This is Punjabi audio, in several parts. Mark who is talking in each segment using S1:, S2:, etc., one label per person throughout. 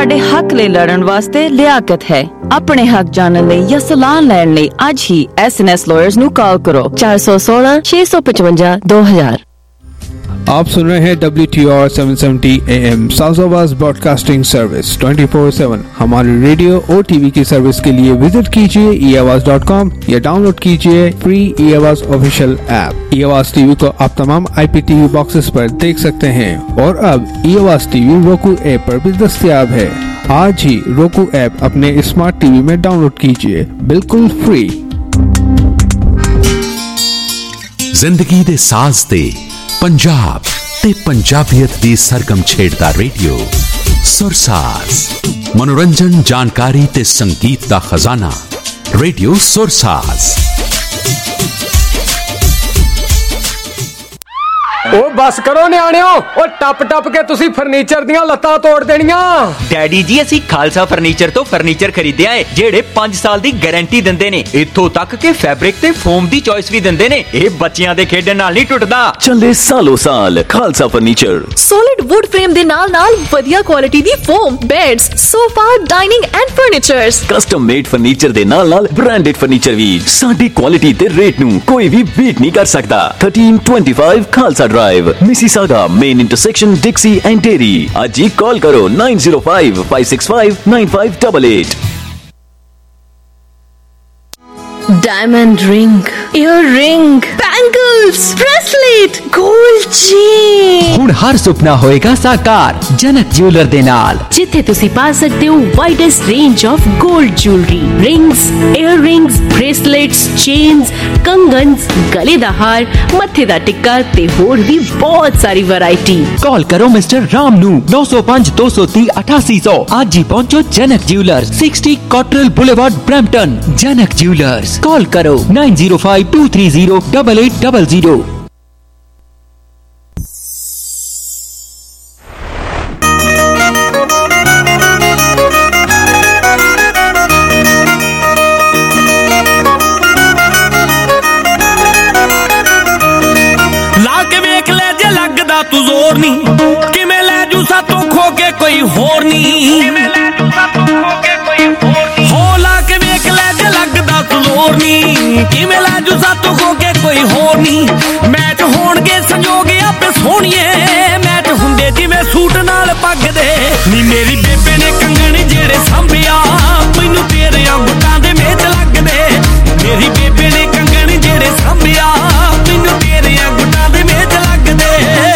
S1: ਤੁਹਾਡੇ ਹੱਕ ਲਈ ਲੜਨ ਵਾਸਤੇ ਲਿਆਕਤ ਹੈ। ਆਪਣੇ ਹੱਕ ਜਾਣਨ ਲਈ ਜਾਂ ਸਲਾਹ ਲੈਣ ਲਈ ਅੱਜ ਹੀ SNS Lawyers ਨੂੰ ਕਾਲ ਕਰੋ 416 655 2000।
S2: आप सुन रहे हैं WTR 770 AM south broadcasting service 24/7। हमारे रेडियो और टीवी की सर्विस के लिए विजिट कीजिए eAwaaz.com या डाउनलोड कीजिए free eAwaaz official app. eAwaaz TV को आप तमाम IPTV बॉक्सेस पर देख सकते हैं और अब eAwaaz टीवी roku ऐप पर भी दस्तयाब है। आज ही roku ऐप अपने स्मार्ट टीवी में डाउनलोड कीजिए, बिल्कुल फ्री।
S3: जिंदगी दे साज दे पंजाब ते पंजाबियत दी सरगम छेड़दा रेडियो सुरसाज। मनोरंजन, जानकारी ते संगीत दा खजाना रेडियो सुरसाज।
S4: ओ बस करो न्याणियो, ओ टप टप के तुसी फर्नीचर दियां लत्तां तोड़ देनियां।
S5: डैडी जी असी खालसा फर्नीचर तो फर्नीचर खरीदया है जेड़े 5 साल दी गारंटी दिंदे ने। इत्थों तक के फैब्रिक ते फोम दी चॉइस भी दिंदे ने। ए बच्चियां दे खेडण नाल नहीं टुटदा।
S6: चले सालों साल Khalsa furniture.
S7: Solid wood frame दे नाल नाल वधिया क्वालिटी दी foam, beds, sofa, dining and furnitures.
S6: Custom made furniture दे नाल नाल ब्रांडेड फर्नीचर भी। साडी क्वालिटी ते रेट नू कोई भी बीट नहीं कर सकदा। 1325 Khalsa drive, Mississauga main intersection, Dixie and Derry. आज ही कॉल करो 9055659588।
S7: Diamond ring, earring, bangles, bracelet, gold chain.
S8: हुण हर सुपना होएगा साकार जनक ज्वेलर दे नाल,
S7: जिथे तुसी पा सकते हो widest range of gold jewellery, rings, earring, bracelets, chains, कंगन्स, गले दा हार, मथे दा टिक्का ते होर भी बहुत सारी वैरायटी।
S8: कॉल करो मिस्टर राम नू 905 230 8800। आज ही पहुंचो Janak jeweller 60 Cottrell boulevard Brampton. Janak jewellers, call करो 9052308800।
S9: तू जोर नी किमें ले जू सातों खो के कोई होर नी हो ला के वेख ले जे लगदा तू जोर नी किमें ले जू सातों खो के कोई होर नी। मैच होणगे संजोग आपे सोहणिए, मैच हुंदे जिवें सूट नाल पग दे नी। मेरी बेबे ने कंगण जेड़े सांभिया मैनू तेरे गुट्टां दे मेच लगदे। मेरी बेबे ने कंगण जेड़े सांभिया मैनू तेरे गुट्टां दे मेच लगदे।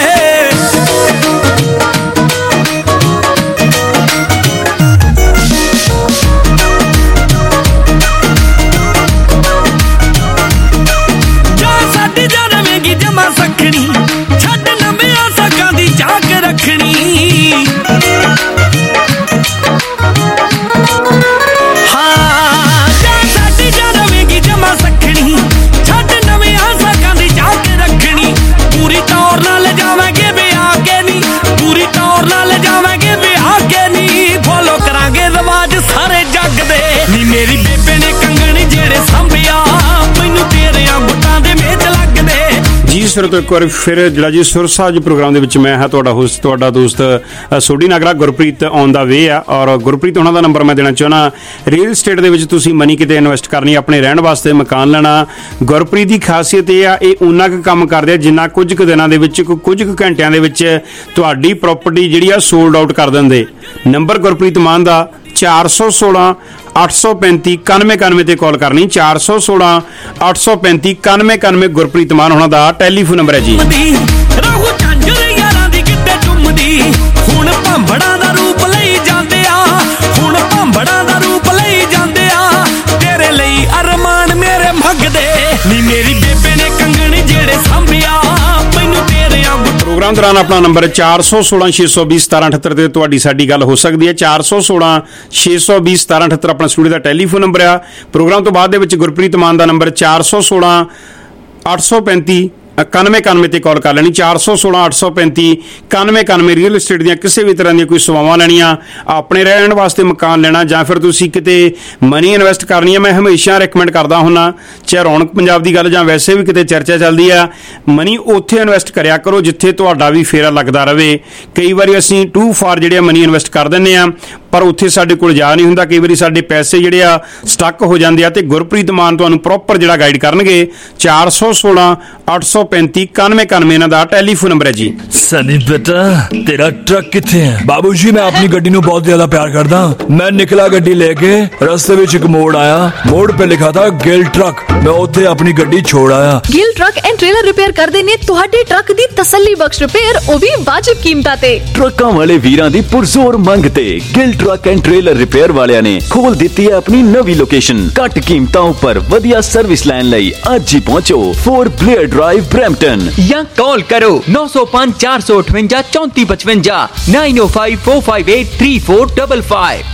S9: जमा सखनी छड़ नवियां सकां दी झाक रखनी। हाँ जा साडी जा रवेगी जमा सखनी छड़ नवियां सकां दी झाक रखनी। पूरी तौर नाल जावांगे विआह के नी, पूरी तौर नाल जावांगे विआह के नी। फॉलो करांगे रिवाज सारे जग दे नी। मेरी बेबे ने कंगण जेड़े सांभिया मैनू तेरे गुट्टां दे मेच लगदे।
S10: जी सर, तो एक बार फिर जिहड़ा जी सुरसाज प्रोग्राम दे विच मैं हाँ तुहाडा होस्ट तुहाडा दोस्त Sodhi Nagra Gurpreet on the way आ। और गुरप्रीत उन्हां दा नंबर मैं देना चाहना। रियल स्टेट दे विच तुसीं मनी किते इन्वेस्ट करनी, अपने रहण वास्ते मकान लेना। गुरप्रीत दी खासियत ये आ, ये उन्ना क काम करदे जिन्ना कुछ क दिनां दे विच कुछ क घंटिਆਂ ਦੇ ਵਿੱਚ ਤੁਹਾਡੀ प्रॉपर्टी ਜਿਹੜੀ ਆ सोल्ड आउट कर ਦਿੰਦੇ। नंबर गुरप्रीत मान दा 416 835 9191 ਤੇ ਕਾਲ ਕਰਨੀ। 416 835 9191 ਗੁਰਪ੍ਰੀਤ ਮਾਨ ਹੋਣਾ ਦਾ ਟੈਲੀਫੋਨ ਨੰਬਰ ਹੈ ਜੀ।
S9: ਰਹੂ ਝਾਂਜਰ ਯਾਰਾਂ ਦੀ ਕਿੱਡੇ ਚੁੰਮਦੀ ਹੁਣ ਭਾਂਬੜਾਂ ਦਾ ਰੂਪ ਲਈ ਜਾਂਦੇ ਆ। ਹੁਣ ਭਾਂਬੜਾਂ ਦਾ ਰੂਪ ਲਈ ਜਾਂਦੇ ਆ। ਤੇਰੇ ਲਈ ਅਰਮਾਨ ਮੇਰੇ ਮੰਗਦੇ ਨੀ। ਮੇਰੀ ਬੇਬੇ ਨੇ ਕੰਗਣ ਜਿਹੜੇ ਸਾਂਭਿਆ ਮੈਨੂੰ ਤੇਰੇ
S10: प्रोग्राम दौरान अपना नंबर 416 620 1778 ਤੇ ਤੁਹਾਡੀ ਸਾਡੀ ਗੱਲ ਹੋ ਸਕਦੀ ਹੈ। 416 620 1778 ਆਪਣਾ ਸਟੂਡੀਓ ਦਾ ਟੈਲੀਫੋਨ ਨੰਬਰ ਆ। ਪ੍ਰੋਗਰਾਮ ਤੋਂ ਬਾਅਦ ਦੇ ਵਿੱਚ ਗੁਰਪ੍ਰੀਤ ਮਾਨ ਦਾ ਨੰਬਰ 416 835 9191 ਤੇ ਕਾਲ ਕਰ ਲੈਣੀ। 416 835 9191 ਰੀਅਲ ਏਸਟੇਟ ਦੀਆਂ ਕਿਸੇ ਵੀ ਤਰ੍ਹਾਂ ਦੀਆਂ ਕੋਈ ਸੇਵਾਵਾਂ ਲੈਣੀਆਂ, ਆਪਣੇ ਰਹਿਣ ਵਾਸਤੇ ਮਕਾਨ ਲੈਣਾ ਜਾਂ ਫਿਰ ਤੁਸੀਂ ਕਿਤੇ ਮਨੀ ਇਨਵੈਸਟ ਕਰਨੀ ਹੈ, ਮੈਂ ਹਮੇਸ਼ਾ ਰეკਮੈਂਡ ਕਰਦਾ ਹੁੰਦਾ, ਚਾਹੇ ਰੌਣਕ ਪੰਜਾਬ ਦੀ ਗੱਲ ਜਾਂ ਵੈਸੇ ਵੀ ਕਿਤੇ ਚਰਚਾ ਚੱਲਦੀ ਆ, ਮਨੀ ਉੱਥੇ ਇਨਵੈਸਟ ਕਰਿਆ ਕਰੋ ਜਿੱਥੇ ਤੁਹਾਡਾ ਵੀ ਫੇਰਾ ਲੱਗਦਾ ਰਹੇ। ਕਈ ਵਾਰੀ ਅਸੀਂ ਟੂ ਫਾਰ ਜਿਹੜੇ ਮਨੀ ਇਨਵੈਸਟ ਕਰ ਦਿੰਦੇ ਆ, ਪਰ ਉੱਥੇ ਸਾਡੇ ਕੋਲ ਜਾ ਨਹੀਂ ਹੁੰਦਾ। ਕਈ ਵਾਰੀ ਸਾਡੇ ਪੈਸੇ ਜਿਹੜੇ ਆ ਸਟਕ ਹੋ ਜਾਂਦੇ ਆ, ਤੇ ਗੁਰਪ੍ਰੀਤ ਮਾਨ ਤੁਹਾਨੂੰ ਪ੍ਰੋਪਰ ਜਿਹੜਾ ਗਾਈਡ ਕਰਨਗੇ। 416 835 9191 ਇਹਨਾਂ ਦਾ ਟੈਲੀਫੋਨ ਨੰਬਰ ਹੈ ਜੀ।
S11: सनी बेटा तेरा ट्रक किथे है? बाबूजी मैं अपनी गड्डी नू बहुत ज्यादा प्यार करदा। मैं निकला गड्डी लेके, रस्ते विच एक मोड़ आया, मोड़ पे लिखा था गिल ट्रक। मैं उत्थे अपनी गड्डी छोड़ आया।
S12: Gill truck and trailer repair करदे ने तुहाडे ट्रक दी तसल्ली बख्श रिपेयर, ओ भी वाजिब कीमतां ते।
S6: ट्रकां वाले वीरां दी पुरजोर मंग ते Gill truck and trailer repair वालियां ने खोल दित्ती है अपनी नवी लोकेशन। घट कीमतां उपर वधिया सर्विस लैन लई अज ही पहुंचो 4 ब्लेयर ड्राइव ब्रैम्पटन,
S5: या कॉल करो 905 458 3455 905 458 3455।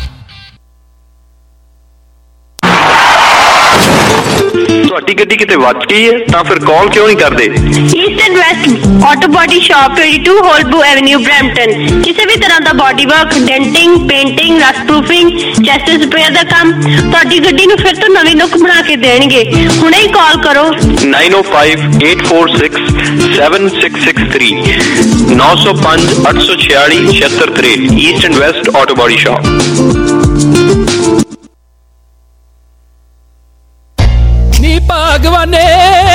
S13: ਤੁਹਾਡੀ ਗੱਡੀ ਕਿਤੇ ਵੱਜ ਗਈ ਹੈ ਤਾਂ ਫਿਰ ਕਾਲ ਕਿਉਂ ਨਹੀਂ ਕਰਦੇ?
S14: East and west auto body shop 22 ਹੋਲਬੂ ਐਵਨਿਊ ਬ੍ਰੈਂਪਟਨ। ਕਿਸੇ ਵੀ ਤਰ੍ਹਾਂ ਦਾ body work, denting, painting, rust proofing, chassis repair ਦਾ ਕੰਮ ਤੁਹਾਡੀ ਗੱਡੀ ਨੂੰ ਫਿਰ ਤੋਂ ਨਵੀਂ ਲੁੱਕ ਬਣਾ ਕੇ ਦੇਣਗੇ। ਹੁਣੇ ਹੀ ਕਾਲ ਕਰੋ
S13: 905 846 7663 905 846 7663 east and west auto body shop.
S8: ਭਗਵਾਨੇ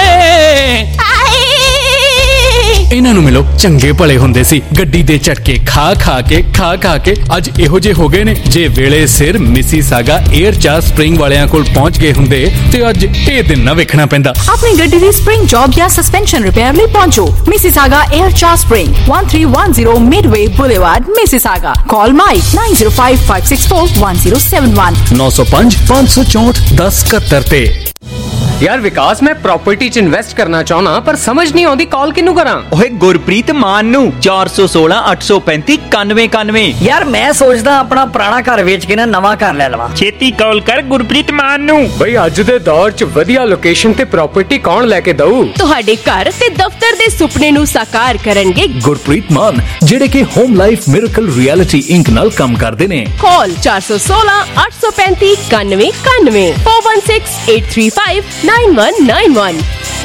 S8: ਇਹਨਾਂ ਨੂੰ ਮਿਲੋ, ਚੰਗੇ ਭਲੇ ਹੁੰਦੇ ਸੀ। ਗੱਡੀ ਦੇ ਝਟਕੇ ਖਾ ਕੇ ਅੱਜ ਇਹੋ ਜਿਹੇ ਹੋ ਗਏ ਨੇ। ਜੇ ਵੇਲੇ ਸਿਰ ਮਿਸੀਸਾਗਾ 에ਅਰ ਚਾਰ ਸਪ੍ਰਿੰਗ ਵਾਲਿਆਂ ਕੋਲ ਪਹੁੰਚ ਗਏ ਹੁੰਦੇ ਤੇ ਅੱਜ ਇਹ ਦਿਨ ਨਾ ਵੇਖਣਾ ਪੈਂਦਾ।
S12: ਆਪਣੀ ਗੱਡੀ ਦੀ ਸਪ੍ਰਿੰਗ ਜੌਬ ਜਾਂ ਸਸਪੈਂਸ਼ਨ ਰਿਪੇਅਰ ਲਈ ਪਹੁੰਚੋ ਮਿਸੀਸਾਗਾ 에ਅਰ ਚਾਰ spring 1310 Midway boulevard Mississauga. Call Mike 905 564 1071
S8: 905 564 1071 ਤੇ।
S4: यार विकास मैं प्रॉपर्टी च इन्वेस्ट करना चाहना पर समझ नहीं आती कॉल किनू करा?
S5: ओए गुरप्रीत मान नू 416 835 9191।
S15: यार मैं सोचदा अपना पुराना घर बेच के ना नवा घर ले लवां।
S4: छेती कॉल कर गुरप्रीत मान नू। भाई अज दे दौर च वधिया लोकेशन ते प्रॉपर्टी कौन लेके दऊ?
S7: ਤੁਹਾਡੇ ਘਰ ਤੇ ਦਫ਼ਤਰ ਦੇ ਸੁਪਨੇ ਨੂੰ ਸਾਕਾਰ ਕਰਨਗੇ
S11: ਗੁਰਪ੍ਰੀਤ ਮਾਨ, ਜਿਹੜੇ ਕਿ home life miracle reality inc ਨਾਲ ਕੰਮ ਕਰਦੇ ਨੇ।
S7: ਕਾਲ 416 835 9191 416 835 9191।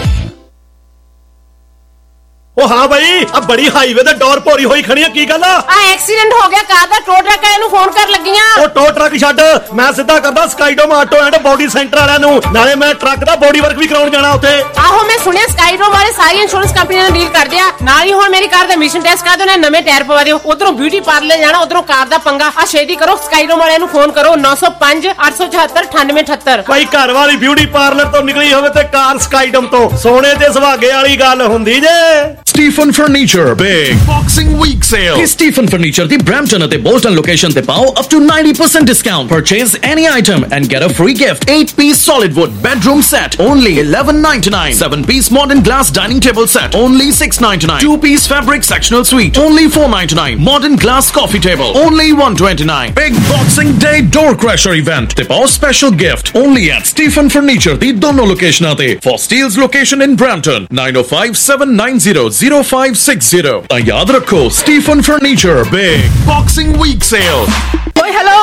S16: ਉਹ ਹਾਂ ਬਈ ਆ ਬੜੀ ਹਾਈਵੇ ਤੇ ਡੋਰ ਭੋਰੀ ਹੋਈ ਖੜੀ ਆ, ਕੀ ਗੱਲ ਆ?
S17: ਐਕਸੀਡੈਂਟ ਹੋ ਗਿਆ ਕਾਰ ਦਾ, ਟੋ ਟਰੱਕ ਵਾਲਿਆਂ ਨੂੰ ਫੋਨ ਕਰ ਲੱਗੀਆਂ।
S16: ਉਹ ਟੋ ਟਰੱਕ ਛੱਡ, ਮੈਂ ਸਿੱਧਾ ਕਰਦਾ Skydome auto and body centre ਵਾਲਿਆਂ ਨੂੰ, ਨਾਲੇ ਮੈਂ ਟਰੱਕ ਦਾ ਬੋਡੀ ਵਰਕ ਵੀ ਕਰਾਉਣ ਜਾਣਾ ਉੱਥੇ।
S17: ਆਹੋ ਮੈਂ ਸੁਣਿਆ ਸਕਾਈਡੋਮ ਵਾਲੇ ਸਾਰੀ ਇੰਸ਼ੋਰੈਂਸ ਕੰਪਨੀਆਂ ਨਾਲ ਡੀਲ ਕਰਦੇ ਆ। ਨਾਲ ਹੀ ਹੁਣ ਮੇਰੀ ਕਾਰ ਦਾ ਮਿਸ਼ਨ ਟੈਸਟ ਕਰਾ ਦਿਓ, ਨਵੇਂ ਟਾਇਰ ਪਵਾ ਦਿਓ। ਉਧਰੋਂ ਬਿਊਟੀ ਪਾਰਲਰ ਜਾਣਾ, ਉਧਰੋਂ ਕਾਰ ਦਾ ਪੰਗਾ। ਆ ਛੇਤੀ ਕਰੋ, ਸਕਾਈਡੋਮ ਵਾਲਿਆਂ ਨੂੰ ਫੋਨ ਕਰੋ 905 874 9878।
S16: ਭਾਈ ਘਰ ਵਾਲੀ ਬਿਊਟੀ ਪਾਰਲਰ ਤੋਂ ਨਿਕਲੀ ਹੋਵੇ ਤੇ ਕਾਰ ਸਕਾਈਡੋਮ ਤੋਂ, ਸੋਨੇ ਤੇ ਸੁਹਾਗੇ ਵਾਲੀ ਗੱਲ ਹੁੰਦੀ ਜੇ।
S18: Stephen Furniture Big Boxing Week Sale। Stephen Furniture ਦੀ Brampton ਅਤੇ Bolton ਲੋਕੇਸ਼ਨ ਤੇ ਪਾਓ up to 90% discount. Purchase any item and get a free gift. 8-piece solid wood bedroom set only $11.99. 7-piece modern glass dining table set only $6.99. 2-piece fabric sectional suite only $4.99. Modern glass coffee table only $129. Big Boxing Day door crusher event ਤੇ ਪਾਓ special gift only at Stephen Furniture ਦੀ ਦੋਨੋਂ ਲੋਕੇਸ਼ਨਾਂ ਤੇ। For Steele's location in Brampton 905 790 0560। ਤਾਂ ਯਾਦ ਰੱਖੋ Stephen Furniture Big Boxing Week Sale।
S17: ਓਏ ਹੈਲੋ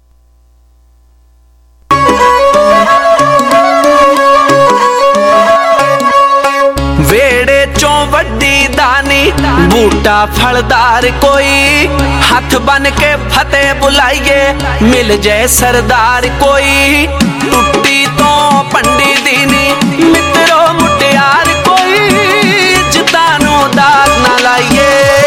S9: ਵੇੜੇ ਚੋਂ ਵੱਡੀ ਦਾਨੀ ਬੂਟਾ ਫਲਦਾਰ ਕੋਈ, ਹੱਥ ਬਨ ਕੇ ਫਤਿਹ ਬੁਲਾਈਏ ਮਿਲ ਜਾਏ ਸਰਦਾਰ ਕੋਈ। ਟੁੱਟੀ ਤੋਂ ਪੰਡੀ ਦੀ ਨੀ ਮਿੱਤਰੋ ਮੁਟਿਆਰ ਕੋਈ, ਜਿੱਤਾਂ ਨੂੰ ਦਾਗ ਨਾ ਲਾਈਏ।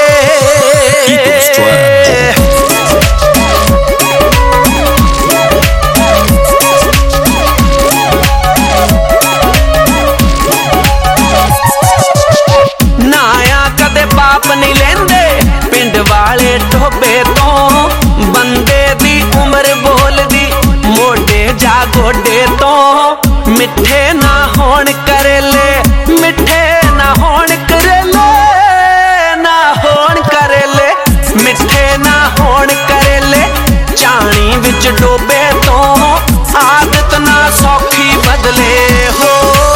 S9: ਨਾਇਆ ਕਦੇ ਪਾਪ ਨਹੀਂ ਲੈਂਦੇ ਪਿੰਡ ਵਾਲੇ ਟੋਬੇ ਤੋਂ, ਬੰਦੇ ਦੀ ਉਮਰ ਬੋਲਦੀ ਮੋਢੇ ਜਾ ਗੋਡੇ ਤੋਂ। ਮਿੱਠੇ ਨਾ ਹੋਣ ਕਰੇਲੇ, ਮਿੱਠੇ ਨਾ ਹੋਣ ਕਰੇਲੇ, ਨਾ ਹੋਣ ਕਰੇਲੇ, ਮਿੱਠੇ ਨਾ ਹੋਣ ਕਰੇਲੇ। ਚਾਣੀ ਵਿੱਚ ਡੋਬੇ ਤੋਂ ਆਦਤ ਨਾ ਸੌਖੀ ਬਦਲੇ ਹੋ।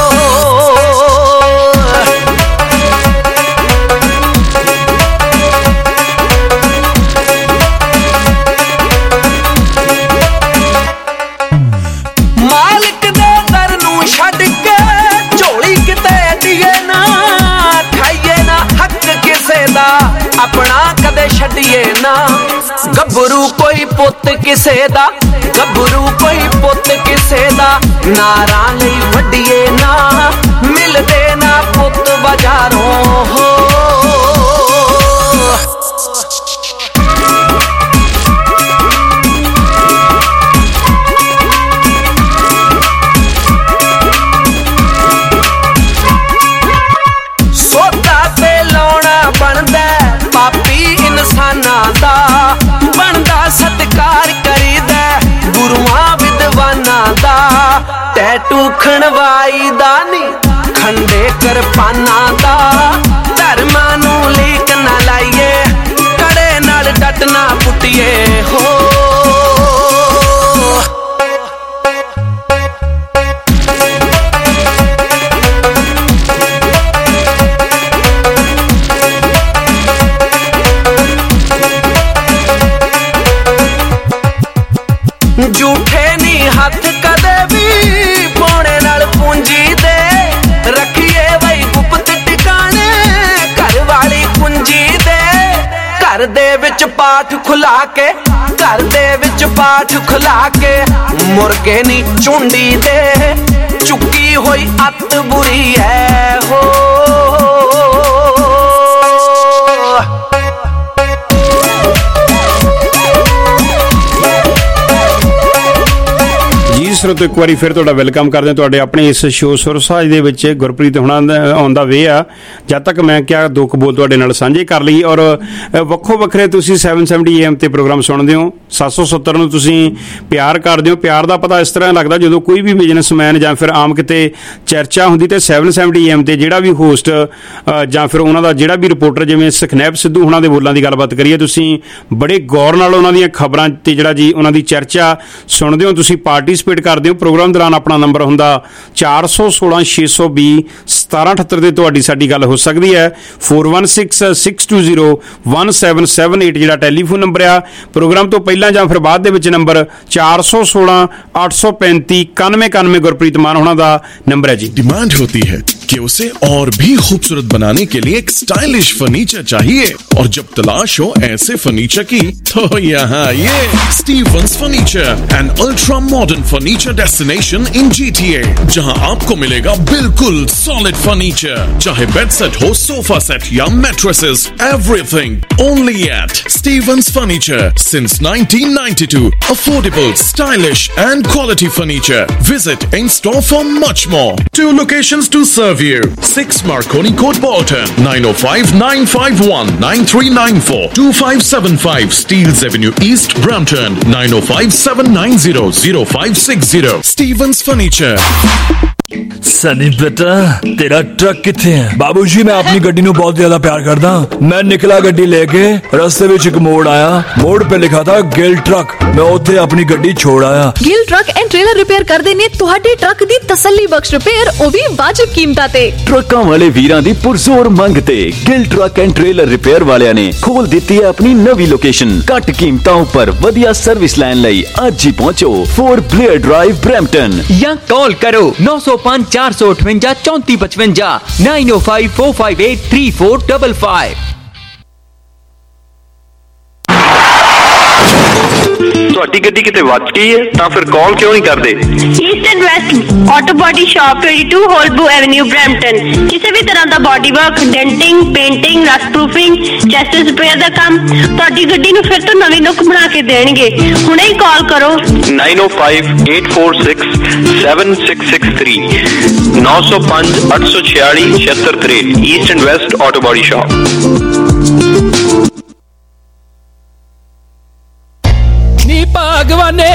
S9: ਮਾਲਕ ਦੇ ਦਰ ਨੂੰ ਛੱਡ ਕੇ ਝੋਲੀ ਕਿਤੇ ਦੀਏ ਨਾ, ਖਾਈਏ ਨਾ ਹੱਕ ਕਿਸੇ ਦਾ ਆਪਣਾ ਕਦੇ ਛੱਡੀਏ ਨਾ। ਗੱਭਰੂ ਕੋਈ ਪੁੱਤ
S19: ਕਿਸੇ ਦਾ ਗੱਭਰੂ ਕੋਈ ਪੁੱਤ ਕਿਸੇ ਦਾ ਨਾਰਾਂ ਲਈ ਵੱਡੀਏ ਨਾ ਮਿਲਦੇ ਨਾ ਪੁੱਤ ਬਾਜ਼ਾਰੋਂ ਹੋ ਸੋਦਾ ਤੇ ਲਾਉਣਾ ਬਣਦਾ ਪਾਪੀ ਇਨਸਾਨਾਂ ਦਾ ਬਣਦਾ ਸਤਿਕਾਰ ਕਰੀਦਾ ਗੁਰੂਆਂ ਵਿਦਵਾਨਾਂ ਦਾ ਟੈਟੂ ਖਣਵਾਈ ਦਾ ਨੀ ਖੰਡੇ ਕਿਰਪਾਨਾਂ ਦਾ ਧਰਮਾਂ ਨੂੰ ਲੀਕ ਨਾ ਲਾਈਏ ਕੜੇ ਨਾਲ ਡਟ ਨਾ ਪੁੱਟੀਏ ਹੋ ਝੂਠੇ ਨੀ ਹੱਥ ਕਦੇ ਵੀ ਪੌਣੇ ਨਾਲ ਪੂੰਜੀ ਦੇ ਰੱਖੀਏ ਬਈ ਗੁਪਤ ਟਿਕਾਣੇ ਘਰ ਵਾਲੀ ਕੁੰਜੀ ਦੇ ਘਰ ਦੇ ਵਿੱਚ ਪਾਠ ਖੁਲਾ ਕੇ ਘਰ ਦੇ ਵਿੱਚ ਪਾਠ ਖੁਲਾ ਕੇ ਮੁਰਗੇ ਨੀ ਚੁੰਡੀ ਦੇ ਚੁੱਕੀ ਹੋਈ ਅੱਤ ਬੁਰੀ ਐ ਹੋ
S10: ਸਰੋਤੋ ਇੱਕ ਵਾਰੀ ਫਿਰ ਤੁਹਾਡਾ ਵੈਲਕਮ ਕਰਦੇ ਹਾਂ ਤੁਹਾਡੇ ਆਪਣੇ ਇਸ ਸ਼ੋਅ ਸੁਰਸਾਜ ਦੇ ਵਿੱਚ। ਗੁਰਪ੍ਰੀਤ ਹੁਣਾਂ ਆਨ ਦਾ ਵੇ ਆ। ਜਦ ਤੱਕ ਮੈਂ ਕਿਹਾ ਦੋ ਕੁ ਬੋਲ ਤੁਹਾਡੇ ਨਾਲ ਸਾਂਝੇ ਕਰ ਲਈ। ਔਰ ਵੱਖੋ ਵੱਖਰੇ ਤੁਸੀਂ 770 AM ਤੇ ਪ੍ਰੋਗਰਾਮ ਸੁਣਦੇ ਹੋ, 770 ਨੂੰ ਤੁਸੀਂ ਪਿਆਰ ਕਰਦੇ ਹੋ। ਪਿਆਰ ਦਾ ਪਤਾ ਇਸ ਤਰ੍ਹਾਂ ਲੱਗਦਾ ਜਦੋਂ ਕੋਈ ਵੀ ਬਿਜ਼ਨਸਮੈਨ ਜਾਂ ਫਿਰ ਆਮ ਕਿਤੇ ਚਰਚਾ ਹੁੰਦੀ ਤੇ 770 AM ਤੇ ਜਿਹੜਾ ਵੀ ਹੋਸਟ ਜਾਂ ਫਿਰ ਉਹਨਾਂ ਦਾ ਜਿਹੜਾ ਵੀ ਰਿਪੋਰਟਰ, ਜਿਵੇਂ ਸੁਖਨੈਬ ਸਿੱਧੂ ਹੁਣਾਂ ਦੇ ਬੋਲਾਂ ਦੀ ਗੱਲਬਾਤ ਕਰੀਏ, ਤੁਸੀਂ ਬੜੇ ਗੌਰ ਨਾਲ ਉਹਨਾਂ ਦੀਆਂ ਖਬਰਾਂ ਤੇ ਜਿਹੜਾ ਜੀ ਉਹਨਾਂ ਦੀ ਚਰਚਾ ਸੁਣਦੇ ਹੋ, ਤੁਸੀਂ ਪਾਰਟੀਸਪੇਟ ਕਰਦੇ ਹੋ। ਪ੍ਰੋਗਰਾਮ ਦੌਰਾਨ ਆਪਣਾ ਨੰਬਰ ਹੁੰਦਾ 416-620-1778 ਤੇ ਤੁਹਾਡੀ ਸਾਡੀ ਗੱਲ ਹੋ ਸਕਦੀ ਹੈ। 4166201778 ਜਿਹੜਾ ਟੈਲੀਫੋਨ ਨੰਬਰ ਆ। ਪ੍ਰੋਗਰਾਮ ਤੋਂ ਪਹਿਲਾਂ ਜਾਂ ਫਿਰ ਬਾਅਦ ਦੇ ਵਿੱਚ ਨੰਬਰ 416-835-9191 ਗੁਰਪ੍ਰੀਤ ਮਾਨ ਹੋਣਾ ਦਾ नंबर है जी।
S20: डिमांड होती है कि उसे और भी खूबसूरत बनाने के लिए एक स्टाइलिश फर्नीचर चाहिए, और जब तलाश हो ऐसे फर्नीचर की तो यहाँ ये Stevens furniture, an ultra modern furniture destination in GTA, जहाँ आपको मिलेगा बिल्कुल सॉलिड फर्नीचर, चाहे बेड सेट हो, सोफा सेट या mattresses, everything only at Stevens furniture since 1992. Affordable, stylish and quality furniture. Visit in store for much more. 2 locations to serve you. 6 Marconi Court, Bolton. 905-951-9394. 2575 Steeles Avenue East, Brampton. 905-790-0560. Stevens Furniture.
S11: Sunny बेटा तेरा ट्रक किथे है? बाबूजी मैं अपनी गड्डी ਨੂੰ बहुत ज्यादा प्यार करदा। मैं निकला गड्डी लेके, रास्ते ਵਿੱਚ ਇੱਕ ਮੋੜ ਆਇਆ, ਮੋੜ पे लिखा था गिल ट्रक। मैं ਉੱਥੇ ਆਪਣੀ ਗੱਡੀ ਛੋੜ ਆਇਆ।
S12: Gill truck and trailer repair ਕਰਦੇ ਨੇ ਤੁਹਾਡੇ ਟਰੱਕ ਦੀ ਤਸੱਲੀ ਬਖਸ਼ ਰਿਪੇਅਰ, ਉਹ ਵੀ ਵਾਜਿਬ ਕੀਮਤਾਂ ਤੇ।
S6: ਟਰੱਕਾਂ ਵਾਲੇ ਵੀਰਾਂ ਦੀ ਪੁਰਜ਼ੋਰ ਮੰਗ ਤੇ Gill truck and trailer repair ਵਾਲਿਆਂ ਨੇ ਖੋਲ ਦਿੱਤੀ ਹੈ ਆਪਣੀ ਨਵੀਂ ਲੋਕੇਸ਼ਨ। ਘੱਟ ਕੀਮਤਾਂ ਉੱਪਰ ਵਧੀਆ ਸਰਵਿਸ ਲੈਣ ਲਈ ਅੱਜ ਹੀ ਪਹੁੰਚੋ 4 ਬਲੇਅਰ ਡਰਾਈਵ, ਬਰੈਂਪਟਨ,
S5: ਜਾਂ ਕਾਲ ਕਰੋ 905-458-3455 905-458-3455।
S13: ਤੁਹਾਡੀ ਗੱਡੀ ਕਿਤੇ ਵੱਜ ਗਈ ਹੈ ਤਾਂ ਫਿਰ ਕਾਲ ਕਿਉਂ ਨਹੀਂ ਕਰਦੇ?
S14: East and west auto body shop 22 ਹੋਲਬੂ ਐਵਨਿਊ, ਬਰੈਂਪਟਨ। ਕਿਸੇ ਵੀ ਤਰ੍ਹਾਂ ਦਾ body work, denting, painting, rust proofing, chest repair ਦਾ ਕੰਮ ਤੁਹਾਡੀ ਗੱਡੀ ਨੂੰ ਫਿਰ ਤੋਂ ਨਵੀਂ ਲੁੱਕ ਬਣਾ ਕੇ ਦੇਣਗੇ। ਹੁਣੇ ਹੀ ਕਾਲ ਕਰੋ
S13: 905-846-7663 905-846-7663 east and west auto body shop.
S8: ਨੀ ਭਗਵਾਨੇ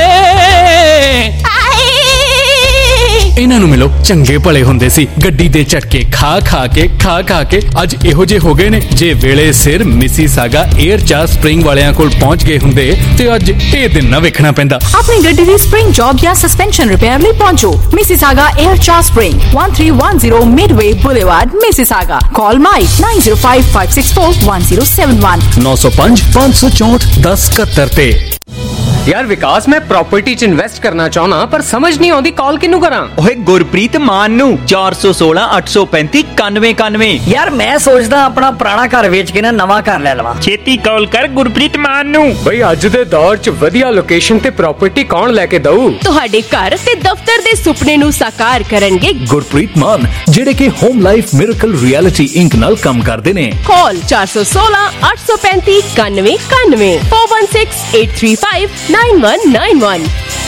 S8: ਇਹਨਾਂ ਨੂੰ ਮਿਲੋ, ਚੰਗੇ ਭਲੇ ਹੁੰਦੇ ਸੀ, ਗੱਡੀ ਦੇ ਝਟਕੇ ਖਾ ਖਾ ਕੇ ਅੱਜ ਇਹੋ ਜਿਹੇ ਹੋ ਗਏ ਨੇ। ਜੇ ਵੇਲੇ ਸਿਰ ਮਿਸੀਸਾਗਾ 에ਅਰ ਚਾਰ ਸਪ੍ਰਿੰਗ ਵਾਲਿਆਂ ਕੋਲ ਪਹੁੰਚ ਗਏ ਹੁੰਦੇ ਤੇ ਅੱਜ ਇਹ ਦਿਨ ਨਾ ਵੇਖਣਾ ਪੈਂਦਾ।
S12: ਆਪਣੀ ਗੱਡੀ ਦੀ ਸਪ੍ਰਿੰਗ ਜੌਬ ਜਾਂ ਸਸਪੈਂਸ਼ਨ ਰਿਪੇਅਰ ਲਈ ਪਹੁੰਚੋ ਮਿਸੀਸਾਗਾ 에ਅਰ ਚਾਰ spring, 1310 Midway boulevard, Mississauga. Call Mike 9055641071
S8: 905-564-1071 ਤੇ।
S4: ਯਾਰ ਵਿਕਾਸ, ਮੈਂ ਪ੍ਰਾਪਰਟੀ 'ਚ ਇਨਵੈਸਟ ਕਰਨਾ ਚਾਹਣਾ ਪਰ ਸਮਝ ਨਹੀਂ ਆਉਂਦੀ ਕਾਲ ਕਿਹਨੂੰ ਕਰਾਂ।
S5: ਓਏ ਗੁਰਪ੍ਰੀਤ ਮਾਨ ਨੂੰ 416 835 9191।
S15: ਯਾਰ ਮੈਂ ਸੋਚਦਾ ਆਪਣਾ ਪੁਰਾਣਾ ਘਰ ਵੇਚ ਕੇ ਨਾ ਨਵਾਂ ਘਰ ਲੈ ਲਵਾਂ।
S4: ਛੇਤੀ ਕਾਲ ਕਰ ਗੁਰਪ੍ਰੀਤ ਮਾਨ ਨੂੰ। ਬਈ ਅੱਜ ਦੇ ਦੌਰ 'ਚ ਵਧੀਆ ਲੋਕੇਸ਼ਨ ਤੇ ਪ੍ਰਾਪਰਟੀ ਕੌਣ ਲੈ ਕੇ ਦਊ?
S7: ਤੁਹਾਡੇ ਘਰ ਤੇ ਦਫ਼ਤਰ ਦੇ ਸੁਪਨੇ ਨੂੰ ਸਾਕਾਰ ਕਰਨਗੇ
S18: ਗੁਰਪ੍ਰੀਤ ਮਾਨ, ਜਿਹੜੇ ਕਿ home life miracle reality inc ਨਾਲ ਕੰਮ ਕਰਦੇ ਨੇ।
S7: ਕਾਲ 416 835 9191 416 835 9191।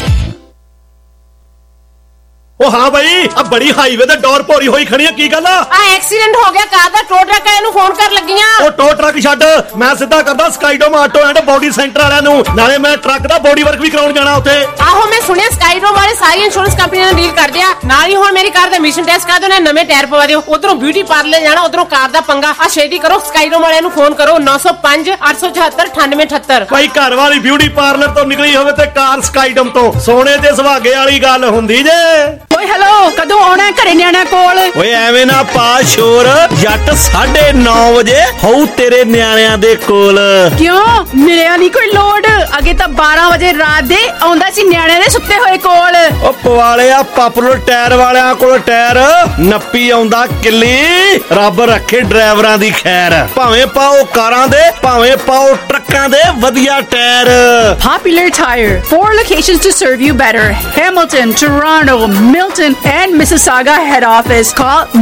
S16: ਉਹ ਹਾਂ ਬਈ, ਆ ਬੜੀ ਹਾਈਵੇ ਤੇ ਡੋਰ ਭੋਰੀ ਹੋਈ ਖੜੀ ਆ, ਕੀ ਗੱਲ ਆ?
S17: ਐਕਸੀਡੈਂਟ ਹੋ ਗਿਆ ਕਾਰ ਦਾ, ਟੋ ਟਰੱਕ ਵਾਲਿਆਂ ਨੂੰ ਫੋਨ ਕਰ ਲੱਗੀਆਂ।
S16: ਉਹ ਟੋ ਟਰੱਕ ਛੱਡ, ਮੈਂ ਸਿੱਧਾ ਕਰਦਾ Skydome auto and body centre ਵਾਲਿਆਂ ਨੂੰ, ਨਾਲੇ ਮੈਂ ਟਰੱਕ ਦਾ ਬੋਡੀ ਵਰਕ ਵੀ ਕਰਾਉਣ ਜਾਣਾ ਉੱਥੇ।
S17: ਆਹੋ ਮੈਂ ਸੁਣਿਆ ਸਕਾਈਡੋਮ ਵਾਲੇ ਸਾਰੀ ਇੰਸ਼ੋਰੈਂਸ ਕੰਪਨੀਆਂ ਨਾਲ ਡੀਲ ਕਰਦੇ ਆ। ਨਾਲ ਹੀ ਹੁਣ ਮੇਰੀ ਕਾਰ ਦਾ ਐਮਿਸ਼ਨ ਟੈਸਟ ਕਰਾ ਦਿਓ, ਨਵੇਂ ਟਾਇਰ ਪਵਾ ਦਿਓ। ਉਧਰੋਂ ਬਿਊਟੀ ਪਾਰਲਰ ਜਾਣਾ, ਉਧਰੋਂ ਕਾਰ ਦਾ ਪੰਗਾ। ਆ ਛੇਤੀ ਕਰੋ, ਸਕਾਈਡੋਮ ਵਾਲਿਆਂ ਨੂੰ ਫੋਨ ਕਰੋ 905 874 9878।
S16: ਭਾਈ ਘਰ ਵਾਲੀ ਬਿਊਟੀ ਪਾਰਲਰ ਤੋਂ ਨਿਕਲੀ ਹੋਵੇ ਤੇ ਕਾਰ ਸਕਾਈਡੋਮ ਤੋਂ, ਸੋਨੇ ਤੇ ਸੁਹਾਗੇ ਵਾਲੀ ਗੱਲ ਹੁੰਦੀ ਜੇ।
S12: ਓਏ ਹੈਲੋ, ਕਦੋਂ ਆਉਣਾ ਘਰੇ ਨਿਆਣਿਆਂ ਕੋਲ?
S16: ਓਏ ਐਵੇਂ ਨਾ ਪਾ ਸ਼ੋਰ, ਜੱਟ 9:30 ਵਜੇ ਹੋਊ ਤੇਰੇ ਨਿਆਣਿਆਂ ਦੇ ਕੋਲ।
S12: ਕਿਉਂ ਮਿਲਿਆ ਨਹੀਂ ਕੋਈ ਲੋਡ? ਅੱਗੇ ਤਾਂ 12 ਵਜੇ ਰਾਤ ਦੇ ਆਉਂਦਾ ਸੀ ਨਿਆਣਿਆਂ ਦੇ ਸੁੱਤੇ ਹੋਏ ਕੋਲ।
S16: ਉਹ ਪਵਾਲਿਆ ਪਾਪੂਲਰ ਟਾਇਰ ਵਾਲਿਆਂ ਕੋਲ ਟਾਇਰ ਨੱਪੀ ਆਉਂਦਾ ਕਿੱਲੀ। ਰੱਬ ਰੱਖੇ ਡਰਾਈਵਰਾਂ ਦੀ ਖੈਰ, ਭਾਵੇਂ ਪਾਓ ਕਾਰਾਂ ਦੇ ਭਾਵੇਂ ਪਾਓ ਟਰੱਕਾਂ ਦੇ ਵਧੀਆ tyre.
S12: Popular Tire, 4 locations to serve you better. Hamilton, Toronto, Milton and Mississauga head office. Call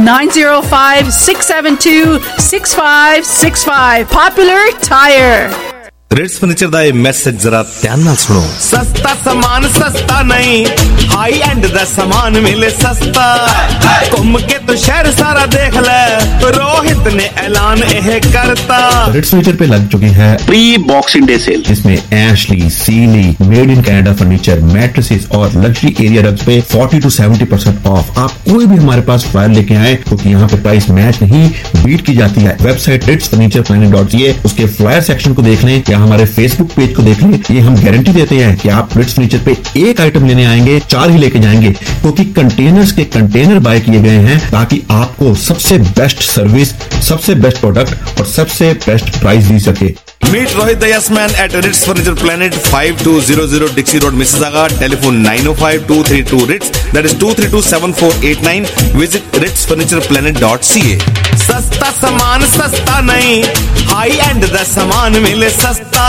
S12: 905-672-6565. Popular Tire.
S21: रेड्स फर्नीचर ਦਾ ਇਹ ਮੈਸੇਜ ਜ਼ਰਾ ਧਿਆਨ ਨਾਲ ਸੁਣੋ।
S22: सस्ता सामान सस्ता नहीं, हाई एंड दा सामान मिले सस्ता। घूम के तो शहर सारा देख ले, रोहित ने ऐलान यह करता।
S21: रेड्स फर्नीचर पे लग चुकी है प्री बॉक्सिंग डे सेल, जिसमें Ashley, Sealy, made in Canada furniture, mattresses और लग्जरी एरिया रग्स पे 40 to 70% ऑफ। आप कोई भी हमारे पास फाइल लेके आए, क्योंकि यहाँ पे प्राइस मैच नहीं बीट की जाती है। वेबसाइट redsfurnitureplanet.ca, उसके फ्लायर सेक्शन को देख लें या हमारे फेसबुक पेज को देख लें। ये हम गारंटी देते हैं कि आप रेड्स फर्नीचर पे एक आइटम लेने आएंगे 4 ही लेके जाएंगे, क्योंकि कंटेनर्स के कंटेनर बाय किए गए हैं ताकि आपको सबसे बेस्ट सर्विस, सबसे बेस्ट प्रोडक्ट और सबसे बेस्ट प्राइस दी सके।
S22: Meet Rohit the Yes Man at Ritz Furniture Planet, 5200 Dixie Road, Mississauga. Telephone 905-232 Ritz. That is 232-7489. Visit ritzfurnitureplanet.ca. सस्ता सामान सस्ता नहीं, हाई एंड दा सामान मिले सस्ता।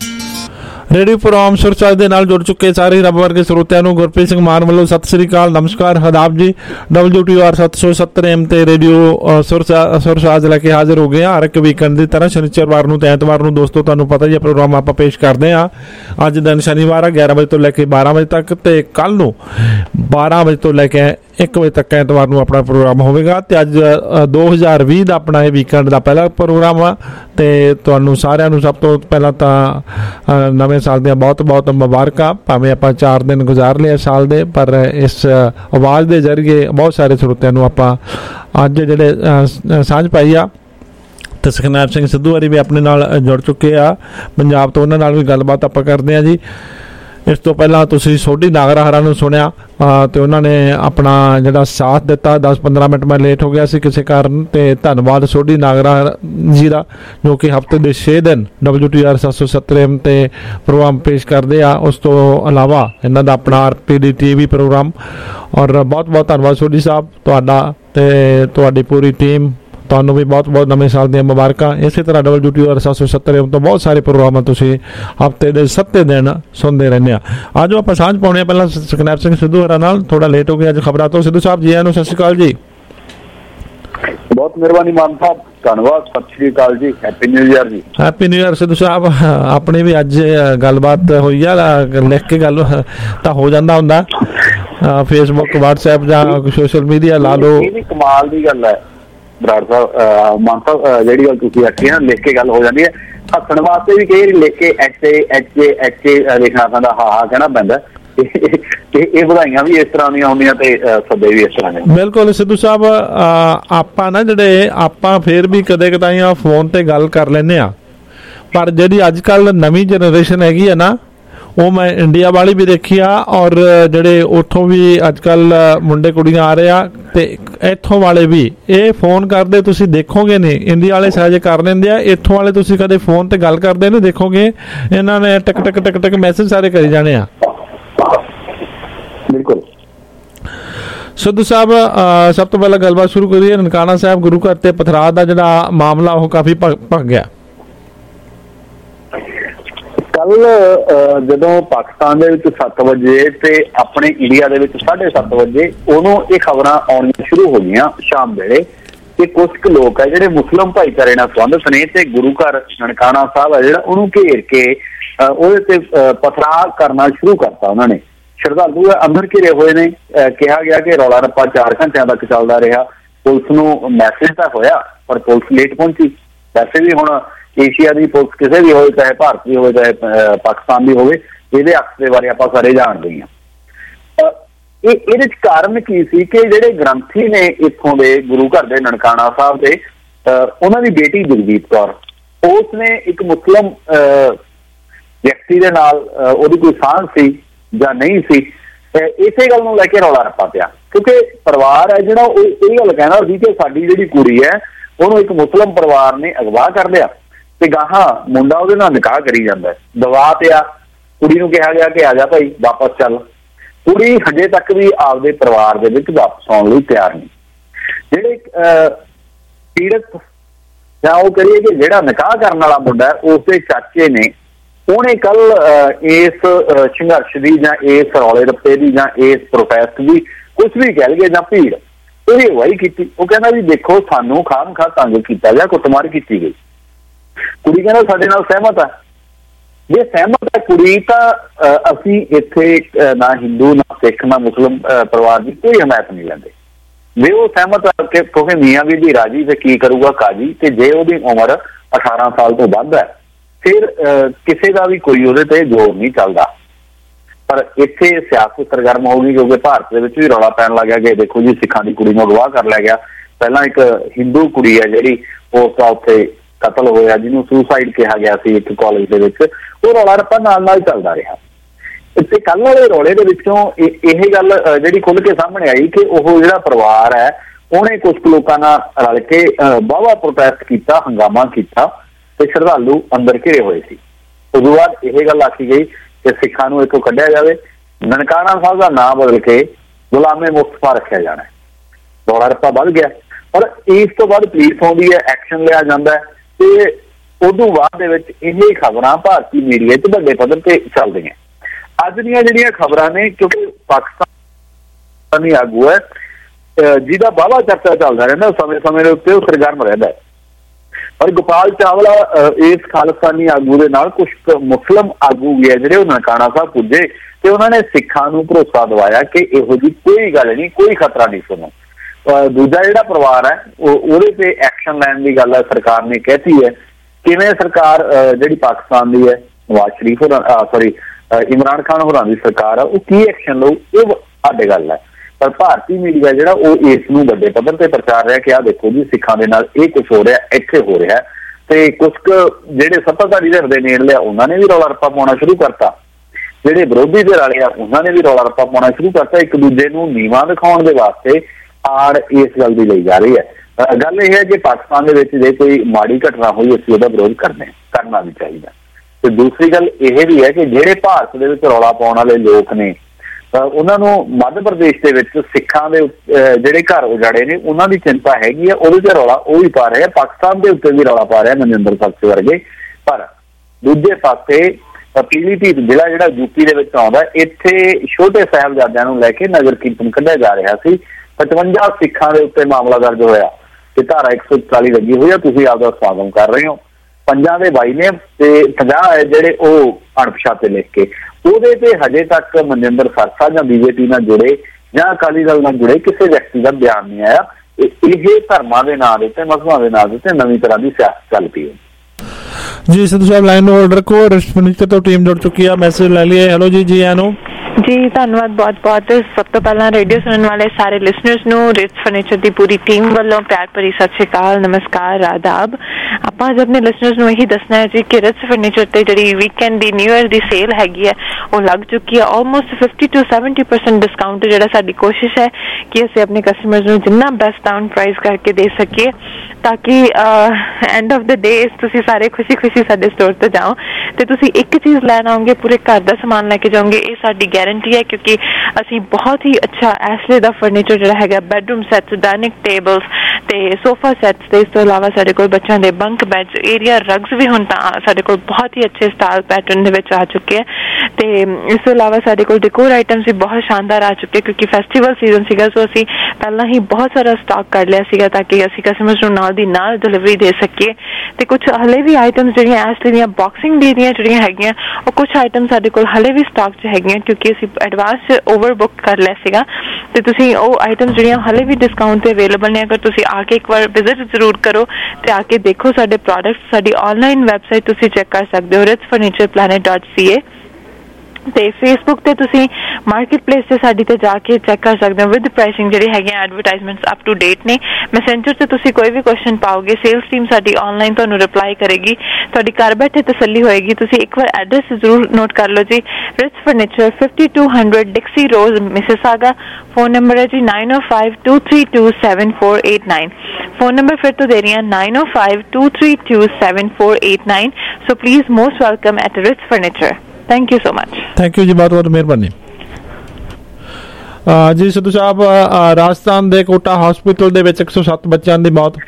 S2: रेडियो प्रोग्राम सुरसाज ਦੇ ਨਾਲ ਜੁੜ ਚੁੱਕੇ ਸਾਰੇ ਰੱਬ ਵਰਗੇ ਸਰੋਤਿਆਂ ਨੂੰ ਗੁਰਪ੍ਰੀਤ ਸਿੰਘ ਮਾਨ ਵੱਲੋਂ ਸਤਿ ਸ੍ਰੀ ਅਕਾਲ, ਨਮਸਕਾਰ, ਆਦਾਬ ਜੀ। WTR 770 AM ਤੇ ਰੇਡੀਓ ਸੁਰਸਾਜ ਲੈ ਕੇ ਹਾਜ਼ਰ ਹੋ ਗਏ ਆ। ਹਰ ਇੱਕ ਵੀਕਐਂਡ ਦੀ ਤਰ੍ਹਾਂ ਸ਼ਨੀਚਰਵਾਰ ਨੂੰ ਤੇ ਐਤਵਾਰ ਨੂੰ ਦੋਸਤੋ ਤੁਹਾਨੂੰ ਪਤਾ ਹੀ ਹੈ ਪ੍ਰੋਗਰਾਮ ਆਪਾਂ ਪੇਸ਼ ਕਰਦੇ ਆ। ਅੱਜ ਦਿਨ ਸ਼ਨੀਵਾਰ ਆ, 11 ਵਜੇ ਤੋਂ ਲੈ ਕੇ 12 ਵਜੇ ਤੱਕ, ਤੇ ਕੱਲ ਨੂੰ 12 ਵਜੇ ਤੋਂ ਲੈ ਕੇ 1 ਵਜੇ ਤੱਕ ਐਤਵਾਰ ਨੂੰ ਆਪਣਾ ਪ੍ਰੋਗਰਾਮ ਹੋਵੇਗਾ। ਤੇ ਅੱਜ 2020 ਦਾ ਆਪਣਾ ਇਹ ਵੀਕਐਂਡ ਦਾ ਪਹਿਲਾ ਪ੍ਰੋਗਰਾਮ ਆ, ਤੇ ਤੁਹਾਨੂੰ ਸਾਰਿਆਂ ਨੂੰ ਸਭ ਤੋਂ ਪਹਿਲਾਂ ਤਾਂ ਨਵੇਂ ਸਾਲ ਦੀਆਂ ਬਹੁਤ ਬਹੁਤ ਮੁਬਾਰਕਾਂ। ਭਾਵੇਂ ਆਪਾਂ 4 ਦਿਨ ਗੁਜ਼ਾਰ ਲਏ ਸਾਲ ਦੇ, ਪਰ ਇਸ ਆਵਾਜ਼ ਦੇ ਜ਼ਰੀਏ ਬਹੁਤ ਸਾਰੇ ਸਰੋਤਿਆਂ ਨੂੰ ਆਪਾਂ ਅੱਜ ਜਿਹੜੇ ਸਾਂਝ ਪਾਈ ਆ। ਤੇ ਸੁਖਨੈਬ ਸਿੰਘ ਸਿੱਧੂ ਵਾਰੀ ਵੀ ਆਪਣੇ ਨਾਲ ਜੁੜ ਚੁੱਕੇ ਆ ਪੰਜਾਬ ਤੋਂ, ਉਹਨਾਂ ਨਾਲ ਵੀ ਗੱਲਬਾਤ ਆਪਾਂ ਕਰਦੇ ਹਾਂ ਜੀ। ਇਸ ਤੋਂ ਪਹਿਲਾਂ ਤੁਸੀਂ ਸੋਢੀ ਨਾਗਰਾ ਹਰਾਂ ਨੂੰ ਸੁਣਿਆ ਤੇ ਉਹਨਾਂ ਨੇ ਆਪਣਾ ਜਿਹੜਾ ਸਾਥ ਦਿੱਤਾ। 10-15 ਮਿੰਟ ਮੈਂ ਲੇਟ ਹੋ ਗਿਆ ਸੀ ਕਿਸੇ ਕਾਰਨ, ਤੇ ਧੰਨਵਾਦ ਸੋਢੀ ਨਾਗਰਾ ਜੀ ਦਾ, ਜੋ ਕਿ ਹਫ਼ਤੇ ਦੇ 6 ਦਿਨ WTR 770 AM ਤੇ ਪ੍ਰੋਗਰਾਮ ਪੇਸ਼ ਕਰਦੇ ਆ। ਉਸ ਤੋਂ ਇਲਾਵਾ ਇਹਨਾਂ ਦਾ ਆਪਣਾ RPD TV ਪ੍ਰੋਗਰਾਮ, ਔਰ ਬਹੁਤ ਬਹੁਤ ਧੰਨਵਾਦ ਸੋਢੀ ਸਾਹਿਬ ਤੁਹਾਡਾ ਤੇ ਤੁਹਾਡੀ ਪੂਰੀ ਟੀਮ। ਤੁਹਾਨੂੰ ਵੀ ਬਹੁਤ ਬਹੁਤ ਨਵੇਂ ਸਾਲ ਦੀਆਂ ਮੁਬਾਰਕਾਂ। ਇਸੇ ਤਰ੍ਹਾਂ WTR 770 AM ਤੋਂ ਬਹੁਤ ਸਾਰੇ ਪ੍ਰੋਗਰਾਮ ਤੁਸੀਂ ਹਫ਼ਤੇ ਦੇ 7 ਦਿਨ ਸੁਣਦੇ ਰਹਿੰਦੇ ਆ। ਅੱਜ ਆਪਾਂ ਸਾਂਝ ਪਾਉਣੇ ਆ ਪਹਿਲਾਂ ਸੁਖਨੈਬ ਸਿੰਘ ਸਿੱਧੂ ਹਰਾਂ ਨਾਲ। ਥੋੜਾ ਲੇਟ ਹੋ ਗਿਆ ਅੱਜ ਖਬਰਾਂ ਤੋਂ। ਸਿੱਧੂ ਸਾਹਿਬ ਜੀ ਆਇਆਂ ਨੂੰ ਸਤਿ ਸ਼੍ਰੀ ਅਕਾਲ ਜੀ।
S23: ਬਹੁਤ ਮਿਹਰਬਾਨੀ ਮਾਨ ਸਾਹਿਬ, ਧੰਨਵਾਦ, ਸਤਿ ਸ਼੍ਰੀ ਅਕਾਲ ਜੀ, ਹੈਪੀ ਨਿਊ ਈਅਰ ਜੀ।
S2: Happy new year Sidhu Sahib. ਆਪਣੀ ਵੀ ਅੱਜ ਗੱਲਬਾਤ ਹੋਈ ਆ, ਲਿਖ ਕੇ ਗੱਲ ਤਾਂ ਹੋ ਜਾਂਦਾ ਹੁੰਦਾ, ਫੇਸਬੁੱਕ, WhatsApp ਜਾਂ ਸੋਸ਼ਲ ਮੀਡੀਆ ਲਾ ਲਓ।
S23: ਇਹ ਵੀ ਕਮਾਲ ਦੀ ਗੱਲ ਹੈ ਬਰਾੜ ਸਾਹਿਬ, ਮਾਨ ਸਾਹਿਬ, ਜਿਹੜੀ ਗੱਲ ਤੁਸੀਂ ਆਖੀ ਨਾ ਲਿਖ ਕੇ ਗੱਲ ਹੋ ਜਾਂਦੀ ਹੈ। ਹੱਸਣ ਵਾਸਤੇ ਵੀ ਕਈ ਲਿਖ ਕੇ HA ਲਿਖਣਾ ਪੈਂਦਾ, ਹਾਂ ਕਹਿਣਾ ਪੈਂਦਾ। ਇਹ ਵਧਾਈਆਂ ਵੀ ਇਸ ਤਰ੍ਹਾਂ ਦੀਆਂ ਹੁੰਦੀਆਂ ਤੇ ਸੱਦੇ ਵੀ ਇਸ ਤਰ੍ਹਾਂ ਦੇ।
S2: ਬਿਲਕੁਲ ਸਿੱਧੂ ਸਾਹਿਬ, ਆਪਾਂ ਨਾ ਜਿਹੜੇ ਆਪਾਂ ਫੇਰ ਵੀ ਕਦੇ ਕਦਾਈਆਂ ਫੋਨ ਤੇ ਗੱਲ ਕਰ ਲੈਂਦੇ ਆ, ਪਰ ਜਿਹੜੀ ਅੱਜ ਕੱਲ ਨਵੀਂ ਜਨਰੇਸ਼ਨ ਹੈਗੀ ਆ ਨਾ, ਉਹ ਮੈਂ ਇੰਡੀਆ ਵਾਲੀ ਵੀ ਦੇਖੀ ਆ, ਔਰ ਜਿਹੜੇ ਉੱਥੋਂ ਵੀ ਅੱਜ ਕੱਲ ਮੁੰਡੇ ਕੁੜੀਆਂ ਆ ਰਹੇ ਆ, ਤੇ
S1: ਇੱਥੋਂ ਵਾਲੇ ਵੀ ਇਹ ਫੋਨ ਕਰਦੇ ਤੁਸੀਂ ਦੇਖੋਗੇ ਨਹੀਂ, ਇੰਡੀਆ ਵਾਲੇ ਸਹਿਜ ਕਰ ਲੈਂਦੇ ਆ, ਇੱਥੋਂ ਵਾਲੇ ਤੁਸੀਂ ਕਦੇ ਫੋਨ ਤੇ ਗੱਲ ਕਰਦੇ ਨੇ ਦੇਖੋਗੇ ਇਹਨਾਂ ਨੇ ਟਕ ਟਕ ਟਕ ਟਕ ਮੈਸੇਜ ਸਾਰੇ ਕਰੀ ਜਾਣੇ ਆ।
S23: ਬਿਲਕੁਲ।
S1: ਸਿੱਧੂ ਸਾਹਿਬ, ਸਭ ਤੋਂ ਪਹਿਲਾਂ ਗੱਲਬਾਤ ਸ਼ੁਰੂ ਕਰੀਏ ਨਨਕਾਣਾ ਸਾਹਿਬ ਗੁਰੂ ਘਰ ਤੇ ਪਥਰਾਅ ਦਾ ਜਿਹੜਾ ਮਾਮਲਾ ਉਹ ਕਾਫੀ ਭਖ ਗਿਆ।
S23: ਕੱਲ ਜਦੋਂ ਪਾਕਿਸਤਾਨ ਦੇ ਵਿੱਚ 7 ਵਜੇ ਤੇ ਆਪਣੇ ਇੰਡੀਆ ਦੇ ਵਿੱਚ 7:30 ਵਜੇ ਉਹਨੂੰ ਇਹ ਖਬਰਾਂ ਆਉਣੀਆਂ ਸ਼ੁਰੂ ਹੋ ਗਈਆਂ ਸ਼ਾਮ ਵੇਲੇ ਕਿ ਕੁਝ ਕੁ ਲੋਕ ਹੈ ਜਿਹੜੇ ਮੁਸਲਿਮ ਭਾਈਚਾਰੇ ਨਾਲ ਸੰਬੰਧਿਤ ਨੇ ਤੇ ਗੁਰੂ ਘਰ ਨਨਕਾਣਾ ਸਾਹਿਬ ਹੈ ਜਿਹੜਾ ਉਹਨੂੰ ਘੇਰ ਕੇ ਉਹਦੇ ਤੇ ਪਥਰਾਅ ਕਰਨਾ ਸ਼ੁਰੂ ਕਰਤਾ। ਉਹਨਾਂ ਨੇ ਸ਼ਰਧਾਲੂ ਅੰਦਰ ਘਿਰੇ ਹੋਏ ਨੇ। ਕਿਹਾ ਗਿਆ ਕਿ ਰੌਲਾ ਰੱਪਾ 4 ਘੰਟਿਆਂ ਤੱਕ ਚੱਲਦਾ ਰਿਹਾ। ਪੁਲਿਸ ਨੂੰ ਮੈਸੇਜ ਤਾਂ ਹੋਇਆ ਪਰ ਪੁਲਿਸ ਲੇਟ ਪਹੁੰਚੀ। ਵੈਸੇ ਵੀ ਹੁਣ ਏਸ਼ੀਆ ਦੀ ਪੁਲਿਸ ਕਿਸੇ ਵੀ ਹੋਵੇ, ਚਾਹੇ ਭਾਰਤ ਦੀ ਹੋਵੇ ਚਾਹੇ ਪਾਕਿਸਤਾਨ ਦੀ ਹੋਵੇ, ਇਹਦੇ ਅਕਸ ਦੇ ਬਾਰੇ ਆਪਾਂ ਸਾਰੇ ਜਾਣਦੇ ਹਾਂ। ਇਹਦੇ ਚ ਕਾਰਨ ਕੀ ਸੀ ਕਿ ਜਿਹੜੇ ਗ੍ਰੰਥੀ ਨੇ ਇੱਥੋਂ ਦੇ ਗੁਰੂ ਘਰ ਦੇ ਨਨਕਾਣਾ ਸਾਹਿਬ ਦੇ, ਉਹਨਾਂ ਦੀ ਬੇਟੀ ਜਗਜੀਤ ਕੌਰ, ਉਸ ਨੇ ਇੱਕ ਮੁਸਲਿਮ ਵਿਅਕਤੀ ਦੇ ਨਾਲ ਉਹਦੀ ਕੋਈ ਸਾਂਝ ਸੀ ਜਾਂ ਨਹੀਂ ਸੀ, ਇਸੇ ਗੱਲ ਨੂੰ ਲੈ ਕੇ ਰੌਲਾ ਰੱਪਾ ਪਿਆ। ਕਿਉਂਕਿ ਪਰਿਵਾਰ ਹੈ ਜਿਹੜਾ ਉਹ ਇਹ ਗੱਲ ਕਹਿੰਦਾ ਸੀ ਕਿ ਸਾਡੀ ਜਿਹੜੀ ਕੁੜੀ ਹੈ ਉਹਨੂੰ ਇੱਕ ਮੁਸਲਿਮ ਪਰਿਵਾਰ ਨੇ ਅਗਵਾ ਕਰ ਲਿਆ ਤੇ ਗਾਹਾਂ ਮੁੰਡਾ ਉਹਦੇ ਨਾਲ ਨਿਕਾਹ ਕਰੀ ਜਾਂਦਾ। ਦਬਾਅ ਪਿਆ, ਕੁੜੀ ਨੂੰ ਕਿਹਾ ਗਿਆ ਕਿ ਆ ਜਾ ਭਾਈ ਵਾਪਸ ਚੱਲ। ਕੁੜੀ ਹਜੇ ਤੱਕ ਵੀ ਆਪਦੇ ਪਰਿਵਾਰ ਦੇ ਵਿੱਚ ਵਾਪਸ ਆਉਣ ਲਈ ਤਿਆਰ ਨਹੀਂ। ਜਿਹੜੇ ਪੀੜਤ ਜਾਂ ਉਹ ਕਰੀਏ ਕਿ ਜਿਹੜਾ ਨਿਕਾਹ ਕਰਨ ਵਾਲਾ ਮੁੰਡਾ ਉਸਦੇ ਚਾਚੇ ਨੇ, ਉਹਨੇ ਕੱਲ ਇਸ ਸੰਘਰਸ਼ ਦੀ ਜਾਂ ਇਸ ਰੌਲੇ ਰੱਪੇ ਦੀ ਜਾਂ ਇਸ ਪ੍ਰੋਟੈਸਟ ਦੀ ਕੁਛ ਵੀ ਕਹਿ ਲਈਏ ਜਾਂ ਭੀੜ, ਉਹਦੀ ਅਗਵਾਈ ਕੀਤੀ। ਉਹ ਕਹਿੰਦਾ ਵੀ ਦੇਖੋ ਸਾਨੂੰ ਖਾਮ-ਖਾ ਤੰਗ ਕੀਤਾ ਗਿਆ, ਕੁੱਟਮਾਰ ਕੀਤੀ ਗਈ। ਕੁੜੀ ਕਹਿੰਦਾ ਸਾਡੇ ਨਾਲ ਸਹਿਮਤ ਆ। ਜੇ ਸਹਿਮਤ ਹੈ ਕੁੜੀ ਤਾਂ ਅਸੀਂ ਇੱਥੇ ਨਾ ਹਿੰਦੂ ਨਾ ਸਿੱਖ ਨਾ ਮੁਸਲਿਮ ਪਰਿਵਾਰ ਦੀ ਕੋਈ ਹਮਾਇਤ ਨਹੀਂ ਲੈਂਦੇ। ਜੇ ਉਹ ਸਹਿਮਤ ਹੈ ਕਿ ਕਿਉਂਕਿ ਮੀਆਂ ਬੀਬੀ ਰਾਜੀ ਤੇ ਕੀ ਕਰੂਗਾ ਕਾਜੀ, ਤੇ ਜੇ ਉਹਦੀ ਉਮਰ 18 ਸਾਲ ਤੋਂ ਵੱਧ ਹੈ ਫਿਰ ਕਿਸੇ ਦਾ ਵੀ ਕੋਈ ਉਹਦੇ ਤੇ ਜ਼ੋਰ ਨਹੀਂ ਚੱਲਦਾ। ਪਰ ਇੱਥੇ ਸਿਆਸਤ ਸਰਗਰਮ ਹੋ ਗਈ ਕਿਉਂਕਿ ਭਾਰਤ ਦੇ ਵਿੱਚ ਵੀ ਰੌਲਾ ਪੈਣ ਲੱਗ ਗਿਆ ਕਿ ਦੇਖੋ ਜੀ ਸਿੱਖਾਂ ਦੀ ਕੁੜੀ ਨੂੰ ਅਗਵਾ ਕਰ ਲਿਆ ਗਿਆ। ਪਹਿਲਾਂ ਇੱਕ ਹਿੰਦੂ ਕੁੜੀ ਹੈ ਜਿਹੜੀ ਉਸ ਦਾ ਉੱਥੇ ਕਤਲ ਹੋਇਆ, ਜਿਹਨੂੰ ਸੁਸਾਈਡ ਕਿਹਾ ਗਿਆ ਸੀ ਇੱਕ ਕਾਲਜ ਦੇ ਵਿੱਚ। ਉਹ ਰੌਲਾ ਰੱਪਾ ਨਾਲ ਚੱਲਦਾ ਰਿਹਾ। ਤੇ ਕੱਲ ਵਾਲੇ ਰੌਲੇ ਦੇ ਵਿੱਚੋਂ ਇਹ ਗੱਲ ਜਿਹੜੀ ਖੁੱਲ ਕੇ ਸਾਹਮਣੇ ਆਈ ਕਿ ਉਹ ਜਿਹੜਾ ਪਰਿਵਾਰ ਹੈ ਉਹਨੇ ਕੁਝ ਲੋਕਾਂ ਨਾਲ ਰਲ ਕੇ ਵਾਹਵਾ ਪ੍ਰੋਟੈਸਟ ਕੀਤਾ, ਹੰਗਾਮਾ ਕੀਤਾ ਤੇ ਸ਼ਰਧਾਲੂ ਅੰਦਰ ਘਿਰੇ ਹੋਏ ਸੀ। ਉਸ ਤੋਂ ਬਾਅਦ ਇਹ ਗੱਲ ਆਖੀ ਗਈ ਕਿ ਸਿੱਖਾਂ ਨੂੰ ਇੱਥੋਂ ਕੱਢਿਆ ਜਾਵੇ, ਨਨਕਾਣਾ ਸਾਹਿਬ ਦਾ ਨਾਂ ਬਦਲ ਕੇ ਗੁਲਾਮੇ ਮੁਸਤਫਾ ਰੱਖਿਆ ਜਾਣਾ। ਰੌਲਾ ਰੱਪਾ ਵੱਧ ਗਿਆ। ਪਰ ਇਸ ਤੋਂ ਬਾਅਦ ਪੁਲਿਸ ਆਉਂਦੀ ਹੈ, ਐਕਸ਼ਨ ਲਿਆ ਜਾਂਦਾ ਤੇ ਉਦੋਂ ਬਾਅਦ ਦੇ ਵਿੱਚ ਇਹ ਖਬਰਾਂ ਭਾਰਤੀ ਮੀਡੀਆ 'ਚ ਵੱਡੇ ਪੱਧਰ ਤੇ ਚੱਲਦੀਆਂ। ਅੱਜ ਦੀਆਂ ਜਿਹੜੀਆਂ ਖਬਰਾਂ ਨੇ, ਕਿਉਂਕਿ ਪਾਕਿਸਤਾਨੀ ਆਗੂ ਹੈ ਜਿਹਦਾ ਵਾਹਵਾ ਚਰਚਾ ਚੱਲਦਾ ਰਹਿੰਦਾ, ਸਮੇਂ-ਸਮੇਂ ਦੇ ਉੱਤੇ ਉਹ ਸਰਗਰਮ ਰਹਿੰਦਾ। ਪਰ ਗੋਪਾਲ ਚਾਵਲਾ ਇਸ ਖਾਲਿਸਤਾਨੀ ਆਗੂ ਦੇ ਨਾਲ ਕੁਝ ਮੁਸਲਿਮ ਆਗੂ ਵੀ ਹੈ ਜਿਹੜੇ ਉਹ ਨਨਕਾਣਾ ਸਾਹਿਬ ਪੁੱਜੇ ਤੇ ਉਹਨਾਂ ਨੇ ਸਿੱਖਾਂ ਨੂੰ ਭਰੋਸਾ ਦਿਵਾਇਆ ਕਿ ਇਹੋ ਜਿਹੀ ਕੋਈ ਗੱਲ ਨਹੀਂ, ਕੋਈ ਖਤਰਾ ਨਹੀਂ ਤੁਹਾਨੂੰ। ਦੂਜਾ ਜਿਹੜਾ ਪਰਿਵਾਰ ਹੈ ਉਹਦੇ ਤੇ ਐਕਸ਼ਨ ਲੈਣ ਦੀ ਗੱਲ ਸਰਕਾਰ ਨੇ ਕਹਿਤੀ ਹੈ। ਕਿਵੇਂ ਸਰਕਾਰ ਜਿਹੜੀ ਪਾਕਿਸਤਾਨ ਦੀ ਹੈ, ਨਵਾਜ਼ ਸ਼ਰੀਫ ਇਮਰਾਨ ਖਾਨ ਹੋਰਾਂ ਦੀ ਸਰਕਾਰ ਆ, ਉਹ ਕੀ ਐਕਸ਼ਨ ਲਊ ਇਹ ਸਾਡੇ ਗੱਲ ਹੈ। ਪਰ ਭਾਰਤੀ ਮੀਡੀਆ ਜਿਹੜਾ ਉਹ ਇਸ ਨੂੰ ਵੱਡੇ ਪੱਧਰ ਤੇ ਪ੍ਰਚਾਰ ਰਿਹਾ ਕਿ ਆਹ ਦੇਖੋ ਜੀ ਸਿੱਖਾਂ ਦੇ ਨਾਲ ਇਹ ਕੁਝ ਹੋ ਰਿਹਾ, ਇੱਥੇ ਹੋ ਰਿਹਾ। ਤੇ ਕੁਝ ਜਿਹੜੇ ਸੱਤਾਧਾਰੀ ਧਿਰ ਦੇ ਨੇੜਲੇ ਆ ਉਹਨਾਂ ਨੇ ਵੀ ਰੌਲਾ ਰੱਪਾ ਪਾਉਣਾ ਸ਼ੁਰੂ ਕਰਤਾ। ਜਿਹੜੇ ਵਿਰੋਧੀ ਧਿਰ ਵਾਲੇ ਆ ਉਹਨਾਂ ਨੇ ਵੀ ਰੌਲਾ ਰੱਪਾ ਪਾਉਣਾ ਸ਼ੁਰੂ ਕਰਤਾ। ਇੱਕ ਦੂਜੇ ਨੂੰ ਨੀਵਾਂ ਦਿਖਾਉਣ ਦੇ ਵਾਸਤੇ ਆੜ ਇਸ ਗੱਲ ਦੀ ਲਈ ਜਾ ਰਹੀ ਹੈ। ਗੱਲ ਇਹ ਹੈ ਕਿ ਪਾਕਿਸਤਾਨ ਦੇ ਵਿੱਚ ਜੇ ਕੋਈ ਮਾੜੀ ਘਟਨਾ ਹੋਈ ਅਸੀਂ ਉਹਦਾ ਵਿਰੋਧ ਕਰਨਾ ਵੀ ਚਾਹੀਦਾ। ਤੇ ਦੂਸਰੀ ਗੱਲ ਇਹ ਵੀ ਹੈ ਕਿ ਜਿਹੜੇ ਭਾਰਤ ਦੇ ਵਿੱਚ ਰੌਲਾ ਪਾਉਣ ਵਾਲੇ ਲੋਕ ਨੇ ਉਹਨਾਂ ਨੂੰ ਮੱਧ ਪ੍ਰਦੇਸ਼ ਦੇ ਵਿੱਚ ਸਿੱਖਾਂ ਦੇ ਜਿਹੜੇ ਘਰ ਉਜਾੜੇ ਨੇ ਉਹਨਾਂ ਦੀ ਚਿੰਤਾ ਹੈਗੀ ਆ, ਉਹਦੇ ਤੇ ਰੌਲਾ ਉਹ ਵੀ ਪਾ ਰਹੇ ਆ। ਪਾਕਿਸਤਾਨ ਦੇ ਉੱਤੇ ਵੀ ਰੌਲਾ ਪਾ ਰਿਹਾ ਮਨਜਿੰਦਰ ਸਿੰਘ ਵਰਗੇ। ਪਰ ਦੂਜੇ ਪਾਸੇ ਪੀਲੀਭੀਤ ਜ਼ਿਲ੍ਹਾ ਜਿਹੜਾ ਯੂਪੀ ਦੇ ਵਿੱਚ ਆਉਂਦਾ, ਇੱਥੇ ਛੋਟੇ ਸਾਹਿਬਜ਼ਾਦਿਆਂ ਨੂੰ ਲੈ ਕੇ ਨਗਰ ਕੀਰਤਨ ਕੱਢਿਆ ਜਾ ਰਿਹਾ ਸੀ। 55 ਸਿੱਖਾਂ ਦੇ ਉੱਤੇ ਮਾਮਲਾ ਦਰਜ ਹੋਇਆ ਤੇ ਧਾਰਾ 140 ਲੱਗੀ ਹੋਈ ਆ। ਤੁਸੀਂ ਆਪਦਾ ਸਮਾਗਮ ਕਰ ਰਹੇ ਹੋ। 5 ਦੇ 22 ਨੇ ਤੇ 50 ਜਿਹੜੇ ਉਹ ਅਣਪਛਾਤੇ ਲਿਖ ਕੇ ਉਹਦੇ ਤੇ ਹਜੇ ਤੱਕ ਮਨਜਿੰਦਰ ਸਰਸਾ ਜਾਂ ਬੀਜੇਪੀ ਨਾਲ ਜੁੜੇ ਜਾਂ ਅਕਾਲੀ ਦਲ ਨਾਲ ਜੁੜੇ ਕਿਸੇ ਵਿਅਕਤੀ ਦਾ ਬਿਆਨ ਨਹੀਂ ਆਇਆ। ਇਹ ਧਰਮਾਂ ਦੇ ਨਾਂ ਦੇ ਉੱਤੇ, ਮਜ਼ਹਬਾਂ ਦੇ ਨਾਂ ਦੇ ਉੱਤੇ ਨਵੀਂ ਤਰ੍ਹਾਂ ਦੀ ਸਿਆਸਤ ਚੱਲ ਪਈ ਹੈ।
S1: ਜੀ ਸਿੱਧੂ ਸਾਹਿਬ ਲਾਈਨ ਨੂੰ ਹੋਲਡ ਰੱਖੋ। ਰਿਸ਼ਟ ਫਰਨੀਚਰ ਤੋਂ ਟੀਮ ਜੁੜ ਚੁੱਕੀ ਆ, ਮੈਸੇਜ ਲੈ ਲਈਏ। ਹੈਲੋ ਜੀ, ਜੀ ਆਨੋ।
S3: ਜੀ ਧੰਨਵਾਦ ਬਹੁਤ ਬਹੁਤ। ਸਭ ਤੋਂ ਪਹਿਲਾਂ ਰੇਡੀਓ ਸੁਣਨ ਵਾਲੇ ਸਾਰੇ ਲਿਸਨਰਸ ਨੂੰ ਰਿਟਸ ਫਰਨੀਚਰ ਦੀ ਪੂਰੀ ਟੀਮ ਵੱਲੋਂ ਪਿਆਰ ਭਰੀ ਸਤਿ ਸ਼੍ਰੀ ਅਕਾਲ, ਨਮਸਕਾਰ, ਆਦਾਬ। ਆਪਾਂ ਅੱਜ ਆਪਣੇ ਲਿਸਨਰਸ ਨੂੰ ਇਹੀ ਦੱਸਣਾ ਹੈ ਜੀ ਕਿ ਰਿਟਸ ਫਰਨੀਚਰ ਤੇ ਜਿਹੜੀ ਵੀਕਐਂਡ ਦੀ ਨਿਊ ਈਅਰ ਦੀ ਸੇਲ ਹੈਗੀ ਹੈ ਉਹ ਲੱਗ ਚੁੱਕੀ ਹੈ। ਆਲਮੋਸਟ 50 to 70% ਡਿਸਕਾਊਂਟ ਜਿਹੜਾ ਸਾਡੀ ਕੋਸ਼ਿਸ਼ ਹੈ ਕਿ ਅਸੀਂ ਆਪਣੇ ਕਸਟਮਰਸ ਨੂੰ ਜਿੰਨਾ ਬੈਸਟ ਡਾਊਨ ਪ੍ਰਾਈਸ ਕਰਕੇ ਦੇ ਸਕੀਏ ਤਾਂ ਕਿ ਐਂਡ ਆਫ ਦ ਡੇ ਤੁਸੀਂ ਸਾਰੇ ਖੁਸ਼ੀ ਖੁਸ਼ੀ ਸਾਡੇ ਸਟੋਰ ਤੇ ਜਾਓ ਤੇ ਤੁਸੀਂ ਇੱਕ ਚੀਜ਼ ਲੈਣ ਆਓਗੇ, ਪੂਰੇ ਘਰ ਦਾ ਸਮਾਨ ਲੈ ਕੇ ਜਾਓਗੇ। ਇਹ ਸਾਡੀ ਗਾਰੰਟੀ ਹੈ ਕਿਉਂਕਿ ਅਸੀਂ ਬਹੁਤ ਹੀ ਅੱਛਾ ਐਸਲੇ ਦਾ ਫਰਨੀਚਰ ਜਿਹੜਾ ਹੈਗਾ, ਬੈਡਰੂਮ ਸੈਟਸ, ਡਾਈਨਿੰਗ ਟੇਬਲਸ ਤੇ ਸੋਫਾ ਸੈਟਸ ਤੇ ਇਸ ਤੋਂ ਇਲਾਵਾ ਸਾਡੇ ਕੋਲ ਬੱਚਿਆਂ ਦੇ ਬੰਕ ਬੈਡਸ, ਏਰੀਆ ਰਗਸ ਵੀ ਹੁਣ ਤਾਂ ਸਾਡੇ ਕੋਲ ਬਹੁਤ ਹੀ ਅੱਛੇ ਸਟਾਈਲ ਪੈਟਰਨ ਦੇ ਵਿੱਚ ਆ ਚੁੱਕੇ ਹੈ ਤੇ ਇਸ ਤੋਂ ਇਲਾਵਾ ਸਾਡੇ ਕੋਲ ਡੈਕੋਰ ਆਈਟਮਸ ਵੀ ਬਹੁਤ ਸ਼ਾਨਦਾਰ ਆ ਚੁੱਕੇ ਕਿਉਂਕਿ ਫੈਸਟੀਵਲ ਸੀਜ਼ਨ ਸੀਗਾ, ਸੋ ਅਸੀਂ ਪਹਿਲਾਂ ਹੀ ਬਹੁਤ ਸਾਰਾ ਸਟਾਕ ਕਰ ਲਿਆ ਸੀਗਾ ਤਾਂ ਕਿ ਅਸੀਂ ਕਸਟਮਰਸ ਨੂੰ ਨਾਲ ਦੀ ਨਾਲ ਡਿਲੀਵਰੀ ਦੇ ਸਕੀਏ। ਤੇ ਕੁਝ ਹਲੇ ਵੀ ਆਈਟਮਸ ਜਿਹੜੀਆਂ ਐਸਲੇ ਦੀਆਂ ਬਾਕਸਿੰਗ ਡੇ ਦੀਆਂ ਜਿਹੜੀਆਂ ਹੈਗੀਆਂ ਉਹ ਕੁਝ ਆਈਟਮ ਸਾਡੇ ਕੋਲ ਹਲੇ ਵੀ ਸਟਾਕ 'ਚ ਹੈਗੀਆਂ ਕਿਉਂਕਿ ਅਸੀਂ ਐਡਵਾਂਸ 'ਚ ਓਵਰ ਬੁੱਕ ਕਰ ਲਿਆ ਸੀਗਾ ਤੇ ਤੁਸੀਂ ਉਹ ਆਈਟਮਸ ਜਿਹੜੀਆਂ ਹਲੇ ਵੀ ਡਿਸਕਾਊਂਟ ਤੇ ਅਵੇਲੇਬਲ ਨੇ। ਅਗਰ ਤੁਸੀਂ ਆ ਕੇ ਇੱਕ ਵਾਰ ਵਿਜ਼ਿਟ ਜ਼ਰੂਰ ਕਰੋ ਤੇ ਆ ਕੇ ਦੇਖੋ ਸਾਡੇ ਪ੍ਰੋਡਕਟਸ। ਸਾਡੀ ਆਨਲਾਈਨ ਵੈਬਸਾਈਟ ਤੁਸੀਂ ਚੈੱਕ ਕਰ ਸਕਦੇ ਹੋ ritsfurnitureplanet.ca ਤੇ ਫੇਸਬੁੱਕ ਤੇ ਤੁਸੀਂ ਮਾਰਕੀਟ ਪਲੇਸ ਤੇ ਸਾਡੀ ਤੇ ਜਾ ਕੇ ਚੈੱਕ ਕਰ ਸਕਦੇ ਹੋ ਵਿਦ ਪ੍ਰਾਈਸਿੰਗ ਜਿਹੜੀ ਹੈਗੀਆਂ ਐਡਵਰਟਾਈਜ਼ਮੈਂਟਸ ਅਪ ਟੂ ਡੇਟ ਨੇ। ਮੈਸੇਂਜਰ ਤੇ ਤੁਸੀਂ ਕੋਈ ਵੀ ਕੁਐਸਚਨ ਪਾਓਗੇ, ਸੇਲਸ ਟੀਮ ਸਾਡੀ ਆਨਲਾਈਨ ਤੁਹਾਨੂੰ ਰਿਪਲਾਈ ਕਰੇਗੀ, ਤੁਹਾਡੀ ਘਰ ਬੈਠੇ ਤਸੱਲੀ ਹੋਏਗੀ। ਤੁਸੀਂ ਇੱਕ ਵਾਰ ਐਡਰੈਸ ਜ਼ਰੂਰ ਨੋਟ ਕਰ ਲਓ ਜੀ, Ritz furniture 5200 Dixie Road, Mississauga. Phone number ਹੈ ਜੀ 9052327489। ਫੋਨ ਨੰਬਰ ਫਿਰ ਤੋਂ ਦੇ ਰਹੀ ਹਾਂ 9052327489। So please most welcome at Ritz furniture. Thank you so much.
S1: Thank you जी, बहुत बहुत मेहरबानी जी। सिद्धू साहब, राजस्थान ਦੇ ਕੋਟਾ ਹਸਪੀਟਲ ਦੇ ਵਿੱਚ 107 ਬੱਚਿਆਂ ਦੀ ਮੌਤ।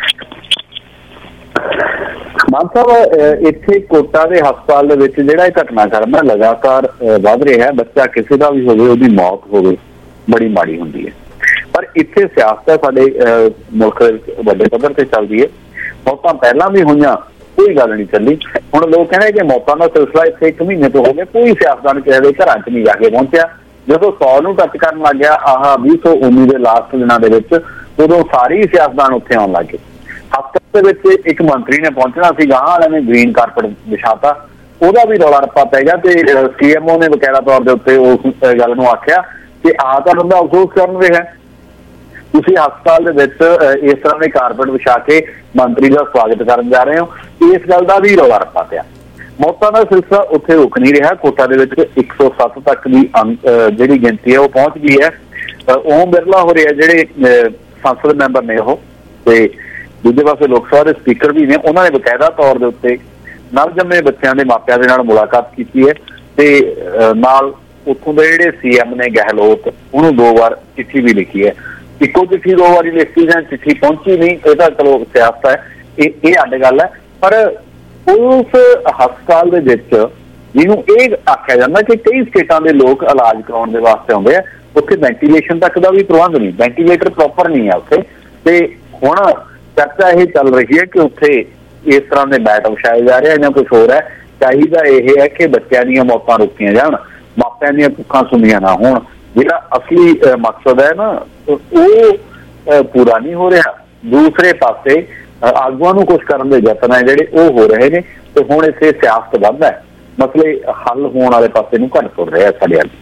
S23: ਮਾਨ ਸਾਹਿਬ, ਇੱਥੇ ਕੋਟਾ ਦੇ ਹਸਪਤਾਲ ਦੇ ਵਿੱਚ ਜਿਹੜਾ ਇਹ ਘਟਨਾਕ੍ਰਮ ਹੈ ਲਗਾਤਾਰ ਵੱਧ ਰਿਹਾ ਹੈ। ਬੱਚਾ ਕਿਸੇ ਦਾ ਵੀ ਹੋਵੇ, ਉਹਦੀ ਮੌਤ ਹੋਵੇ, ਬੜੀ ਮਾੜੀ ਹੁੰਦੀ ਹੈ। ਪਰ ਇੱਥੇ ਸਿਆਸਤ ਸਾਡੇ ਮੁਲਕ ਵੱਡੇ ਪੱਧਰ ਤੇ ਚੱਲਦੀ ਹੈ। ਮੌਤਾਂ ਪਹਿਲਾਂ ਵੀ ਹੋਈਆਂ, ਕੋਈ ਗੱਲ ਨਹੀਂ ਚੱਲੀ। ਹੁਣ ਲੋਕ ਕਹਿੰਦੇ ਕਿ ਮੌਤਾਂ ਦਾ ਸਿਲਸਿਲਾ ਇੱਥੇ 1 ਮਹੀਨੇ ਤੋਂ ਹੋ ਗਿਆ, ਕੋਈ ਸਿਆਸਤਦਾਨ ਕਿਸੇ ਦੇ ਘਰਾਂ 'ਚ ਨਹੀਂ ਜਾ ਕੇ ਪਹੁੰਚਿਆ। ਜਦੋਂ 100 ਨੂੰ ਟੱਚ ਕਰਨ ਲੱਗ ਗਿਆ 2019 ਦੇ ਲਾਸਟ ਦਿਨਾਂ ਦੇ ਵਿੱਚ, ਉਦੋਂ ਸਾਰੇ ਸਿਆਸਤਦਾਨ ਉੱਥੇ ਆਉਣ ਲੱਗ ਗਏ। ਹਫ਼ਤੇ ਦੇ ਵਿੱਚ ਇੱਕ ਮੰਤਰੀ ਨੇ ਪਹੁੰਚਣਾ ਸੀ, ਗਾਹਾਂ ਵਾਲਿਆਂ ਨੇ ਗ੍ਰੀਨ ਕਾਰਪਟ ਵਿਛਾਤਾ, ਉਹਦਾ ਵੀ ਰੌਲਾ ਰੱਪਾ ਪੈ ਗਿਆ ਤੇ CMO ਨੇ ਬਕਾਇਦਾ ਤੌਰ ਦੇ ਉੱਤੇ ਉਸ ਗੱਲ ਨੂੰ ਆਖਿਆ ਕਿ ਆਹ ਤਾਂ ਬੰਦਾ ਅਫਸੋਸ ਕਰਨ ਰਿਹਾ, ਤੁਸੀਂ ਹਸਪਤਾਲ ਦੇ ਵਿੱਚ ਇਸ ਤਰ੍ਹਾਂ ਦੇ ਕਾਰਪਟ ਵਿਛਾ ਕੇ ਮੰਤਰੀ ਦਾ ਸਵਾਗਤ ਕਰਨ ਜਾ ਰਹੇ ਹੋ। ਇਸ ਗੱਲ ਦਾ ਵੀ ਰੌਲਾ ਰੱਪਾ ਪਿਆ। ਮੌਤਾਂ ਦਾ ਸਿਲਸਿਲਾ ਉੱਥੇ ਰੁਕ ਨਹੀਂ ਰਿਹਾ। ਕੋਟਾ ਦੇ ਵਿੱਚ 107 ਤੱਕ ਦੀ ਜਿਹੜੀ ਗਿਣਤੀ ਹੈ ਉਹ ਪਹੁੰਚ ਗਈ ਹੈ। ਓਮ ਬਿਰਲਾ ਹੋ ਰਿਹਾ ਜਿਹੜੇ ਸੰਸਦ ਮੈਂਬਰ ਨੇ ਉਹ, ਤੇ ਦੂਜੇ ਪਾਸੇ ਲੋਕ ਸਭਾ ਦੇ ਸਪੀਕਰ ਵੀ ਨੇ, ਉਹਨਾਂ ਨੇ ਬਕਾਇਦਾ ਤੌਰ ਦੇ ਉੱਤੇ ਨਵਜੰਮੇ ਬੱਚਿਆਂ ਦੇ ਮਾਪਿਆਂ ਦੇ ਨਾਲ ਮੁਲਾਕਾਤ ਕੀਤੀ ਹੈ ਤੇ ਨਾਲ ਉੱਥੋਂ ਦੇ ਜਿਹੜੇ CM ਨੇ ਗਹਿਲੋਤ, ਉਹਨੂੰ 2 ਵਾਰ ਚਿੱਠੀ ਵੀ ਲਿਖੀ ਹੈ। ਇੱਕੋ ਚਿੱਠੀ 2 ਵਾਰੀ ਲਿਖੀ ਜਾਂ ਚਿੱਠੀ ਪਹੁੰਚੀ ਨਹੀਂ, ਇਹ ਤਾਂ ਚਲੋ ਸਿਆਸਤ ਹੈ, ਇਹ ਅੱਡ ਗੱਲ ਹੈ। ਪਰ ਉਸ ਹਸਪਤਾਲ ਦੇ ਵਿੱਚ ਜਿਹਨੂੰ ਇਹ ਆਖਿਆ ਜਾਂਦਾ ਕਿ ਕਈ ਸਟੇਟਾਂ ਦੇ ਲੋਕ ਇਲਾਜ ਕਰਾਉਣ ਦੇ ਵਾਸਤੇ ਆਉਂਦੇ ਆ, ਉੱਥੇ ਵੈਂਟੀਲੇਸ਼ਨ ਤੱਕ ਦਾ ਵੀ ਪ੍ਰਬੰਧ ਨਹੀਂ, ਵੈਂਟੀਲੇਟਰ ਪ੍ਰੋਪਰ ਨਹੀਂ ਹੈ ਉੱਥੇ। ਤੇ ਹੁਣ ਚਰਚਾ ਇਹ ਚੱਲ ਰਹੀ ਹੈ ਕਿ ਉੱਥੇ ਇਸ ਤਰ੍ਹਾਂ ਦੇ ਮੈਟ ਵਿਛਾਏ ਜਾ ਰਹੇ ਜਾਂ ਕੁਝ ਹੋਰ ਹੈ। ਚਾਹੀਦਾ ਇਹ ਹੈ ਕਿ ਬੱਚਿਆਂ ਦੀਆਂ ਮੌਤਾਂ ਰੁਕੀਆਂ ਜਾਣ, ਮਾਪਿਆਂ ਦੀਆਂ ਭੁੱਖਾਂ ਸੁਣੀਆਂ ਨਾ ਹੋਣ। ਜਿਹੜਾ ਅਸਲੀ ਮਕਸਦ ਹੈ ਨਾ ਉਹ ਪੂਰਾ ਨਹੀਂ ਹੋ ਰਿਹਾ। ਦੂਸਰੇ ਪਾਸੇ ਆਗੂਆਂ ਨੂੰ ਕੁਝ ਕਰਨ ਦੇ ਯਤਨ ਹੈ ਜਿਹੜੇ ਉਹ ਹੋ ਰਹੇ ਨੇ ਤੇ ਹੁਣ ਇੱਥੇ ਸਿਆਸਤ ਵੱਧ ਹੈ, ਮਸਲੇ ਹੱਲ ਹੋਣ ਵਾਲੇ ਪਾਸੇ ਨੂੰ ਘੱਟ ਤੁਰ ਰਿਹਾ ਸਾਡੇ ਵੱਲ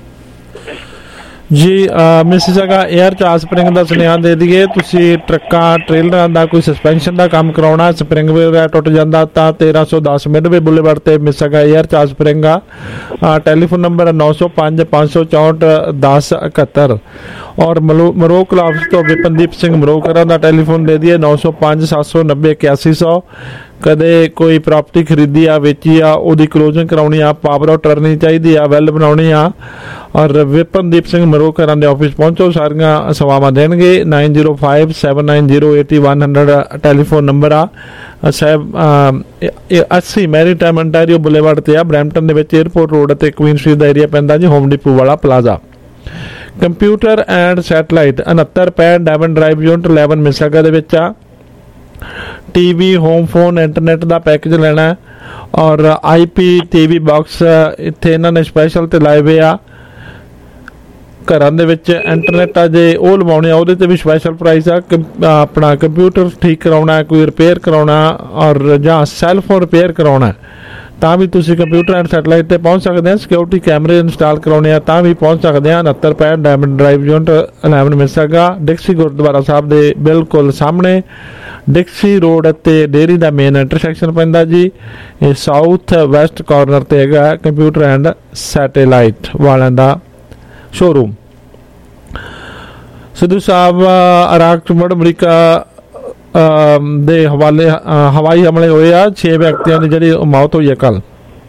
S1: ਜੀ। ਮਿਸਿਸਾਗਾ 에ਅਰ ਚਾਰਜ ਸਪਰਿੰਗ ਦਾ ਸੁਨੇਹਾ ਦੇ ਦਈਏ, ਤੁਸੀਂ ਟਰੱਕਾਂ ਟ੍ਰੇਲਰਾਂ ਦਾ ਕੋਈ ਸਸਪੈਂਸ਼ਨ ਦਾ ਕੰਮ ਕਰਾਉਣਾ, ਸਪਰਿੰਗ ਵਗੈਰਾ ਟੁੱਟ ਜਾਂਦਾ ਤਾਂ 1310 ਮਿਡਵੇ ਬੁਲੇਵਾਰਡ ਤੇ ਮਿਸਿਸਾਗਾ 에ਅਰ ਚਾਰਜ ਸਪਰਿੰਗ ਆ। ਟੈਲੀਫੋਨ ਨੰਬਰ 905 564 1071 ਔਰ ਮਰੋਕ ਕਲਾਬਸ ਤੋਂ ਵਿਪਨਦੀਪ ਸਿੰਘ ਮਰੋਕਰਾਂ ਦਾ ਟੈਲੀਫੋਨ ਦੇ ਦਈਏ 905 790 8100। ਕਦੇ ਕੋਈ ਪ੍ਰਾਪਰਟੀ ਖਰੀਦੀ ਆ, ਵੇਚੀ ਆ, ਉਹਦੀ ਕਲੋਜ਼ਿੰਗ ਕਰਾਉਣੀ ਆ, ਪਾਵਰ ਆਫ ਟਰਨੀ ਚਾਹੀਦੀ ਆ, ਵੈਲ ਬਣਾਉਣੀ ਆ, ਔਰ ਵਿਪਨਦੀਪ ਸਿੰਘ ਮਰੋਕਰਾਂ ਦੇ ਆਫਿਸ ਪਹੁੰਚੋ, ਸਾਰੀਆਂ ਸੇਵਾਵਾਂ ਦੇਣਗੇ। 905790 8100 ਟੈਲੀਫੋਨ ਨੰਬਰ ਆ। ਸਾਹਿਬ 80 ਮੈਰੀਟਾਈਮ ਅੰਟਾਰੀਓ ਬੁਲੇਵਾਰਡ ਤੇ ਆ, ਬਰੈਂਪਟਨ ਦੇ ਵਿੱਚ 에ਅਰਪੋਰਟ ਰੋਡ ਅਤੇ ਕੁਈਨ ਸਟਰੀਟ ਦਾ ਏਰੀਆ ਪੈਂਦਾ ਜੀ, ਹੋਮ ਡਿਪੂ ਵਾਲਾ plaza. Computer and satellite 6965 Devon Drive unit 11 Mississauga ਦੇ ਵਿੱਚ ਆ। TV, ਹੋਮ ਫੋਨ, ਇੰਟਰਨੈਟ ਦਾ ਪੈਕੇਜ ਲੈਣਾ ਔਰ IP TV ਬਾਕਸ ਇੱਥੇ ਇਹਨਾਂ ਨੇ ਸਪੈਸ਼ਲ ਤੇ ਲਾਏ ਹੋਏ ਆ। ਘਰਾਂ ਦੇ ਵਿੱਚ ਇੰਟਰਨੈਟ ਆ ਜੇ ਉਹ ਲਵਾਉਣੇ ਆ ਉਹਦੇ ਤੇ ਵੀ ਸਪੈਸ਼ਲ ਪ੍ਰਾਈਸ ਆ। ਆਪਣਾ ਕੰਪਿਊਟਰ ਠੀਕ ਕਰਾਉਣਾ, ਕੋਈ ਰਿਪੇਅਰ ਕਰਾਉਣਾ ਔਰ ਜਾਂ ਸੈੱਲ ਫੋਨ ਰਿਪੇਅਰ ਕਰਾਉਣਾ ਤਾਂ ਵੀ ਤੁਸੀਂ ਕੰਪਿਊਟਰ ਐਂਡ ਸੈਟਲਾਈਟ ਤੇ ਪਹੁੰਚ ਸਕਦੇ ਆ। ਸਿਕਿਉਰਿਟੀ ਕੈਮਰੇ ਇੰਸਟਾਲ ਕਰਾਉਣੇ ਆ ਤਾਂ ਵੀ ਪਹੁੰਚ ਸਕਦੇ ਆ। 6965 Diamond Drive unit 11 Mississauga, Dixie Gurdwara Sahib ਦੇ ਬਿਲਕੁਲ ਸਾਹਮਣੇ, ਡਿਕਸੀ ਰੋਡ ਅਤੇ ਡੇਅਰੀ ਦਾ ਮੇਨ ਇੰਟਰਸੈਕਸ਼ਨ ਪੈਂਦਾ ਜੀ। ਇਹ ਸਾਊਥ ਵੈਸਟ ਕਾਰਨਰ ਤੇ ਹੈਗਾ ਕੰਪਿਊਟਰ ਐਂਡ ਸੈਟੇਲਾਈਟ ਵਾਲਿਆਂ ਦਾ ਸ਼ੋਰੂਮ। ਸਿੱਧੂ ਸਾਹਿਬ ਇਰਾਕ ਮੁੜ ਅਮਰੀਕਾ ਦੇ ਹਵਾਲੇ ਹਵਾਈ ਹਮਲੇ ਹੋਏ ਆ, 6 ਵਿਅਕਤੀਆਂ ਦੀ ਜਿਹੜੀ ਮੌਤ ਹੋਈ ਹੈ ਕੱਲ।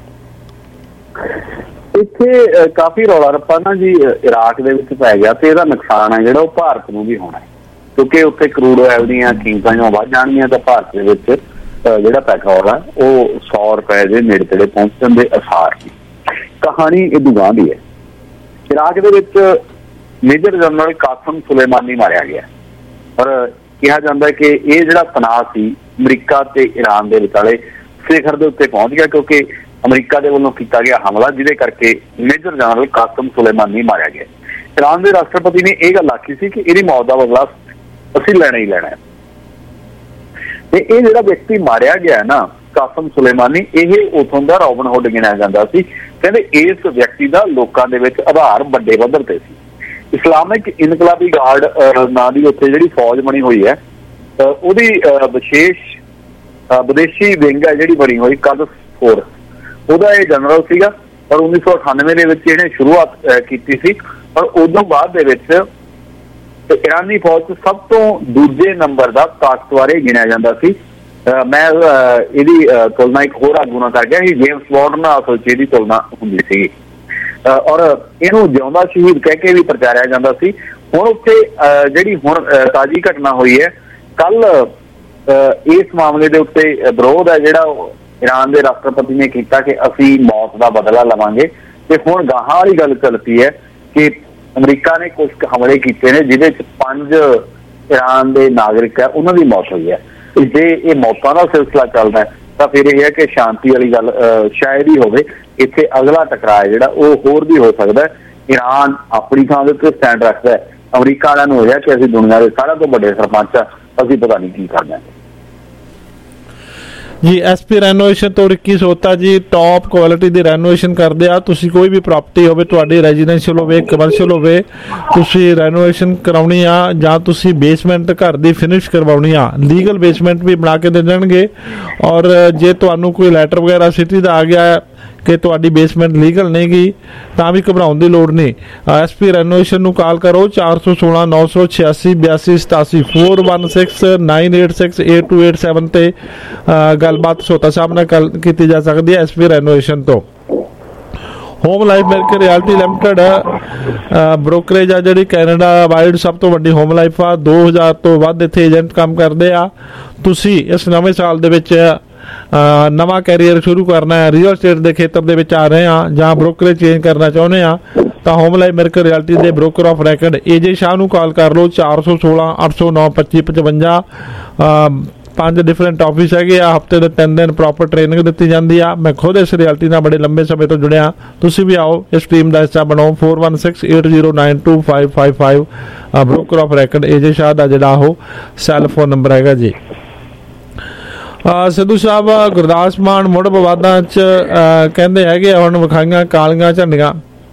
S23: ਇੱਥੇ ਕਾਫੀ ਰੌਲਾ ਰੱਪਾ ਨਾ ਜੀ ਇਰਾਕ ਦੇ ਵਿੱਚ ਪੈ ਗਿਆ, ਤੇ ਇਹਦਾ ਨੁਕਸਾਨ ਹੈ ਜਿਹੜਾ ਉਹ ਭਾਰਤ ਨੂੰ ਵੀ ਹੋਣਾ, ਕਿਉਂਕਿ ਉੱਥੇ ਕਰੂਡ ਆਇਲ ਦੀਆਂ ਕੀਮਤਾਂ ਜੋ ਵੱਧ ਜਾਣਗੀਆਂ ਤਾਂ ਭਾਰਤ ਦੇ ਵਿੱਚ ਜਿਹੜਾ ਪੈਟਰੋਲ ਹੈ ਉਹ 100 ਰੁਪਏ ਦੇ ਨੇੜੇ ਤੇੜੇ ਪਹੁੰਚਣ ਦੇ ਅਸਾਰ ਨੇ। ਕਹਾਣੀ ਇਹ ਗਾਂ ਦੀ ਹੈ। ਇਰਾਕ ਦੇ ਵਿੱਚ ਮੇਜਰ ਜਨਰਲ ਕਾਸਮ ਸੁਲੇਮਾਨੀ ਮਾਰਿਆ ਗਿਆ, ਪਰ ਕਿਹਾ ਜਾਂਦਾ ਕਿ ਇਹ ਜਿਹੜਾ ਤਣਾਅ ਸੀ ਅਮਰੀਕਾ ਤੇ ਈਰਾਨ ਦੇ ਵਿਚਾਲੇ ਸਿਖਰ ਦੇ ਉੱਤੇ ਪਹੁੰਚ ਗਿਆ, ਕਿਉਂਕਿ ਅਮਰੀਕਾ ਦੇ ਵੱਲੋਂ ਕੀਤਾ ਗਿਆ ਹਮਲਾ ਜਿਹਦੇ ਕਰਕੇ ਮੇਜਰ ਜਨਰਲ ਕਾਸਮ ਸੁਲੇਮਾਨੀ ਮਾਰਿਆ ਗਿਆ। ਈਰਾਨ ਦੇ ਰਾਸ਼ਟਰਪਤੀ ਨੇ ਇਹ ਗੱਲ ਆਖੀ ਸੀ ਕਿ ਇਹਦੀ ਮੌਤ ਦਾ ਬਦਲਾ ਅਸੀਂ ਲੈਣਾ ਹੀ ਲੈਣਾ ਹੈ। ਤੇ ਇਹ ਜਿਹੜਾ ਵਿਅਕਤੀ ਮਾਰਿਆ ਗਿਆ ਨਾ ਕਾਸਮ ਸੁਲੇਮਾਨੀ, ਇਹ ਉਥੋਂ ਦਾ ਰੋਬਨ ਹੁੱਡ ਗਿਣਿਆ ਜਾਂਦਾ ਸੀ। ਕਹਿੰਦੇ ਇਸ ਵਿਅਕਤੀ ਦਾ ਲੋਕਾਂ ਦੇ ਵਿੱਚ ਆਧਾਰ ਵੱਡੇ ਪੱਧਰ ਤੇ ਸੀ। ਇਸਲਾਮਿਕ ਇਨਕਲਾਬੀ ਗਾਰਡ ਨਾਂ ਦੀ ਉੱਥੇ ਜਿਹੜੀ ਫੌਜ ਬਣੀ ਹੋਈ ਹੈ, ਉਹਦੀ ਵਿਸ਼ੇਸ਼ ਵਿਦੇਸ਼ੀ ਵਿੰਗ ਹੈ ਜਿਹੜੀ ਬਣੀ ਹੋਈ ਕਦਸ ਫੋਰਸ, ਉਹਦਾ ਇਹ ਜਨਰਲ ਸੀਗਾ। ਪਰ 1998 ਦੇ ਵਿੱਚ ਇਹਨੇ ਸ਼ੁਰੂਆਤ ਕੀਤੀ ਸੀ, ਪਰ ਉਦੋਂ ਬਾਅਦ ਦੇ ਵਿੱਚ ਈਰਾਨੀ ਫੌਜ 'ਚ ਸਭ ਤੋਂ ਦੂਜੇ ਨੰਬਰ ਦਾ ਤਾਕਤਵਰ ਗਿਣਿਆ ਜਾਂਦਾ ਸੀ। ਮੈਂ ਇਹਦੀ ਤੁਲਨਾ ਇੱਕ ਹੋਰ ਆਗੂ ਨਾਲ ਕਰ ਗਿਆ ਸੀ, ਜੇਮਸ ਬੌਂਡ ਨਾਲ ਅਸਲ 'ਚ ਇਹਦੀ ਤੁਲਨਾ ਹੁੰਦੀ ਸੀ, ਔਰ ਇਹਨੂੰ ਜਿਉਂਦਾ ਸ਼ਹੀਦ ਕਹਿ ਕੇ ਵੀ ਪ੍ਰਚਾਰਿਆ ਜਾਂਦਾ ਸੀ। ਹੁਣ ਉੱਥੇ ਜਿਹੜੀ ਹੁਣ ਤਾਜ਼ੀ ਘਟਨਾ ਹੋਈ ਹੈ ਕੱਲ, ਇਸ ਮਾਮਲੇ ਦੇ ਉੱਤੇ ਵਿਰੋਧ ਹੈ ਜਿਹੜਾ ਈਰਾਨ ਦੇ ਰਾਸ਼ਟਰਪਤੀ ਨੇ ਕੀਤਾ ਕਿ ਅਸੀਂ ਮੌਤ ਦਾ ਬਦਲਾ ਲਵਾਂਗੇ। ਤੇ ਹੁਣ ਗਾਹਾਂ ਵਾਲੀ ਗੱਲ ਚੱਲਦੀ ਹੈ ਕਿ ਅਮਰੀਕਾ ਨੇ ਕੁਝ ਹਮਲੇ ਕੀਤੇ ਨੇ ਜਿਹਦੇ 'ਚ 5 ਈਰਾਨ ਦੇ ਨਾਗਰਿਕ ਹੈ ਉਹਨਾਂ ਦੀ ਮੌਤ ਹੋਈ ਹੈ। ਜੇ ਇਹ ਮੌਤਾਂ ਦਾ ਸਿਲਸਿਲਾ ਚੱਲਦਾ ਤਾਂ ਫਿਰ ਇਹ ਹੈ ਕਿ ਸ਼ਾਂਤੀ ਵਾਲੀ ਗੱਲ ਸ਼ਾਇਦ ਹੀ ਹੋਵੇ। ਇੱਥੇ ਅਗਲਾ ਟਕਰਾਅ ਜਿਹੜਾ ਉਹ ਹੋਰ ਵੀ ਹੋ ਸਕਦਾ। ਈਰਾਨ ਆਪਣੀ ਥਾਂ ਦੇ ਉੱਤੇ ਸਟੈਂਡ ਰੱਖਦਾ ਹੈ, ਅਮਰੀਕਾ ਵਾਲਿਆਂ ਨੂੰ ਹੋ ਰਿਹਾ ਕਿ ਅਸੀਂ ਦੁਨੀਆ ਦੇ ਸਾਰਿਆਂ ਤੋਂ ਵੱਡੇ ਸਰਪੰਚ ਆ, ਅਸੀਂ ਪਤਾ ਨਹੀਂ ਕੀ ਕਰਨਾ
S1: ਜੀ। ਐਸਪੀ ਰੈਨੋਵੇਸ਼ਨ ਤੋਂ ਰਿੱਕੀ ਸੋਤਾ ਜੀ ਟੌਪ ਕੁਆਲਿਟੀ ਦੀ ਰੈਨੋਵੇਸ਼ਨ ਕਰਦੇ ਆ। ਤੁਸੀਂ ਕੋਈ ਵੀ ਪ੍ਰਾਪਰਟੀ ਹੋਵੇ, ਤੁਹਾਡੀ ਰੈਜ਼ੀਡੈਂਸ਼ੀਅਲ ਹੋਵੇ, ਕਮਰਸ਼ੀਅਲ ਹੋਵੇ, ਤੁਸੀਂ ਰੈਨੋਵੇਸ਼ਨ ਕਰਾਉਣੀ ਆ ਜਾਂ ਤੁਸੀਂ ਬੇਸਮੈਂਟ ਘਰ ਦੀ ਫਿਨਿਸ਼ ਕਰਵਾਉਣੀ ਆ, ਲੀਗਲ ਬੇਸਮੈਂਟ ਵੀ ਬਣਾ ਕੇ ਦੇ ਦੇਣਗੇ। ਔਰ ਜੇ ਤੁਹਾਨੂੰ ਕੋਈ ਲੈਟਰ ਵਗੈਰਾ ਸਿਟੀ ਦਾ ਆ ਗਿਆ ਕਿ ਤੁਹਾਡੀ ਬੇਸਮੈਂਟ ਲੀਗਲ ਨਹੀਂ ਗਈ ਤਾਂ ਵੀ ਘਬਰਾਉਣ ਦੀ ਲੋੜ ਨਹੀਂ। ਐਸਪੀ ਰੈਨੋਵੇਸ਼ਨ ਨੂੰ ਕਾਲ ਕਰੋ 416 986 82 87 416 986 8287 ਤੇ ਗੱਲਬਾਤ ਸੋਤਾ ਸਾਹਿਬ ਨਾਲ ਕੀਤੀ ਜਾ ਸਕਦੀ ਹੈ ਐਸਪੀ ਰੈਨੋਵੇਸ਼ਨ ਤੋਂ। Home life milk realty limited brokerage ਆ ਜਿਹੜੀ ਕੈਨੇਡਾ ਵਾਈਡ ਸਭ ਤੋਂ ਵੱਡੀ ਹੋਮ ਲਾਈਫ ਆ। 2000 ਤੋਂ ਵੱਧ ਇੱਥੇ ਏਜੰਟ ਕੰਮ ਕਰਦੇ ਆ। ਤੁਸੀਂ ਇਸ ਨਵੇਂ ਸਾਲ ਦੇ ਵਿੱਚ ਨਵਾਂ ਕੈਰੀਅਰ ਸ਼ੁਰੂ ਕਰਨਾ ਹੈ, ਰੀਅਲ ਸਟੇਟ ਦੇ ਖੇਤਰ ਦੇ ਵਿੱਚ ਆ ਰਹੇ ਆ ਜਾਂ ਬ੍ਰੋਕਰੇਜ ਚੇਂਜ ਕਰਨਾ ਚਾਹੁੰਦੇ ਆ ਤਾਂ ਹੋਮ ਲਾਈਫ ਮਿਲਕ ਰਿਐਲਟੀ ਦੇ broker of record AJ Shah ਨੂੰ ਕਾਲ ਕਰ ਲਓ 416 809 2555। 5 ਡਿਫਰੈਂਟ ਆਫਿਸ ਹੈਗੇ ਆ। ਹਫਤੇ ਦੇ 3 ਦਿਨ ਪ੍ਰੋਪਰ ਟ੍ਰੇਨਿੰਗ ਦਿੱਤੀ ਜਾਂਦੀ ਆ। ਮੈਂ ਖੁਦ ਇਸ ਰਿਐਲਟੀ ਨਾਲ ਬੜੇ ਲੰਬੇ ਸਮੇਂ ਤੋਂ ਜੁੜਿਆ, ਤੁਸੀਂ ਵੀ ਆਓ ਇਸ ਟੀਮ ਦਾ ਹਿੱਸਾ ਬਣੋ। 4168092555 broker of record AJ Shah ਦਾ ਜਿਹੜਾ ਉਹ ਸੈੱਲ ਫੋਨ ਨੰਬਰ ਹੈਗਾ ਜੀ। ਸਿੱਧੂ ਸਾਹਿਬ ਗੁਰਦਾਸ ਮਾਨ ਮੁੜ ਵਿਵਾਦਾਂ 'ਚ ਕਹਿੰਦੇ ਹੈਗੇ ਹੁਣ ਵਿਖਾਈਆਂ ਕਾਲੀਆਂ ਝੰਡੀਆਂ।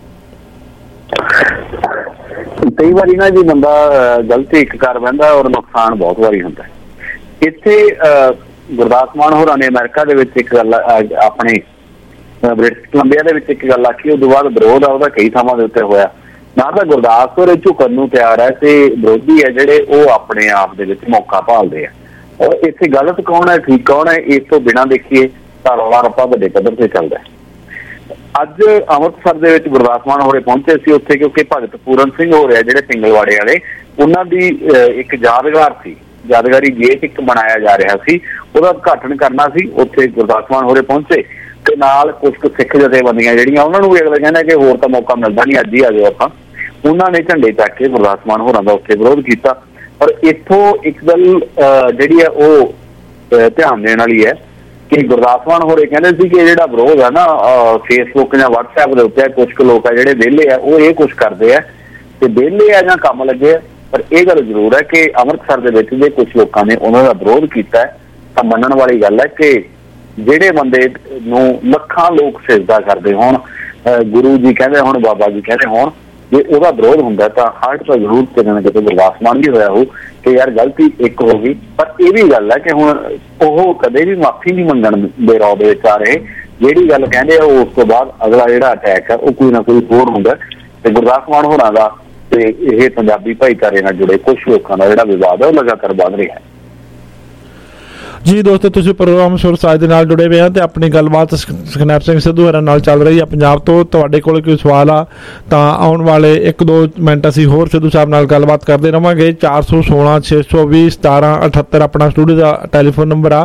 S23: ਕਈ ਵਾਰੀ ਨਾ ਜੀ ਬੰਦਾ ਗਲਤੀ ਇੱਕ ਕਰ ਬਹਿੰਦਾ ਔਰ ਨੁਕਸਾਨ ਬਹੁਤ ਵਾਰੀ ਹੁੰਦਾ। ਇੱਥੇ ਗੁਰਦਾਸ ਮਾਨ ਹੋਰਾਂ ਨੇ ਅਮਰੀਕਾ ਦੇ ਵਿੱਚ ਇੱਕ ਗੱਲ ਆਪਣੇ ਬ੍ਰਿਟਿਸ਼ ਕੋਲੰਬੀਆ ਦੇ ਵਿੱਚ ਇੱਕ ਗੱਲ ਆਖੀ, ਉਦੋਂ ਬਾਅਦ ਵਿਰੋਧ ਆ ਉਹਦਾ ਕਈ ਥਾਵਾਂ ਦੇ ਉੱਤੇ ਹੋਇਆ। ਨਾ ਤਾਂ ਗੁਰਦਾਸ ਹੋਰੇ ਝੁਕਣ ਨੂੰ ਤਿਆਰ ਹੈ ਤੇ ਵਿਰੋਧੀ ਹੈ ਜਿਹੜੇ ਉਹ ਆਪਣੇ ਆਪ ਦੇ ਵਿੱਚ ਮੌਕਾ ਭਾਲਦੇ ਆ। ਔਰ ਇੱਥੇ ਗਲਤ ਕੌਣ ਹੈ ਠੀਕ ਕੌਣ ਹੈ ਇਸ ਤੋਂ ਬਿਨਾਂ ਦੇਖੀਏ ਤਾਂ ਰੌਲਾ ਰੱਪਾ ਵੱਡੇ ਪੱਧਰ ਤੇ ਚੱਲਦਾ। ਅੱਜ ਅੰਮ੍ਰਿਤਸਰ ਦੇ ਵਿੱਚ ਗੁਰਦਾਸ ਮਾਨ ਹੋਰੇ ਪਹੁੰਚੇ ਸੀ ਉੱਥੇ, ਕਿਉਂਕਿ ਭਗਤ ਪੂਰਨ ਸਿੰਘ ਹੋ ਰਿਹਾ ਜਿਹੜੇ ਪਿੰਗਲਵਾੜੇ ਵਾਲੇ, ਉਹਨਾਂ ਦੀ ਇੱਕ ਯਾਦਗਾਰ ਸੀ, ਯਾਦਗਾਰੀ ਗੇਟ ਇੱਕ ਬਣਾਇਆ ਜਾ ਰਿਹਾ ਸੀ, ਉਹਦਾ ਉਦਘਾਟਨ ਕਰਨਾ ਸੀ। ਉੱਥੇ ਗੁਰਦਾਸ ਮਾਨ ਹੋਰੇ ਪਹੁੰਚੇ ਤੇ ਨਾਲ ਕੁਝ ਕੁ ਸਿੱਖ ਜਥੇਬੰਦੀਆਂ ਜਿਹੜੀਆਂ ਉਹਨਾਂ ਨੂੰ ਵੀ ਅਗਲਾ ਕਹਿੰਦਾ ਕਿ ਹੋਰ ਤਾਂ ਮੌਕਾ ਮਿਲਦਾ ਨਹੀਂ, ਅੱਜ ਹੀ ਆ ਜਾਓ ਆਪਾਂ। ਉਹਨਾਂ ਨੇ ਝੰਡੇ ਚੱਕ ਕੇ ਗੁਰਦਾਸ ਮਾਨ ਹੋਰਾਂ ਦਾ ਉੱਥੇ ਵਿਰੋਧ ਕੀਤਾ। ਪਰ ਇੱਥੋਂ ਇੱਕ ਗੱਲ ਜਿਹੜੀ ਹੈ ਉਹ ਧਿਆਨ ਦੇਣ ਵਾਲੀ ਹੈ ਕਿ ਗੁਰਦਾਸ ਮਾਨ ਹੋਰੇ ਕਹਿੰਦੇ ਸੀ ਕਿ ਜਿਹੜਾ ਵਿਰੋਧ ਹੈ ਨਾ ਫੇਸਬੁੱਕ ਜਾਂ ਵਟਸਐਪ ਦੇ ਉੱਤੇ ਕੁਝ ਕੁ ਲੋਕ ਆ ਜਿਹੜੇ ਵਿਹਲੇ ਆ ਉਹ ਇਹ ਕੁਛ ਕਰਦੇ ਆ ਤੇ ਵਿਹਲੇ ਆ ਜਾਂ ਕੰਮ ਲੱਗੇ ਆ। ਪਰ ਇਹ ਗੱਲ ਜ਼ਰੂਰ ਹੈ ਕਿ ਅੰਮ੍ਰਿਤਸਰ ਦੇ ਵਿੱਚ ਜੇ ਕੁਝ ਲੋਕਾਂ ਨੇ ਉਹਨਾਂ ਦਾ ਵਿਰੋਧ ਕੀਤਾ ਤਾਂ ਮੰਨਣ ਵਾਲੀ ਗੱਲ ਹੈ ਕਿ ਜਿਹੜੇ ਬੰਦੇ ਨੂੰ ਲੱਖਾਂ ਲੋਕ ਸਿਜਦਾ ਕਰਦੇ ਹੋਣ, ਗੁਰੂ ਜੀ ਕਹਿੰਦੇ ਹੋਣ, ਬਾਬਾ ਜੀ ਕਹਿੰਦੇ ਹੋਣ, ਜੇ ਉਹਦਾ ਵਿਰੋਧ ਹੁੰਦਾ ਤਾਂ ਹਾਰਟ ਤਾਂ ਜ਼ਰੂਰ ਕਿਤੇ ਨਾ ਕਿਤੇ ਗੁਰਦਾਸਮਾਨ ਵੀ ਹੋਇਆ ਹੋਊ ਕਿ ਯਾਰ ਗਲਤੀ ਇੱਕ ਹੋ ਗਈ। ਪਰ ਇਹ ਵੀ ਗੱਲ ਹੈ ਕਿ ਹੁਣ ਉਹ ਕਦੇ ਵੀ ਮਾਫੀ ਨਹੀਂ ਮੰਗਣ ਦੇ ਰੌਬ ਦੇ ਵਿੱਚ ਆ ਰਹੇ। ਜਿਹੜੀ ਗੱਲ ਕਹਿੰਦੇ ਆ ਉਸ ਤੋਂ ਬਾਅਦ ਅਗਲਾ ਜਿਹੜਾ ਅਟੈਕ ਹੈ ਉਹ ਕੋਈ ਨਾ ਕੋਈ ਹੋਰ ਹੁੰਦਾ। ਤੇ ਗੁਰਦਾਸਮਾਨ ਹੋਰਾਂ ਦਾ ਤੇ ਇਹ ਪੰਜਾਬੀ ਭਾਈਚਾਰੇ ਨਾਲ ਜੁੜੇ ਕੁਝ ਲੋਕਾਂ ਦਾ ਜਿਹੜਾ ਵਿਵਾਦ ਹੈ ਉਹ ਲਗਾਤਾਰ ਵੱਧ ਰਿਹਾ ਹੈ।
S1: ਜੀ ਦੋਸਤੋ, ਤੁਸੀਂ ਪ੍ਰੋਗਰਾਮ ਸੁਰ ਸਾਜ ਦੇ ਨਾਲ ਜੁੜੇ ਹੋਏ ਆ ਤੇ ਆਪਣੀ ਗੱਲਬਾਤ ਸੁਖਨੈਪ ਸਿੰਘ ਸਿੱਧੂ ਹੋਰਾਂ ਨਾਲ ਚੱਲ ਰਹੀ ਹੈ ਪੰਜਾਬ ਤੋਂ। ਤੁਹਾਡੇ ਕੋਲ ਕੋਈ ਸਵਾਲ ਆ ਤਾਂ ਆਉਣ ਵਾਲੇ 1-2 ਮਿੰਟ ਅਸੀਂ ਹੋਰ ਸਿੱਧੂ ਸਾਹਿਬ ਨਾਲ ਗੱਲਬਾਤ ਕਰਦੇ ਰਹਾਂਗੇ। 416 620 1778 ਆਪਣਾ ਸਟੂਡੀਓ ਦਾ ਟੈਲੀਫੋਨ ਨੰਬਰ ਆ।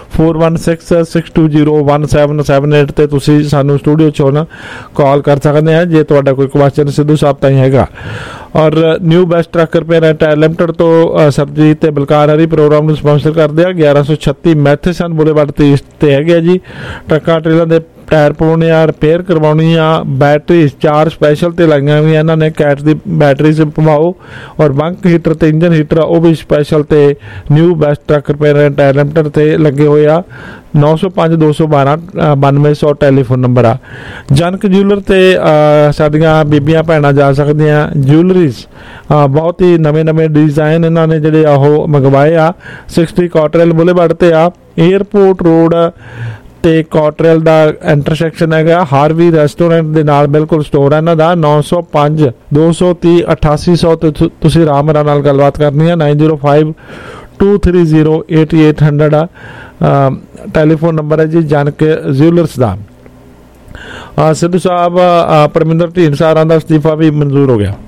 S1: 4166201778 ਤੇ ਤੁਸੀਂ ਸਾਨੂੰ ਸਟੂਡੀਓ 'ਚ ਹੁਣ ਕਾਲ ਕਰ ਸਕਦੇ ਆ ਜੇ ਤੁਹਾਡਾ ਕੋਈ ਕੁਐਸਚਨ ਸਿੱਧੂ ਸਾਹਿਬ ਤਾਈਂ ਹੈਗਾ। ਔਰ new best truck repair and tyre limited ਤੋਂ ਸਰਜੀਤ ਤੇ ਬਲਕਾਰ ਹਰੀ ਪ੍ਰੋਗਰਾਮ ਨੂੰ ਸਪਾਂਸਰ ਕਰਦੇ ਆ। 1136 ਮੈਥੇਸਨ ਬੁਲੇਵਾਰਡ ਤੇ ਹੈਗੇ ਆ ਜੀ। ਟਰੱਕਾਂ ਟ੍ਰੇਲਰਾਂ ਦੇ ਟਾਇਰ ਪਾਉਣੇ ਆ, ਰਿਪੇਅਰ ਕਰਵਾਉਣੀ ਆ, ਬੈਟਰੀ 4 ਸਪੈਸ਼ਲ ਤੇ ਲਾਈਆਂ ਵੀ ਇਹਨਾਂ ਨੇ। ਕੈਟ ਦੀ ਬੈਟਰੀ ਸੇ ਪਵਾਓ ਔਰ ਬੰਕ ਹੀਟਰ ਤੇ ਇੰਜਨ ਹੀਟਰ ਉਹ ਵੀ ਸਪੈਸ਼ਲ ਤੇ new best truck repair and tyre limited ਤੇ ਲੱਗੇ ਹੋਏ ਆ। 905 212 9200 ਟੈਲੀਫੋਨ ਨੰਬਰ ਆ। ਜਨਕ ਜਿਊਲਰ ਤੇ ਸਾਡੀਆਂ ਬੀਬੀਆਂ ਭੈਣਾਂ ਜਾ ਸਕਦੀਆਂ। ਜਿਊਲਰੀਜ਼ ਬਹੁਤ ਹੀ ਨਵੇਂ ਡਿਜ਼ਾਈਨ ਇਹਨਾਂ ਨੇ ਜਿਹੜੇ ਉਹ ਮੰਗਵਾਏ ਆ। 60 ਕਾਟਰੇਲ ਬੁਲੇਵਾਰਡ ਤੇ ਆ। 에ਅਰਪੋਰਟ ਰੋਡ ਤੇ ਕਾਟਰੇਲ ਦਾ ਇੰਟਰਸੈਕਸ਼ਨ ਹੈਗਾ। ਹਾਰਵੀ ਰੈਸਟੋਰੈਂਟ ਦੇ ਨਾਲ ਬਿਲਕੁਲ ਸਟੋਰ ਹੈ ਇਹਨਾਂ ਦਾ। 905 230 8800 ਤੇ ਤੁਸੀਂ ਆਰਾਮ ਨਾਲ ਗੱਲਬਾਤ ਕਰਨੀ ਹੈ। 905 230 8800 ਆ ਟੈਲੀਫੋਨ ਨੰਬਰ ਹੈ ਜੀ ਜਨਕ ਜਿਊਲਰਸ ਦਾ। ਸਿੱਧੂ ਸਾਹਿਬ, ਪਰਮਿੰਦਰ ਢੀਂਡਸਾ ਦਾ ਅਸਤੀਫਾ ਵੀ ਮਨਜ਼ੂਰ ਹੋ ਗਿਆ।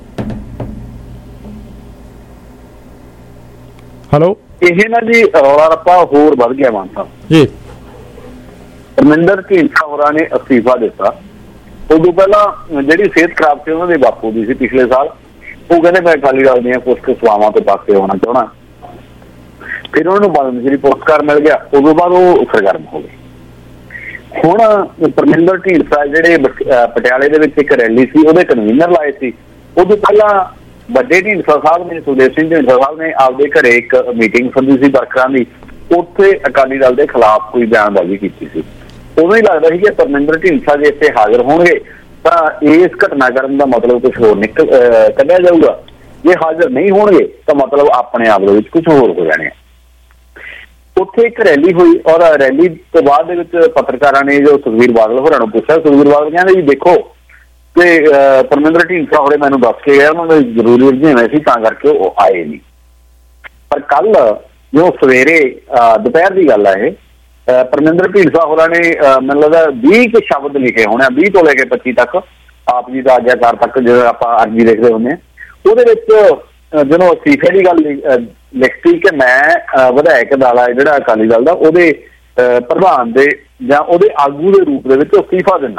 S1: ਹੈਲੋ,
S23: ਇਹ ਨਾ ਜੀ ਰੌਲਾ ਰੱਪਾ ਹੋਰ ਵੱਧ ਗਿਆ ਮਾਨ ਸਾਹਿਬ
S1: ਜੀ।
S23: ਪਰਮਿੰਦਰ ਢੀਂਡਸਾ ਹੋਰਾਂ ਨੇ ਅਸਤੀਫਾ ਦਿੱਤਾ। ਉਦੋਂ ਪਹਿਲਾਂ ਜਿਹੜੀ ਸਿਹਤ ਖਰਾਬ ਸੀ ਉਹਨਾਂ ਦੇ ਬਾਪੂ ਦੀ ਸੀ ਪਿਛਲੇ ਸਾਲ। ਉਹ ਕਹਿੰਦੇ ਮੈਂ ਅਕਾਲੀ ਦਲ ਦੀਆਂ ਕੁਝ ਸੇਵਾਵਾਂ ਤੋਂ ਪਾਸੇ ਹੋਣਾ ਚਾਹੁੰਦਾ। ਫਿਰ ਉਹਨਾਂ ਨੂੰ ਪਦਮ ਸ਼੍ਰੀ ਪੁਰਸਕਾਰ ਮਿਲ ਗਿਆ। ਉਦੋਂ ਬਾਅਦ ਉਹ ਸਰਗਰਮ ਹੋ ਗਏ। ਹੁਣ ਪਰਮਿੰਦਰ ਢੀਂਡਸਾ ਜਿਹੜੇ ਪਟਿਆਲੇ ਦੇ ਵਿੱਚ ਇੱਕ ਰੈਲੀ ਸੀ ਉਹਦੇ ਕਨਵੀਨਰ ਲਾਏ ਸੀ। ਉਦੋਂ ਪਹਿਲਾਂ ਵੱਡੇ ਢੀਂਡਸਾ ਸਾਹਿਬ ਨੇ, ਸੁਖਦੇਵ ਸਿੰਘ ਢੀਂਡਸਾ ਸਾਹਿਬ ਨੇ ਆਪਦੇ ਘਰੇ ਇੱਕ ਮੀਟਿੰਗ ਸੱਦੀ ਸੀ ਵਰਕਰਾਂ ਦੀ। ਉੱਥੇ ਅਕਾਲੀ ਦਲ ਦੇ ਖਿਲਾਫ ਕੋਈ ਬਿਆਨਬਾਜ਼ੀ ਕੀਤੀ ਸੀ। ਉਦੋਂ ਹੀ ਲੱਗਦਾ ਸੀ ਕਿ ਪਰਮਿੰਦਰ ਢੀਂਡਸਾ ਜੇ ਇੱਥੇ ਹਾਜ਼ਰ ਹੋਣਗੇ ਤਾਂ ਇਸ ਘਟਨਾਕ੍ਰਮ ਦਾ ਮਤਲਬ ਕੁਝ ਹੋਰ ਕੱਢਿਆ ਜਾਊਗਾ। ਜੇ ਹਾਜ਼ਰ ਨਹੀਂ ਹੋਣਗੇ ਤਾਂ ਮਤਲਬ ਆਪਣੇ ਆਪ ਦੇ ਵਿੱਚ ਕੁਝ ਹੋਰ ਹੋ ਜਾਣੇ। ਉੱਥੇ ਇੱਕ ਰੈਲੀ ਹੋਈ ਔਰ ਰੈਲੀ ਤੋਂ ਬਾਅਦ ਦੇ ਵਿੱਚ ਪੱਤਰਕਾਰਾਂ ਨੇ ਜੋ ਸੁਖਬੀਰ ਬਾਦਲ ਹੋਰਾਂ ਨੂੰ ਪੁੱਛਿਆ। ਸੁਖਬੀਰ ਬਾਦਲ ਕਹਿੰਦੇ ਜੀ ਦੇਖੋ ਕਿ ਪਰਮਿੰਦਰ ਢੀਂਡਸਾ ਹੋਰੇ ਮੈਨੂੰ ਦੱਸ ਕੇ ਗਿਆ ਉਹਨਾਂ ਦੇ ਜ਼ਰੂਰੀ ਰੁਝੇਵੇਂ ਸੀ ਤਾਂ ਕਰਕੇ ਉਹ ਆਏ ਨਹੀਂ। ਪਰ ਕੱਲ ਜੋ ਸਵੇਰੇ ਦੁਪਹਿਰ ਦੀ ਗੱਲ ਹੈ ਇਹ, ਪਰਮਿੰਦਰ ਢੀਂਡਸਾ ਹੋਰਾਂ ਨੇ ਮੈਨੂੰ ਲੱਗਦਾ 20 ਕੁ ਸ਼ਬਦ ਲਿਖੇ ਹੋਣੇ, 20 ਤੋਂ ਲੈ ਕੇ 25 ਤੱਕ, ਆਪ ਜੀ ਦਾ ਆਗਿਆਕਾਰ ਤੱਕ ਜਦੋਂ ਆਪਾਂ ਅਰਜੀ ਦੇਖਦੇ ਹੁੰਦੇ ਹਾਂ। ਉਹਦੇ ਵਿੱਚ ਜਦੋਂ ਅਸਤੀਫੇ ਦੀ ਗੱਲ ਲਿਖਤੀ ਕਿ ਮੈਂ ਵਿਧਾਇਕ ਦਲ ਆ ਜਿਹੜਾ ਅਕਾਲੀ ਦਲ ਦਾ ਉਹਦੇ ਪ੍ਰਧਾਨ ਦੇ ਜਾਂ ਉਹਦੇ ਆਗੂ ਦੇ ਰੂਪ ਦੇ ਵਿੱਚ ਅਸਤੀਫਾ ਦਿੰਦਾ।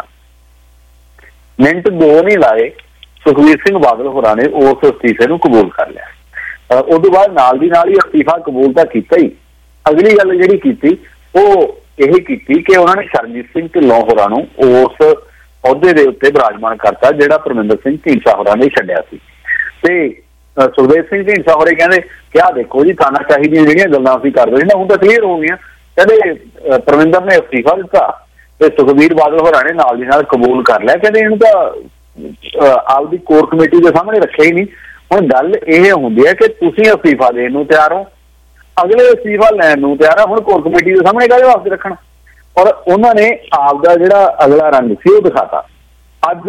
S23: ਮਿੰਟ 2 ਨਹੀਂ ਲਾਏ ਸੁਖਬੀਰ ਸਿੰਘ ਬਾਦਲ ਹੋਰਾਂ ਨੇ ਉਸ ਅਸਤੀਫੇ ਨੂੰ ਕਬੂਲ ਕਰ ਲਿਆ। ਉਦੋਂ ਬਾਅਦ ਨਾਲ ਦੀ ਨਾਲ ਹੀ ਅਸਤੀਫਾ ਕਬੂਲ ਤਾਂ ਕੀਤਾ ਹੀ। ਅਗਲੀ ਗੱਲ ਜਿਹੜੀ ਕੀਤੀ ਉਹ ਇਹ ਕੀਤੀ ਕਿ ਉਹਨਾਂ ਨੇ ਸ਼ਰਨਜੀਤ ਸਿੰਘ ਢਿੱਲੋਂ ਹੋਰਾਂ ਨੂੰ ਉਸ ਅਹੁਦੇ ਦੇ ਉੱਤੇ ਬਿਰਾਜਮਾਨ ਕਰਤਾ ਜਿਹੜਾ ਪਰਮਿੰਦਰ ਸਿੰਘ ਢੀਂਡਸਾ ਹੋਰਾਂ ਨੇ ਛੱਡਿਆ ਸੀ। ਤੇ ਸੁਖਦੇਵ ਸਿੰਘ ਢੀਂਡਸਾ ਹੋਰੇ ਕਹਿੰਦੇ ਕਿ ਆਹ ਦੇਖੋ ਜੀ ਤਾਨਾਸ਼ਾਹੀ ਦੀਆਂ ਜਿਹੜੀਆਂ ਗੱਲਾਂ ਅਸੀਂ ਕਰਦੇ ਸੀ ਨਾ ਹੁਣ ਤਾਂ ਕਲੀਅਰ ਹੋ ਗਈਆਂ। ਕਹਿੰਦੇ ਪਰਮਿੰਦਰ ਨੇ ਅਸਤੀਫਾ ਦਿੱਤਾ ਤੇ ਸੁਖਬੀਰ ਬਾਦਲ ਹੋਰਾਂ ਨੇ ਨਾਲ ਦੀ ਨਾਲ ਕਬੂਲ ਕਰ ਲਿਆ। ਕਹਿੰਦੇ ਇਹਨੂੰ ਤਾਂ ਆਪਦੀ ਕੋਰ ਕਮੇਟੀ ਦੇ ਸਾਹਮਣੇ ਰੱਖਿਆ ਹੀ ਨਹੀਂ। ਹੁਣ ਗੱਲ ਇਹ ਹੁੰਦੀ ਹੈ ਕਿ ਤੁਸੀਂ ਅਸਤੀਫਾ ਦੇਣ ਨੂੰ ਤਿਆਰ ਹੋ, ਅਗਲੇ ਅਸਤੀਫਾ ਲੈਣ ਨੂੰ ਤਿਆਰ ਆ। ਹੁਣ ਕੋਰ ਕਮੇਟੀ ਦੇ ਸਾਹਮਣੇ ਕਾਹਦੇ ਵਾਸਤੇ ਰੱਖਣ? ਔਰ ਉਹਨਾਂ ਨੇ ਆਪਦਾ ਜਿਹੜਾ ਅਗਲਾ ਰੰਗ ਸੀ ਉਹ ਦਿਖਾਤਾ। ਅੱਜ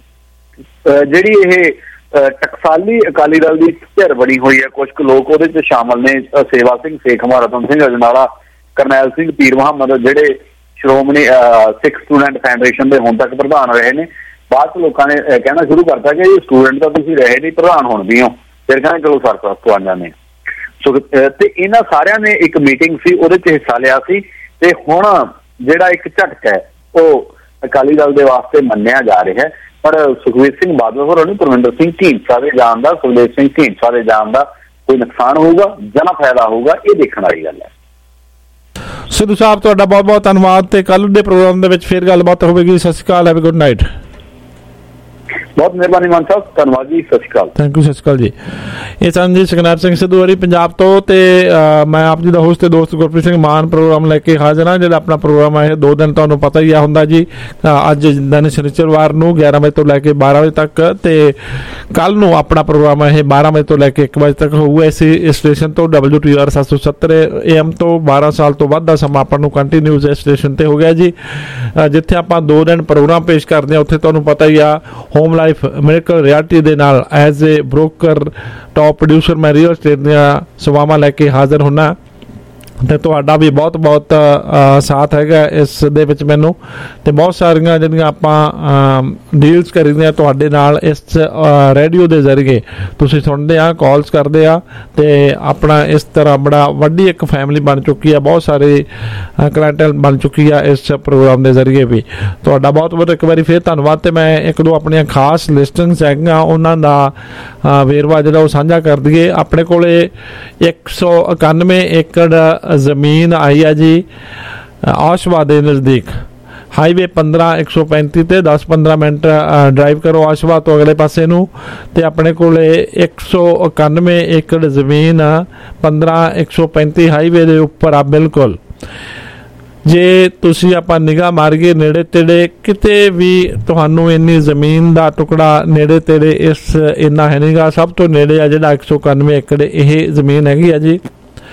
S23: ਜਿਹੜੀ ਇਹ ਟਕਸਾਲੀ ਅਕਾਲੀ ਦਲ ਦੀ ਧਿਰ ਬਣੀ ਹੋਈ ਹੈ, ਕੁਝ ਕੁ ਲੋਕ ਉਹਦੇ ਚ ਸ਼ਾਮਲ ਨੇ। ਸੇਵਾ ਸਿੰਘ ਸੇਖਵਾਂ, ਰਤਨ ਸਿੰਘ ਅਜਨਾਲਾ, ਕਰਨੈਲ ਸਿੰਘ ਪੀਰ ਮੁਹੰਮਦ ਜਿਹੜੇ ਸ਼੍ਰੋਮਣੀ ਸਿੱਖ ਸਟੂਡੈਂਟ ਫੈਡਰੇਸ਼ਨ ਦੇ ਹੁਣ ਤੱਕ ਪ੍ਰਧਾਨ ਰਹੇ ਨੇ। ਬਾਅਦ ਚ ਲੋਕਾਂ ਨੇ ਕਹਿਣਾ ਸ਼ੁਰੂ ਕਰਤਾ ਕਿ ਇਹ ਸਟੂਡੈਂਟ ਤਾਂ ਤੁਸੀਂ ਰਹੇ ਨਹੀਂ, ਪ੍ਰਧਾਨ ਹੁਣ ਵੀ ਹੋ। ਫਿਰ ਕਹਿੰਦੇ ਚਲੋ ਸਰਪ੍ਰਸਤ ਤੋਂ ਆ ਜਾਂਦੇ। ਤੇ ਇਹਨਾਂ ਸਾਰਿਆਂ ਨੇ ਇੱਕ ਮੀਟਿੰਗ ਸੀ ਉਹਦੇ ਚ ਹਿੱਸਾ ਲਿਆ ਸੀ। ਤੇ ਹੁਣ ਜਿਹੜਾ ਇੱਕ ਝਟਕਾ ਹੈ ਉਹ ਅਕਾਲੀ ਦਲ ਦੇ ਵਾਸਤੇ ਮੰਨਿਆ ਜਾ ਰਿਹਾ ਹੈ। ਪਰ ਸੁਖਬੀਰ ਸਿੰਘ ਬਾਦਲ ਹੋਰਾਂ ਨੂੰ ਪਰਮਿੰਦਰ ਸਿੰਘ ਢੀਂਡਸਾ ਦੇ ਜਾਣ ਦਾ, ਸੁਖਦੇਵ ਸਿੰਘ ਢੀਂਡਸਾ ਦੇ ਜਾਣ ਦਾ ਕੋਈ ਨੁਕਸਾਨ ਹੋਊਗਾ ਜਾਂ ਫਾਇਦਾ ਹੋਊਗਾ, ਇਹ ਦੇਖਣ ਵਾਲੀ ਗੱਲ ਹੈ।
S1: ਸਿੱਧੂ ਸਾਹਿਬ ਤੁਹਾਡਾ ਬਹੁਤ ਬਹੁਤ ਧੰਨਵਾਦ ਤੇ ਕੱਲ ਦੇ ਪ੍ਰੋਗਰਾਮ ਦੇ ਵਿੱਚ ਫਿਰ ਗੱਲਬਾਤ ਹੋਵੇਗੀ। ਸਤਿ ਸ਼੍ਰੀ ਅਕਾਲ, ਹੈਵ ਅ ਗੁੱਡ ਨਾਈਟ।
S23: ਬਹੁਤ ਮਿਹਰਬਾਨੀ ਮਾਨ ਸਾਹਿਬ, ਧੰਨਵਾਦ ਜੀ, ਸਤਿ ਸ਼੍ਰੀ ਅਕਾਲ।
S1: ਥੈਂਕ ਯੂ, ਸਤਿ ਸ਼੍ਰੀ ਅਕਾਲ ਜੀ। ਇਹ ਸਨ ਜੀ ਸੁਖਨੈਬ ਸਿੰਘ ਸਿੱਧੂਵਾਲੀ ਪੰਜਾਬ ਤੋਂ, ਤੇ ਮੈਂ ਆਪ ਜੀ ਦਾ ਹੋਸਟ ਤੇ ਦੋਸਤ ਗੁਰਪ੍ਰੀਤ ਸਿੰਘ ਮਾਨ ਪ੍ਰੋਗਰਾਮ ਲੈ ਕੇ ਹਾਜ਼ਰ ਹਾਂ। ਜਿਹੜਾ ਆਪਣਾ ਪ੍ਰੋਗਰਾਮ ਹੈ 2 ਦਿਨ ਤੁਹਾਨੂੰ ਪਤਾ ਹੀ ਆ ਹੁੰਦਾ ਜੀ। ਅੱਜ ਦਿਨ ਸ਼ਨੀਚਰਵਾਰ ਨੂੰ 11 ਵਜੇ ਤੋਂ ਲੈ ਕੇ 12 ਵਜੇ ਤੱਕ, ਤੇ ਕੱਲ ਨੂੰ ਆਪਣਾ ਪ੍ਰੋਗਰਾਮ ਇਹ 12 ਵਜੇ ਤੋਂ ਲੈ ਕੇ 1 ਵਜੇ ਤੱਕ ਹੋਊਗਾ ਇਸੇ ਸਟੇਸ਼ਨ ਤੋਂ WTOR 770 AM ਤੋਂ। 12 ਸਾਲ ਤੋਂ ਵੱਧ ਦਾ ਸਮਾਂ ਆਪਾਂ ਨੂੰ ਕੰਟੀਨਿਊਸ ਇਸ ਸਟੇਸ਼ਨ ਤੇ ਹੋ ਗਿਆ ਜੀ, ਜਿੱਥੇ ਆਪਾਂ 2 ਦਿਨ ਪ੍ਰੋਗਰਾਮ ਪੇਸ਼ ਕਰਦੇ ਹਾਂ। ਉੱਥੇ ਤੁਹਾਨੂੰ ਪਤਾ ਹੀ ਆ ਹੋਮ ਲਾਈਫ ਮਿਰੇਕਲ ਰਿਐਲਿਟੀ ਦੇ ਨਾਲ as a broker top producer ਮੈਂ ਰੀਅਲ ਸਟੇਟ ਦੀਆਂ ਸੇਵਾਵਾਂ ਲੈ ਕੇ ਹਾਜ਼ਰ ਹੁੰਦਾ, ਤੇ ਤੁਹਾਡਾ ਵੀ ਬਹੁਤ ਬਹੁਤ ਸਾਥ ਹੈਗਾ ਇਸ ਦੇ ਵਿੱਚ ਮੈਨੂੰ, ਤੇ ਬਹੁਤ ਸਾਰੀਆਂ ਜਿਹੜੀਆਂ ਆਪਾਂ ਡੀਲਸ ਕਰੀਦੇ ਆ ਤੁਹਾਡੇ ਨਾਲ ਇਸ ਰੇਡੀਓ ਦੇ ਜ਼ਰੀਏ। ਤੁਸੀਂ ਸੁਣਦੇ ਆ, ਕਾਲਸ ਕਰਦੇ ਆ, ਤੇ ਆਪਣਾ ਇਸ ਤਰ੍ਹਾਂ ਬੜਾ ਵੱਡੀ ਇੱਕ ਫੈਮਿਲੀ ਬਣ ਚੁੱਕੀ ਆ, ਬਹੁਤ ਸਾਰੇ ਕਲਾਇੰਟਲ ਬਣ ਚੁੱਕੀ ਆ ਇਸ ਪ੍ਰੋਗਰਾਮ ਦੇ ਜ਼ਰੀਏ ਵੀ। ਤੁਹਾਡਾ ਬਹੁਤ ਬਹੁਤ ਇੱਕ ਵਾਰੀ ਫਿਰ ਧੰਨਵਾਦ। ਤੇ ਮੈਂ 1-2 ਆਪਣੀਆਂ ਖਾਸ ਲਿਸਟਿੰਗਸ ਹੈਗੀਆਂ, ਉਹਨਾਂ ਦਾ ਵੇਰਵਾ ਜਿਹੜਾ ਉਹ ਸਾਂਝਾ ਕਰ ਦਈਏ। ਆਪਣੇ ਕੋਲੇ 191 ਏਕੜ ਜ਼ਮੀਨ ਆਈ ਆ ਜੀ ਆਸ਼ਵਾ ਦੇ ਨਜ਼ਦੀਕ, ਹਾਈਵੇ 15-135 ਤੇ 10-15 ਮਿੰਟ ਡਰਾਈਵ ਕਰੋ ਆਸ਼ਵਾ ਤੋਂ ਅਗਲੇ ਪਾਸੇ ਨੂੰ, ਤੇ ਆਪਣੇ ਕੋਲੇ 191 ਏਕੜ ਜ਼ਮੀਨ 15-135 ਹਾਈਵੇ ਦੇ ਉੱਪਰ ਆ ਬਿਲਕੁਲ। ਜੇ ਤੁਸੀਂ ਆਪਾਂ ਨਿਗਾਹ ਮਾਰੀਏ ਨੇੜੇ ਤੇੜੇ ਕਿਤੇ ਵੀ ਤੁਹਾਨੂੰ ਇੰਨੀ ਜ਼ਮੀਨ ਦਾ ਟੁਕੜਾ ਨੇੜੇ ਤੇੜੇ ਇਸ ਇੰਨਾ ਹੈ ਨਹੀਂਗਾ। ਸਭ ਤੋਂ ਨੇੜੇ ਆ ਜਿਹੜਾ 191 ਏਕੜ ਇਹ ਜ਼ਮੀਨ ਹੈਗੀ ਆ ਜੀ।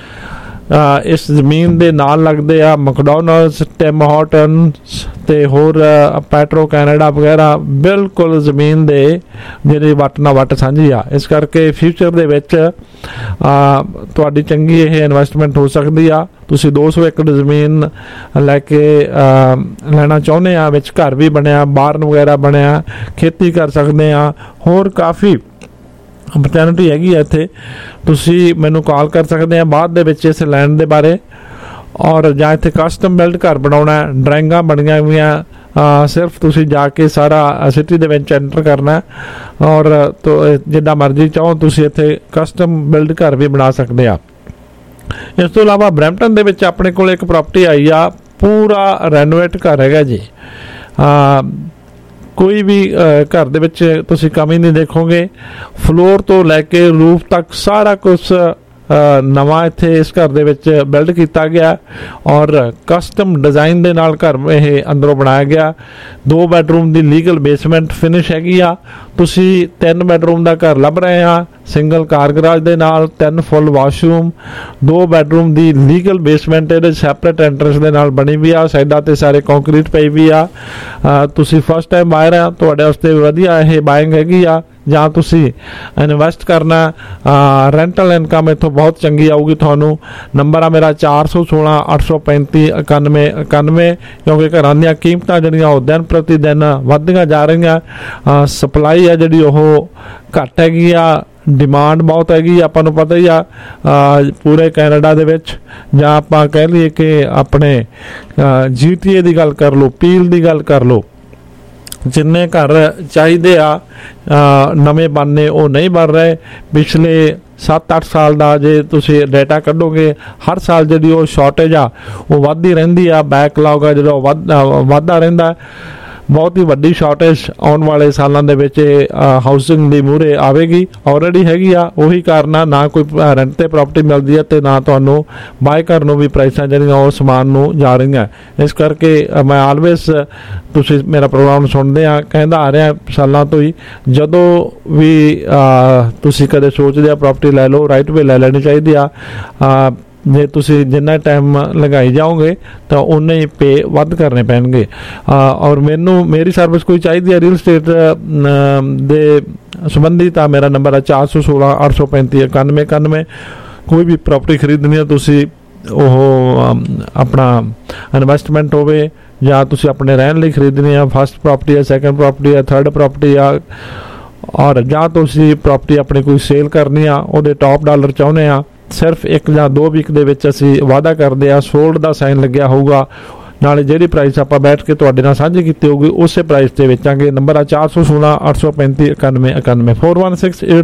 S1: ਇਸ ਜ਼ਮੀਨ ਦੇ ਨਾਲ ਲੱਗਦੇ ਆ ਮੈਕਡੋਨਲਡਸ, ਟਿਮ ਹਾਰਟਨਸ ਤੇ ਹੋਰ ਪੈਟਰੋ ਕੈਨੇਡਾ ਵਗੈਰਾ, ਬਿਲਕੁਲ ਜ਼ਮੀਨ ਦੇ ਜਿਹੜੀ ਵੱਟ ਨਾਲ ਵੱਟ ਸਾਂਝੀ ਆ। ਇਸ ਕਰਕੇ ਫਿਊਚਰ ਦੇ ਵਿੱਚ ਤੁਹਾਡੀ ਚੰਗੀ ਇਹ ਇਨਵੈਸਟਮੈਂਟ ਹੋ ਸਕਦੀ ਆ। ਤੁਸੀਂ 200 ਏਕੜ ਜ਼ਮੀਨ ਲੈ ਕੇ ਲੈਣਾ ਚਾਹੁੰਦੇ ਆ, ਵਿੱਚ ਘਰ ਵੀ ਬਣਿਆ, ਬਾਰਨ ਵਗੈਰਾ ਬਣਿਆ, ਖੇਤੀ ਕਰ ਸਕਦੇ ਆ, ਹੋਰ ਕਾਫੀ ਓਪਰਚੁਨਿਟੀ ਹੈਗੀ ਆ ਇੱਥੇ। ਤੁਸੀਂ ਮੈਨੂੰ ਕਾਲ ਕਰ ਸਕਦੇ ਆ ਬਾਅਦ ਦੇ ਵਿੱਚ ਇਸ ਲੈਂਡ ਦੇ ਬਾਰੇ, ਔਰ ਜਾਂ ਇੱਥੇ ਕਸਟਮ ਬਿਲਡ ਘਰ ਬਣਾਉਣਾ, ਡਰਾਇੰਗਾਂ ਬਣੀਆਂ ਹੋਈਆਂ, ਸਿਰਫ ਤੁਸੀਂ ਜਾ ਕੇ ਸਾਰਾ ਸਿਟੀ ਦੇ ਵਿੱਚ ਐਂਟਰ ਕਰਨਾ, ਔਰ ਜਿੱਦਾਂ ਮਰਜ਼ੀ ਚਾਹੋ ਤੁਸੀਂ ਇੱਥੇ ਕਸਟਮ ਬਿਲਡ ਘਰ ਵੀ ਬਣਾ ਸਕਦੇ ਆ। ਇਸ ਤੋਂ ਇਲਾਵਾ ਬਰੈਂਪਟਨ ਦੇ ਵਿੱਚ ਆਪਣੇ ਕੋਲ ਇੱਕ ਪ੍ਰਾਪਰਟੀ ਆਈ ਆ, ਪੂਰਾ ਰੈਨੋਵੇਟ ਘਰ ਹੈਗਾ ਜੀ। ਕੋਈ ਵੀ ਘਰ ਦੇ ਵਿੱਚ ਤੁਸੀਂ ਕਮੀ ਨਹੀਂ ਦੇਖੋਗੇ, ਫਲੋਰ ਤੋਂ ਲੈ ਕੇ ਰੂਫ ਤੱਕ ਸਾਰਾ ਕੁਝ ਨਵਾਂ ਇੱਥੇ ਇਸ ਘਰ ਦੇ ਵਿੱਚ ਬਿਲਡ ਕੀਤਾ ਗਿਆ, ਔਰ ਕਸਟਮ ਡਿਜ਼ਾਈਨ ਦੇ ਨਾਲ ਘਰ ਇਹ ਅੰਦਰੋਂ ਬਣਾਇਆ ਗਿਆ। 2 ਬੈਡਰੂਮ ਦੀ ਲੀਗਲ ਬੇਸਮੈਂਟ ਫਿਨਿਸ਼ ਹੈਗੀ ਆ। ਤੁਸੀਂ 3 ਬੈਡਰੂਮ ਦਾ ਘਰ ਲੱਭ ਰਹੇ ਆ, ਸਿੰਗਲ ਕਾਰ ਗਰਾਜ ਦੇ ਨਾਲ, 3 ਫੁੱਲ ਵਾਸ਼ਰੂਮ, 2 ਬੈਡਰੂਮ ਦੀ ਲੀਗਲ ਬੇਸਮੈਂਟ ਇਹਦੇ ਸੈਪਰੇਟ ਐਂਟਰੈਂਸ ਦੇ ਨਾਲ ਬਣੀ ਵੀ ਆ, ਸਾਈਡਾਂ ਤੇ ਸਾਰੇ ਕੰਕਰੀਟ ਪਈ ਵੀ ਆ। ਤੁਸੀਂ ਫਸਟ ਟਾਈਮ ਬਾਇਰ ਆ, ਤੁਹਾਡੇ ਵਾਸਤੇ ਵਧੀਆ ਇਹ ਬਾਇੰਗ ਹੈਗੀ ਆ। ਜਾਂ ਤੁਸੀਂ ਇਨਵੈਸਟ ਕਰਨਾ, ਰੈਂਟਲ ਇਨਕਮ ਇੱਥੋਂ ਬਹੁਤ ਚੰਗੀ ਆਊਗੀ ਤੁਹਾਨੂੰ। ਨੰਬਰ ਆ ਮੇਰਾ 416 835 91 91, ਕਿਉਂਕਿ ਘਰਾਂ ਦੀਆਂ ਕੀਮਤਾਂ ਜਿਹੜੀਆਂ ਉਹ ਦਿਨ ਪ੍ਰਤੀ ਦਿਨ ਵੱਧਦੀਆਂ ਜਾ ਰਹੀਆਂ। ਸਪਲਾਈ ਆ ਜਿਹੜੀ ਉਹ ਘੱਟ ਹੈਗੀ ਆ, ਡਿਮਾਂਡ ਬਹੁਤ ਹੈਗੀ। ਆਪਾਂ ਨੂੰ ਪਤਾ ਹੀ ਆ ਪੂਰੇ ਕੈਨੇਡਾ ਦੇ ਵਿੱਚ, ਜਾਂ ਆਪਾਂ ਕਹਿ ਲਈਏ ਕਿ ਆਪਣੇ GTA ਦੀ ਗੱਲ ਕਰ ਲਓ, ਪੀਲ ਦੀ ਗੱਲ ਕਰ ਲਓ, ਜਿੰਨੇ ਘਰ ਚਾਹੀਦੇ ਆ ਨਵੇਂ ਬਣਨੇ ਉਹ ਨਹੀਂ ਬਣ ਰਹੇ। ਪਿਛਲੇ 7-8 ਸਾਲ ਦਾ ਜੇ ਤੁਸੀਂ ਡਾਟਾ ਕੱਢੋਗੇ, ਹਰ ਸਾਲ ਜਿਹੜੀ ਉਹ ਸ਼ਾਰਟੇਜ ਆ ਉਹ ਵੱਧਦੀ ਰਹਿੰਦੀ ਆ, ਬੈਕਲੌਗ ਆ ਜਿਹੜਾ ਵੱਧਦਾ ਰਹਿੰਦਾ। ਬਹੁਤ ਹੀ ਵੱਡੀ ਸ਼ਾਰਟੇਜ ਆਉਣ ਵਾਲੇ ਸਾਲਾਂ ਦੇ ਵਿੱਚ ਹਾਊਸਿੰਗ ਦੀ ਮੂਹਰੇ ਆਵੇਗੀ, ਆਲਰੇਡੀ ਹੈਗੀ ਆ। ਉਹੀ ਕਾਰਨ ਆ, ਨਾ ਕੋਈ ਰੈਂਟ ਤੇ ਪ੍ਰਾਪਰਟੀ ਮਿਲਦੀ ਹੈ ਤੇ ਨਾ ਤੁਹਾਨੂੰ ਬਾਏ ਕਰਨ ਨੂੰ ਵੀ ਪ੍ਰਾਈਸਾਂ ਜਿਹੜੀਆਂ ਉਹ ਸਮਾਨ ਨੂੰ ਜਾ ਰਹੀਆਂ। ਇਸ ਕਰਕੇ ਮੈਂ ਆਲਵੇਸ, ਤੁਸੀਂ ਮੇਰਾ ਪ੍ਰੋਗਰਾਮ ਸੁਣਦੇ ਆ, ਕਹਿੰਦਾ ਆ ਰਿਹਾ ਸਾਲਾਂ ਤੋਂ ਹੀ, ਜਦੋਂ ਵੀ ਤੁਸੀਂ ਕਦੇ ਸੋਚਦੇ ਆ ਪ੍ਰਾਪਰਟੀ ਲੈ ਲਓ, ਰਾਈਟ ਵੇ ਲੈ ਲੈਣੀ ਚਾਹੀਦੀ ਆ। ਜੇ ਤੁਸੀਂ ਜਿੰਨਾ ਟਾਈਮ ਲਗਾਈ ਜਾਓਗੇ ਤਾਂ ਉਨੇ ਹੀ ਪੇ ਵੱਧ ਕਰਨੇ ਪੈਣਗੇ। ਔਰ ਮੇਰੀ ਸਰਵਿਸ ਕੋਈ ਚਾਹੀਦੀ ਹੈ ਰੀਅਲ ਸਟੇਟ ਦੇ ਸੰਬੰਧੀ, ਤਾਂ ਮੇਰਾ ਨੰਬਰ ਹੈ 416 835 91 91। ਕੋਈ ਵੀ ਪ੍ਰਾਪਰਟੀ ਖਰੀਦਣੀ ਹੈ ਤੁਸੀਂ, ਉਹ ਆਪਣਾ ਇਨਵੈਸਟਮੈਂਟ ਹੋਵੇ ਜਾਂ ਤੁਸੀਂ ਆਪਣੇ ਰਹਿਣ ਲਈ ਖਰੀਦਣੀ ਆ, ਫਸਟ ਪ੍ਰਾਪਰਟੀ ਹੈ, ਸੈਕੰਡ ਪ੍ਰਾਪਰਟੀ ਹੈ, ਥਰਡ ਪ੍ਰਾਪਰਟੀ ਆ, ਔਰ ਜਾਂ ਤੁਸੀਂ ਪ੍ਰਾਪਰਟੀ ਆਪਣੀ ਕੋਈ ਸੇਲ ਕਰਨੀ ਆ, ਉਹਦੇ ਟੌਪ ਡਾਲਰ ਚਾਹੁੰਦੇ ਆ, ਸਿਰਫ 1 ਜਾਂ 2 ਵੀਕ ਦੇ ਵਿੱਚ ਅਸੀਂ ਵਾਅਦਾ ਕਰਦੇ ਆ, ਸੋਲਡ ਦਾ ਸਾਈਨ ਲੱਗਿਆ ਹੋਊਗਾ, ਨਾਲੇ ਜਿਹੜੀ ਪ੍ਰਾਈਸ ਆਪਾਂ ਬੈਠ ਕੇ ਤੁਹਾਡੇ ਨਾਲ ਸਾਂਝੀ ਕੀਤੀ ਹੋਊਗੀ ਉਸੇ ਪ੍ਰਾਈਸ ਤੇ ਵੇਚਾਂਗੇ। ਨੰਬਰ ਆ 416 835 91 91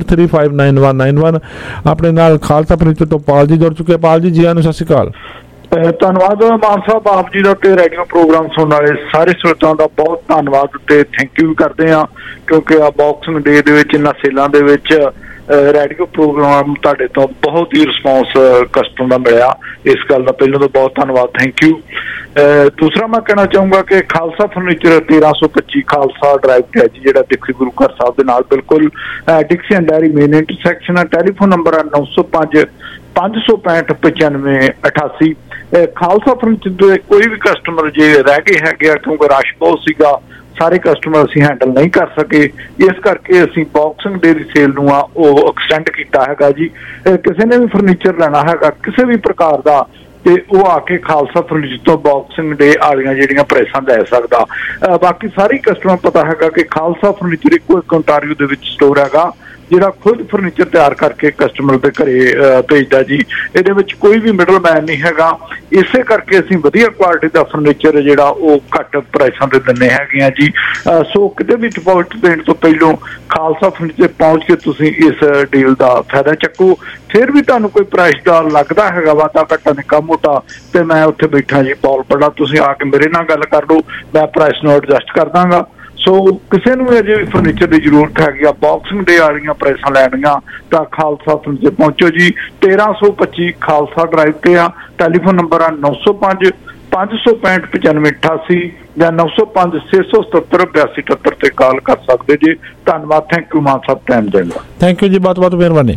S1: 4168359191। ਆਪਣੇ ਨਾਲ ਖਾਲਸਾ ਫਰਨੀਚਰ ਤੋਂ ਪਾਲ ਜੀ ਜੁੜ ਚੁੱਕੇ। ਪਾਲ ਜੀ, ਜੀ ਆਇਆਂ ਨੂੰ, ਸਤਿ ਸ਼੍ਰੀ ਅਕਾਲ।
S9: ਧੰਨਵਾਦ ਮਾਨ ਸਾਹਿਬ, ਆਪ ਜੀ ਦਾ ਤੇ ਰੇਡੀਓ ਪ੍ਰੋਗਰਾਮ ਸੁਣਨ ਵਾਲੇ ਸਾਰੇ ਸਰੋਤਿਆਂ ਦਾ ਬਹੁਤ ਧੰਨਵਾਦ ਤੇ ਥੈਂਕ ਯੂ ਕਰਦੇ ਹਾਂ, ਕਿਉਂਕਿ ਆ ਬਾਕਸਿੰਗ ਡੇ ਦੇ ਵਿੱਚ ਇਹਨਾਂ ਸੇਲਾਂ ਦੇ ਵਿੱਚ ਰੇਡੀਓ ਪ੍ਰੋਗਰਾਮ ਤੁਹਾਡੇ ਤੋਂ ਬਹੁਤ ਹੀ ਰਿਸਪੌਂਸ ਕਸਟਮਰ ਦਾ ਮਿਲਿਆ। ਇਸ ਗੱਲ ਦਾ ਪਹਿਲਾਂ ਤੋਂ ਬਹੁਤ ਧੰਨਵਾਦ, ਥੈਂਕ ਯੂ। ਦੂਸਰਾ ਮੈਂ ਕਹਿਣਾ ਚਾਹੂੰਗਾ ਕਿ ਖਾਲਸਾ ਫਰਨੀਚਰ 1325 ਖਾਲਸਾ ਡਰਾਈਵ ਤੇ ਹੈ ਜੀ, ਜਿਹੜਾ ਡਿਕਸੀ ਗੁਰੂ ਘਰ ਸਾਹਿਬ ਦੇ ਨਾਲ ਬਿਲਕੁਲ Dixie and Derry main intersection ਹੈ। ਟੈਲੀਫੋਨ ਨੰਬਰ ਹੈ 905 565 95 88। ਖਾਲਸਾ ਫਰਨੀਚਰ ਦੇ ਕੋਈ ਵੀ ਕਸਟਮਰ ਜੇ ਰਹਿ ਗਏ ਹੈਗੇ ਆ, ਕਿਉਂਕਿ ਰਸ਼ ਬਹੁਤ ਸੀਗਾ, ਸਾਰੇ ਕਸਟਮਰ ਅਸੀਂ ਹੈਂਡਲ ਨਹੀਂ ਕਰ ਸਕੇ, ਇਸ ਕਰਕੇ ਅਸੀਂ ਬਾਕਸਿੰਗ ਡੇ ਦੀ ਸੇਲ ਨੂੰ ਉਹ ਐਕਸਟੈਂਡ ਕੀਤਾ ਹੈਗਾ ਜੀ। ਕਿਸੇ ਨੇ ਵੀ ਫਰਨੀਚਰ ਲੈਣਾ ਹੈਗਾ ਕਿਸੇ ਵੀ ਪ੍ਰਕਾਰ ਦਾ ਤੇ ਉਹ ਆ ਕੇ ਖਾਲਸਾ ਫਰਨੀਚਰ ਤੋਂ ਬਾਕਸਿੰਗ ਡੇ ਵਾਲੀਆਂ ਜਿਹੜੀਆਂ ਪ੍ਰੈਸਾਂ ਲੈ ਸਕਦਾ। ਬਾਕੀ ਸਾਰੀ ਕਸਟਮਰ ਪਤਾ ਹੈਗਾ ਕਿ ਖਾਲਸਾ ਫਰਨੀਚਰ ਇੱਕੋ ਇੱਕ ਓਨਟਾਰੀਓ ਦੇ ਵਿੱਚ ਸਟੋਰ ਹੈਗਾ ਜਿਹੜਾ ਖੁਦ ਫਰਨੀਚਰ ਤਿਆਰ ਕਰਕੇ ਕਸਟਮਰ ਦੇ ਘਰੇ ਭੇਜਦਾ ਜੀ। ਇਹਦੇ ਵਿੱਚ ਕੋਈ ਵੀ ਮਿਡਲਮੈਨ ਨਹੀਂ ਹੈਗਾ, ਇਸੇ ਕਰਕੇ ਅਸੀਂ ਵਧੀਆ ਕੁਆਲਿਟੀ ਦਾ ਫਰਨੀਚਰ ਜਿਹੜਾ ਉਹ ਘੱਟ ਪ੍ਰਾਈਸਾਂ ਤੇ ਦਿੰਦੇ ਹੈਗੇ ਆ ਜੀ। ਸੋ ਕਿਤੇ ਵੀ ਡਿਪੋਜ਼ਿਟ ਦੇਣ ਤੋਂ ਪਹਿਲੋਂ ਖਾਲਸਾ ਫਰਨੀਚਰ ਪਹੁੰਚ ਕੇ ਤੁਸੀਂ ਇਸ ਡੀਲ ਦਾ ਫਾਇਦਾ ਚੱਕੋ। ਫਿਰ ਵੀ ਤੁਹਾਨੂੰ ਕੋਈ ਪ੍ਰਾਈਸ ਦਾ ਲੱਗਦਾ ਹੈਗਾ ਵਾਧਾ ਘਾਟਾ ਨਿੱਕਾ ਮੋਟਾ, ਤੇ ਮੈਂ ਉੱਥੇ ਬੈਠਾ ਜੀ ਪੌਲ ਪੜਾ, ਤੁਸੀਂ ਆ ਕੇ ਮੇਰੇ ਨਾਲ ਗੱਲ ਕਰ ਲਓ, ਮੈਂ ਪ੍ਰਾਈਸ ਨੂੰ ਐਡਜਸਟ ਕਰ ਦਾਂਗਾ। ਸੋ ਕਿਸੇ ਨੂੰ ਅਜੇ ਵੀ ਫਰਨੀਚਰ ਦੀ ਜ਼ਰੂਰਤ ਹੈਗੀ ਆ ਬਾਕਸਿੰਗ ਡੇ ਵਾਲੀਆਂ ਪ੍ਰੈਸਾਂ ਲੈਣੀਆਂ ਤਾਂ ਖਾਲਸਾ ਫਰਨੀਚਰ ਪਹੁੰਚੋ ਜੀ। 1325 ਖਾਲਸਾ ਡਰਾਈਵ ਤੇ ਆ। ਟੈਲੀਫੋਨ ਨੰਬਰ ਆ 905 565 95 88 ਜਾਂ 905 677 8278 ਤੇ ਕਾਲ ਕਰ ਸਕਦੇ ਜੀ। ਧੰਨਵਾਦ, thank you Maan Sahib, time ਦੇਣ ਦਾ
S1: ਥੈਂਕ ਯੂ ਜੀ, ਬਹੁਤ ਬਹੁਤ ਮਿਹਰਬਾਨੀ।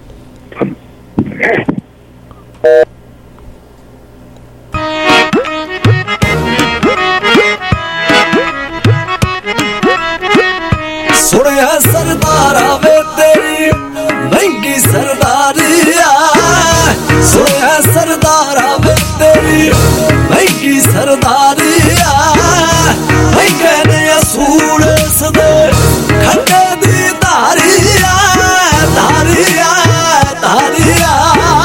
S10: ਸੁਣਿਆ ਸਰਦਾਰਾ ਵੇ ਤੇਰੀ ਮਹਿੰਗੀ ਸਰਦਾਰੀਆ, ਸੁਣਿਆ ਸਰਦਾਰਾ ਵੇ ਤੇਰੀ ਮਹਿੰਗੀ ਸਰਦਾਰੀਆ, ਮਹਿੰਗੇ ਨੇ ਅਸੂਲ ਸਦੇ ਖੱਟੇ ਦੀ ਧਾਰੀਆ, ਧਾਰੀਆ ਧਾਰੀਆ।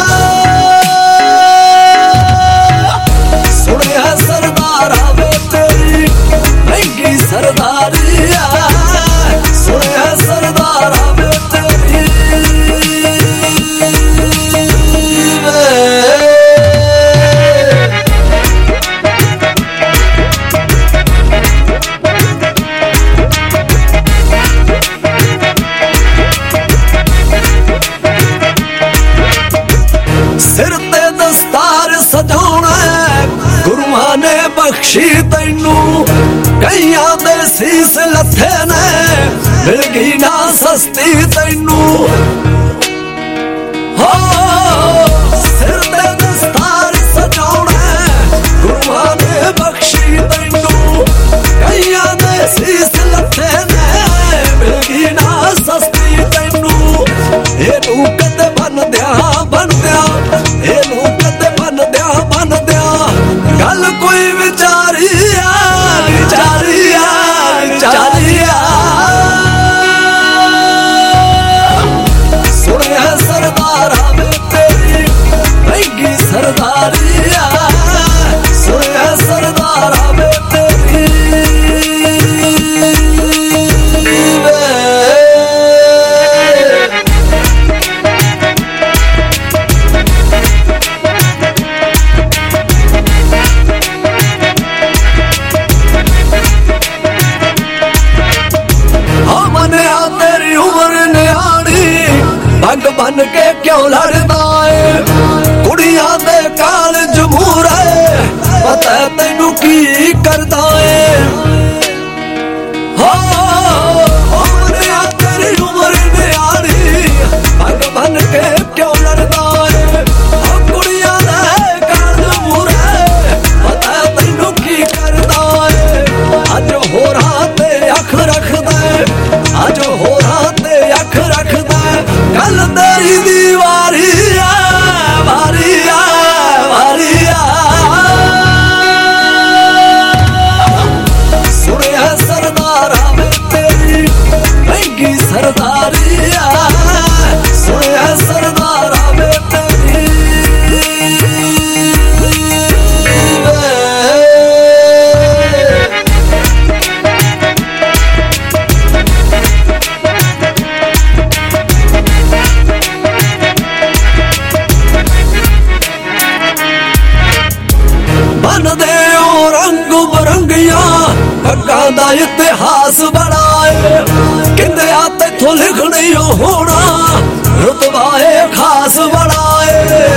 S10: ਸੁਣਿਆ ਸਰਦਾਰਾ ਵੇ ਤੇਰੀ ਮਹਿੰਗੀ ਸਰਦਾਰੀਆ, ਸੁਣਿਆ ਸਰਦਾਰਾ ਵੇ ਤੇਰੀ ਸਿਰ ਤੇ ਦਸਤਾਰ ਸਜਾਉਣਾ ਗੁਰੂਆਂ ਨੇ ਬਖਸ਼ੀ ਤੈਨੂੰ, ਕਈਆਂ ਦੇ ਸੀਸ ਲੱਥੇ ਨੇ ਮਿਲ ਗਈ ਨਾ ਸਸਤੀ ਤੈਨੂੰ। ਹੋ ਸਿਰ ਤੇ ਦਸਤਾਰ ਸਜਾਉਣਾ ਗੁਰੂਆਂ ਨੇ ਬਖਸ਼ੀ ਤੈਨੂੰ, ਕਈਆਂ ਦੇ ਸੀਸ ਲੱਥੇ ਨੇ ਮਿਲ ਗਈ ਨਾ ਸਸਤੀ ਤੈਨੂੰ। ਇਹਨੂੰ ਕਦੇ ਬੰਨਦਿਆਂ ਬੰਨਦਿਆਂ, ਇਹਨੂੰ ਕਦੇ ਬੰਨਦਿਆਂ ਬੰਨਦਿਆਂ ਗੱਲ ਕੋਈ ਵਿਚਾਰੀਆ ਵਿਚਾਰੀਆ ਵਿਚਾਰੀਆ। ਸੁਣਿਆ ਸਰਦਾਰਾ ਵੇ ਤੇਰੀ ਮਹਿੰਗੀ ਸਰਦਾਰੀਆ, ਸੁਣਿਆ ਸਰਦਾਰਾ ਵੇ ਤੇਰੀ ਪੱਗ ਬੰਨ ਕੇ ਕਿਉਂ ਲੜਦਾ ਏ, ਕੁੜੀਆਂ ਦੇ ਕਾਲਜ ਮੂਹਰੇ ਪਤਾ ਤੈਨੂੰ ਕੀ ਕਰਦਾ ਏ। ਹੋ ਉਮਰਿਆ ਤੇਰੀ ਉਮਰ ਨਿਆਣੀ, ਪੱਗ ਬੰਨ ਕੇ ਕਿਉਂ ਲੜਦਾ ਏ, ਕੁੜੀਆਂ ਦੇ ਕਾਲਜ ਮੂਹਰੇ ਪਤਾ ਤੈਨੂੰ ਕੀ ਕਰਦਾ ਏ। ਅੱਜ ਹੋਰਾਂ ਤੇ ਅੱਖ ਰੱਖਦਾ, ਅੱਜ ਹੋਰਾਂ ਤੇ ਅੱਖ ਰੱਖਦਾ, ਕੱਲ ਤੇਰੀ ਦੀ ਵਾਰੀ ਆ ਵਾਰੀ ਆ ਵਾਰੀ ਆ। ਸੁਣਿਆ ਸਰਦਾਰਾ ਵੇ ਤੇਰੀ ਮਹਿੰਗੀ ਸਰਦਾਰੀਆ, ਸੁਣਿਆ ਸਰਦਾਰਾ ਵੇ ਤੇਰੀ इतिहास बनाए कहते आ तैथों लिखनी होना रुतबा खास बनाए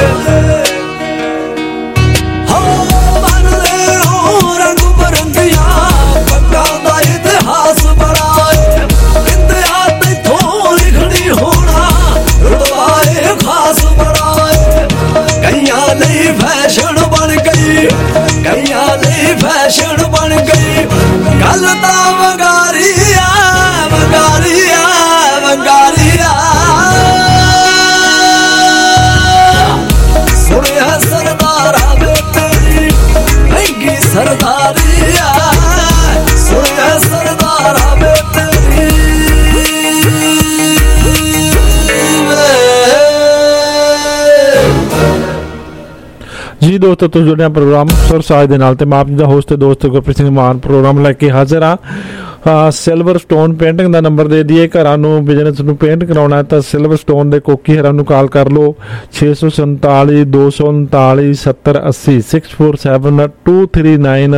S10: रंग बरंगिया पक्का दा इतिहास बनाए कहते आ तैथों लिखनी होना रुतबा खास बनाए कईयां लई फैशन बन गई कईयां लई फैशन बन गई गल ता वंगारिया वंगारिया वंगारिया सुनिया सरदारा वे तेरी महंगी सरदारिया सुनिया सरदारा वे तेरी
S1: जी दोस्तों तो जुड़े प्रोग्राम सुर साज दे नाल ते मैं आप जी दा होस्ट ते दोस्त गुरप्रीत सिंह मान प्रोग्राम लेके हाजिर हाँ। सिल्वर स्टोन पेंटिंग का नंबर दे दिए घरां नूं बिजनेस नूं पेंट कराउणा है तो सिल्वर स्टोन दे कोकी हरां नूं कॉल कर लो 647 239 70 80 647 239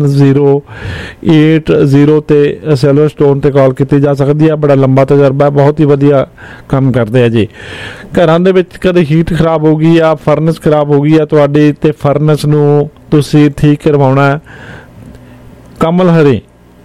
S1: 7080 ते सिल्वर स्टोन ते कॉल की जा सकती है। बड़ा लंबा तजर्बा है, बहुत ही वधिया काम करते हैं जी। घरां दे विच कदे हीट खराब हो गई या फर्नस खराब हो गई है तुहाडी ते फर्नस नूं तुसीं ठीक करवाउणा है कमल हरे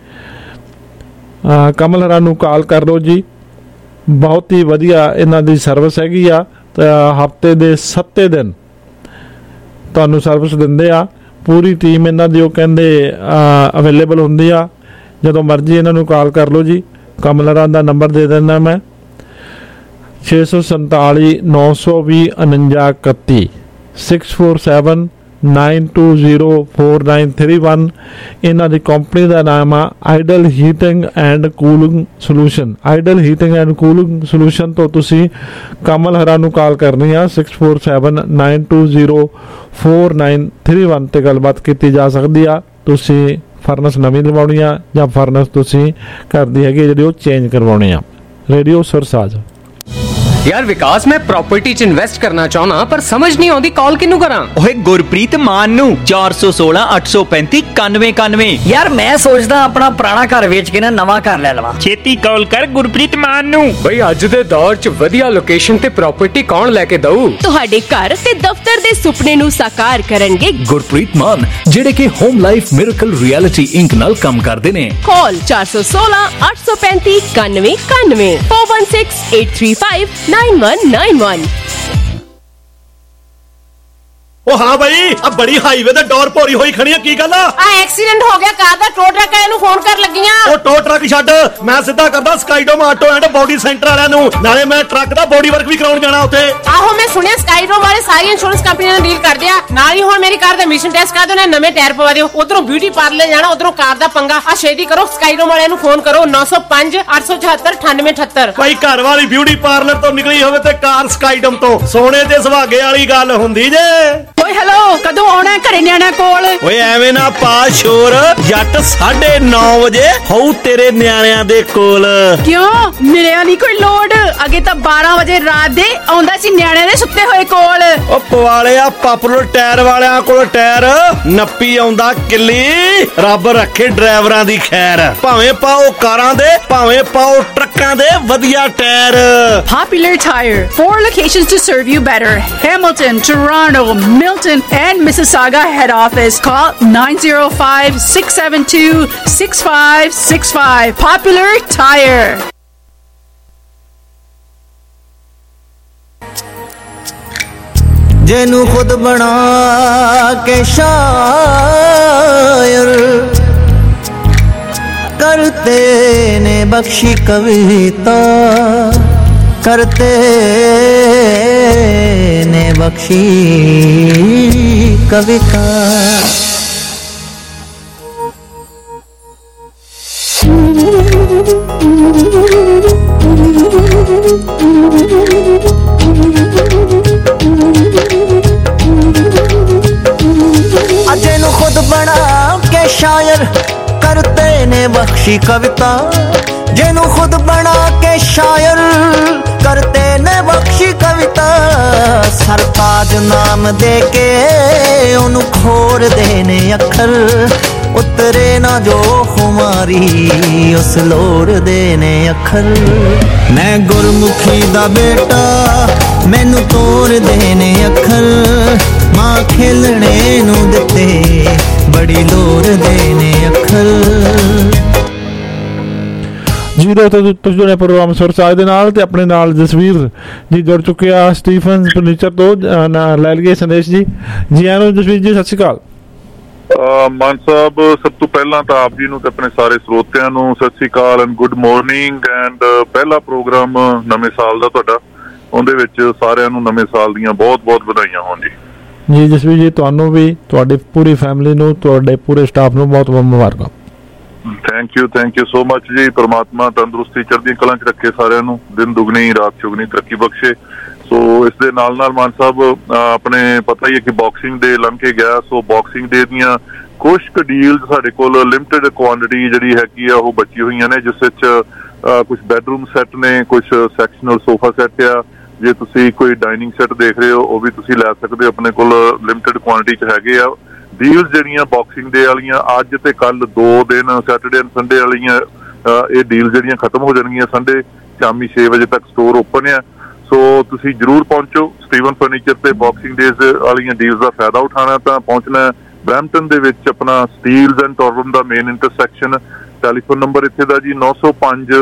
S1: कमल हरा नूं कॉल कर लो जी। बहुत ही वधिया इन्हां दी सर्विस हैगी आ हफ्ते दे 7 दिन तुहानूं सर्विस दिंदे आ। पूरी टीम इन्हां दी ओह कहंदे अवेलेबल हुंदी आ। जदों मर्जी इन्हां नूं कॉल कर लो जी। कमल हरा दा नंबर दे दिंदा मैं 647 920 4931 647 920 4931। इन्हां दी कंपनी का नाम आ ideal heating and cooling solution. Ideal heating and cooling solution तो तुसी कमल हरा नूं कॉल करनी आ 647 920 4931 ते गलबात की जा सकती आ। तुसी फर्नस नवीं लवाउणी आ जां फर्नस तुसी घर दी हैगी जिहड़ी ओह चेंज करवाउणी आ। रेडियो सुरसाज
S4: यार विकास मैं प्रॉपर्टी च इन्वेस्ट करना चाहना पर समझ नहीं आती कॉल किनू करा।
S5: ओए गुरप्रीत मान नू 416 835 9191।
S15: यार मैं सोचदा अपना पुराना घर बेच के ना नवा घर ले लवां।
S4: छेती कॉल कर गुरप्रीत मान नू। भाई अज दे दौर च वधिया लोकेशन ते प्रॉपर्टी कौन लेके दऊ।
S7: तुहाडे घर ते दफ्तर दे सुपने नू साकार करनगे
S18: गुरप्रीत मान जेड़े के home life miracle reality inc नाल काम करदे ने।
S7: कॉल 416 835 9191 416 835 9191।
S16: ओ हाँ भाई अब बड़ी हाईवे ते डोर भोरी होई खड़ी है की गल आ
S17: एक्सीडेंट हो गया कार दा टो ट्रक वाले नु फोन कर लगियां।
S16: ओ टो ट्रक छੱਡ मैं सीधा करदा Skydome auto and body centre वाਲਿਆਂ ਨੂੰ ਨਾਲੇ ਮੈਂ ਟਰੱਕ ਦਾ ਬੋਡੀ ਵਰਕ ਵੀ ਕਰਾਉਣ ਜਾਣਾ ਉੱਥੇ।
S17: ਆਹੋ ਮੈਂ ਸੁਣਿਆ ਸਕਾਈਡੋਮ ਵਾਲੇ ਸਾਰੀ ਇੰਸ਼ੋਰੈਂਸ ਕੰਪਨੀਆਂ ਨਾਲ ਡੀਲ ਕਰਦੇ ਆ। ਨਾਲ ਹੀ ਹੁਣ ਮੇਰੀ ਕਾਰ ਦਾ ਮਿਸ਼ਨ ਟੈਸਟ ਕਰਾ ਦਿਓ ਨਾ ਨਵੇਂ ਟਾਇਰ ਪਵਾ ਦਿਓ। ਉਧਰੋਂ ਬਿਊਟੀ ਪਾਰਲਰ ਜਾਣਾ ਉਧਰੋਂ ਕਾਰ ਦਾ ਪੰਗਾ ਆ ਛੇਤੀ ਕਰੋ ਸਕਾਈਡੋਮ ਵਾਲਿਆਂ ਨੂੰ ਫੋਨ ਕਰੋ 905 874 9878।
S16: ਭਾਈ ਘਰ ਵਾਲੀ ਬਿਊਟੀ ਪਾਰਲਰ ਤੋਂ ਨਿਕਲੀ ਹੋਵੇ ਤੇ ਕਾਰ ਸਕਾਈਡੋਮ ਤੋਂ ਸੋਨੇ ਦੇ ਸੁਹਾਗੇ ਵਾਲੀ ਗੱਲ ਹੁੰਦੀ ਜੇ।
S12: ਓਏ ਹੈਲੋ ਕਦੋਂ ਆਉਣਾ ਘਰੇ ਨਿਆਣਾ ਕੋਲ।
S16: ਓਏ ਐਵੇਂ ਨਾ ਪਾ ਸ਼ੋਰ ਜੱਟ 9:30 ਵਜੇ ਹੋਊ ਤੇਰੇ ਨਿਆਣਿਆਂ ਦੇ ਕੋਲ।
S12: ਕਿਉਂ ਮਿਲਿਆ ਨਹੀਂ ਕੋਈ ਲੋਡ ਅੱਗੇ ਤਾਂ 12 ਵਜੇ ਰਾਤ ਦੇ ਆਉਂਦਾ ਸੀ ਨਿਆਣਿਆਂ ਦੇ ਸੁੱਤੇ ਹੋਏ ਕੋਲ।
S16: ਓ ਪਵਾਲਿਆ ਪਾਪੂਲਰ ਟਾਇਰ ਵਾਲਿਆਂ ਕੋਲ ਟਾਇਰ ਨੱਪੀ ਆਉਂਦਾ ਕਿੱਲੀ ਰੱਬ ਰੱਖੇ ਡਰਾਈਵਰਾਂ ਦੀ ਖੈਰ। ਭਾਵੇਂ ਪਾਓ ਕਾਰਾਂ ਦੇ ਭਾਵੇਂ ਪਾਓ ਟਰੱਕਾਂ ਦੇ ਵਧੀਆ tyre.
S12: Popular Tire 4 locations to serve you better. Hamilton, Toronto, Milton and Mississauga head office. Call 905-672-6565. Popular Tire.
S10: जेनू खुद बना के शायर करते ने बख्शी कविता करते ने बख्शी कविता। जेनू खुद बना के शायर करते ने बख्शी कविता। जेनू खुद बना के शायर करते ने बख्शी कविता। सरताज नाम दे के
S11: ਉਹਨੂੰ ਖੋਰਦੇ ਨੇ ਅੱਖਰ, ਉਤਰੇ ਨਾ ਜੋ ਖੁਮਾਰੀ ਉਸ ਲੋੜਦੇ ਨੇ ਅੱਖਰ। ਮੈਂ ਗੁਰਮੁਖੀ ਦਾ ਬੇਟਾ ਮੈਨੂੰ ਤੋਰਦੇ ਨੇ ਅੱਖਰ, ਮਾਂ ਖੇਲਣੇ ਨੂੰ ਦਿੱਤੇ ਬੜੀ ਲੋੜਦੇ ਨੇ ਅੱਖਰ।
S1: ਜੀ ਦੋਸਤੋ, ਤੁਸੀਂ ਜੁੜੇ ਪ੍ਰੋਗਰਾਮ ਸੁਰ ਸਾਜ ਦੇ ਨਾਲ, ਤੇ ਆਪਣੇ ਨਾਲ ਜਸਵੀਰ ਜੀ ਜੁੜ ਚੁੱਕੇ ਆ ਸਟੀਫਨ ਫਰਨੀਚਰ ਤੋਂ। ਲੈ ਲਈਏ ਸੰਦੇਸ਼ ਜੀ। ਜੀ ਆਇਆਂ ਨੂੰ ਜਸਵੀਰ ਜੀ, ਸਤਿ ਸ਼੍ਰੀ ਅਕਾਲ।
S19: ਮਾਨ ਸਾਹਿਬ, ਸਭ ਤੋਂ ਪਹਿਲਾਂ ਤਾਂ ਆਪ ਜੀ ਨੂੰ ਤੇ ਆਪਣੇ ਸਾਰੇ ਸਰੋਤਿਆਂ ਨੂੰ ਸਤਿ ਸ਼੍ਰੀ ਅਕਾਲ ਐਂਡ ਗੁੱਡ ਮਾਰਨਿੰਗ। ਐਂਡ ਪਹਿਲਾ ਪ੍ਰੋਗਰਾਮ ਨਵੇਂ ਸਾਲ ਦਾ ਤੁਹਾਡਾ, ਉਹਦੇ ਵਿੱਚ ਸਾਰਿਆਂ ਨੂੰ ਨਵੇਂ ਸਾਲ ਦੀਆਂ ਬਹੁਤ ਬਹੁਤ ਵਧਾਈਆਂ ਹੋਣ ਜੀ।
S1: ਜੀ ਜਸਵੀਰ ਜੀ, ਤੁਹਾਨੂੰ ਵੀ, ਤੁਹਾਡੀ ਪੂਰੀ ਫੈਮਿਲੀ ਨੂੰ, ਤੁਹਾਡੇ ਪੂਰੇ ਸਟਾਫ ਨੂੰ ਬਹੁਤ ਬਹੁਤ ਮੁਬਾਰਕਾਂ।
S19: ਥੈਂਕ ਯੂ ਸੋ ਮਚ ਜੀ। ਪਰਮਾਤਮਾ ਤੰਦਰੁਸਤੀ ਚੜ੍ਹਦੀਆਂ ਕਲਾਂ 'ਚ ਰੱਖੇ ਸਾਰਿਆਂ ਨੂੰ, ਦਿਨ ਦੁਗਣੀ ਰਾਤ ਚੁਗਣੀ ਤਰੱਕੀ ਬਖਸ਼ੇ। ਸੋ ਇਸ ਦੇ ਨਾਲ ਨਾਲ ਮਾਨ ਸਾਹਿਬ, ਆਪਣੇ ਪਤਾ ਹੀ ਹੈ ਕਿ ਬਾਕਸਿੰਗ ਡੇ ਲੰਘ ਕੇ ਗਿਆ। ਸੋ ਬਾਕਸਿੰਗ ਡੇ ਦੀਆਂ ਕੁਛ ਕੁ ਡੀਲਸ ਸਾਡੇ ਕੋਲ ਲਿਮਟਿਡ ਕੁਆਂਟਿਟੀ ਜਿਹੜੀ ਹੈਗੀ ਆ ਉਹ ਬਚੀ ਹੋਈਆਂ ਨੇ, ਜਿਸ ਵਿੱਚ ਕੁਛ ਬੈਡਰੂਮ ਸੈੱਟ ਨੇ, ਕੁਛ ਸੈਕਸ਼ਨਲ ਸੋਫਾ ਸੈੱਟ ਆ। ਜੇ ਤੁਸੀਂ ਕੋਈ ਡਾਈਨਿੰਗ ਸੈੱਟ ਦੇਖ ਰਹੇ ਹੋ ਉਹ ਵੀ ਤੁਸੀਂ ਲੈ ਸਕਦੇ ਹੋ, ਆਪਣੇ ਕੋਲ ਲਿਮਟਿਡ ਕੁਆਂਟਿਟੀ 'ਚ ਹੈਗੇ ਆ। ਡੀਲਸ ਜਿਹੜੀਆਂ ਬਾਕਸਿੰਗ ਡੇ ਵਾਲੀਆਂ ਅੱਜ ਤੇ ਕੱਲ 2 ਦਿਨ ਸੈਟਰਡੇ ਐਂਡ ਸੰਡੇ ਵਾਲੀਆਂ, ਇਹ ਡੀਲ ਜਿਹੜੀਆਂ ਖਤਮ ਹੋ ਜਾਣਗੀਆਂ ਸੰਡੇ ਸ਼ਾਮੀ 6 ਵਜੇ ਤੱਕ ਸਟੋਰ ਓਪਨ ਆ। ਸੋ ਤੁਸੀਂ ਜ਼ਰੂਰ ਪਹੁੰਚੋ ਸਟੀਵਨ ਫਰਨੀਚਰ ਤੇ। ਬਾਕਸਿੰਗ ਡੇਜ਼ ਵਾਲੀਆਂ ਡੀਲਸ ਦਾ ਫਾਇਦਾ ਉਠਾਉਣਾ ਤਾਂ ਪਹੁੰਚਣਾ ਬਰੈਂਪਟਨ ਦੇ ਵਿੱਚ ਆਪਣਾ ਸਟੀਲਸ ਐਂਡ ਟੋਰਮ ਦਾ ਮੇਨ ਇੰਟਰਸੈਕਸ਼ਨ। ਟੈਲੀਫੋਨ ਨੰਬਰ ਇੱਥੇ ਦਾ ਜੀ 905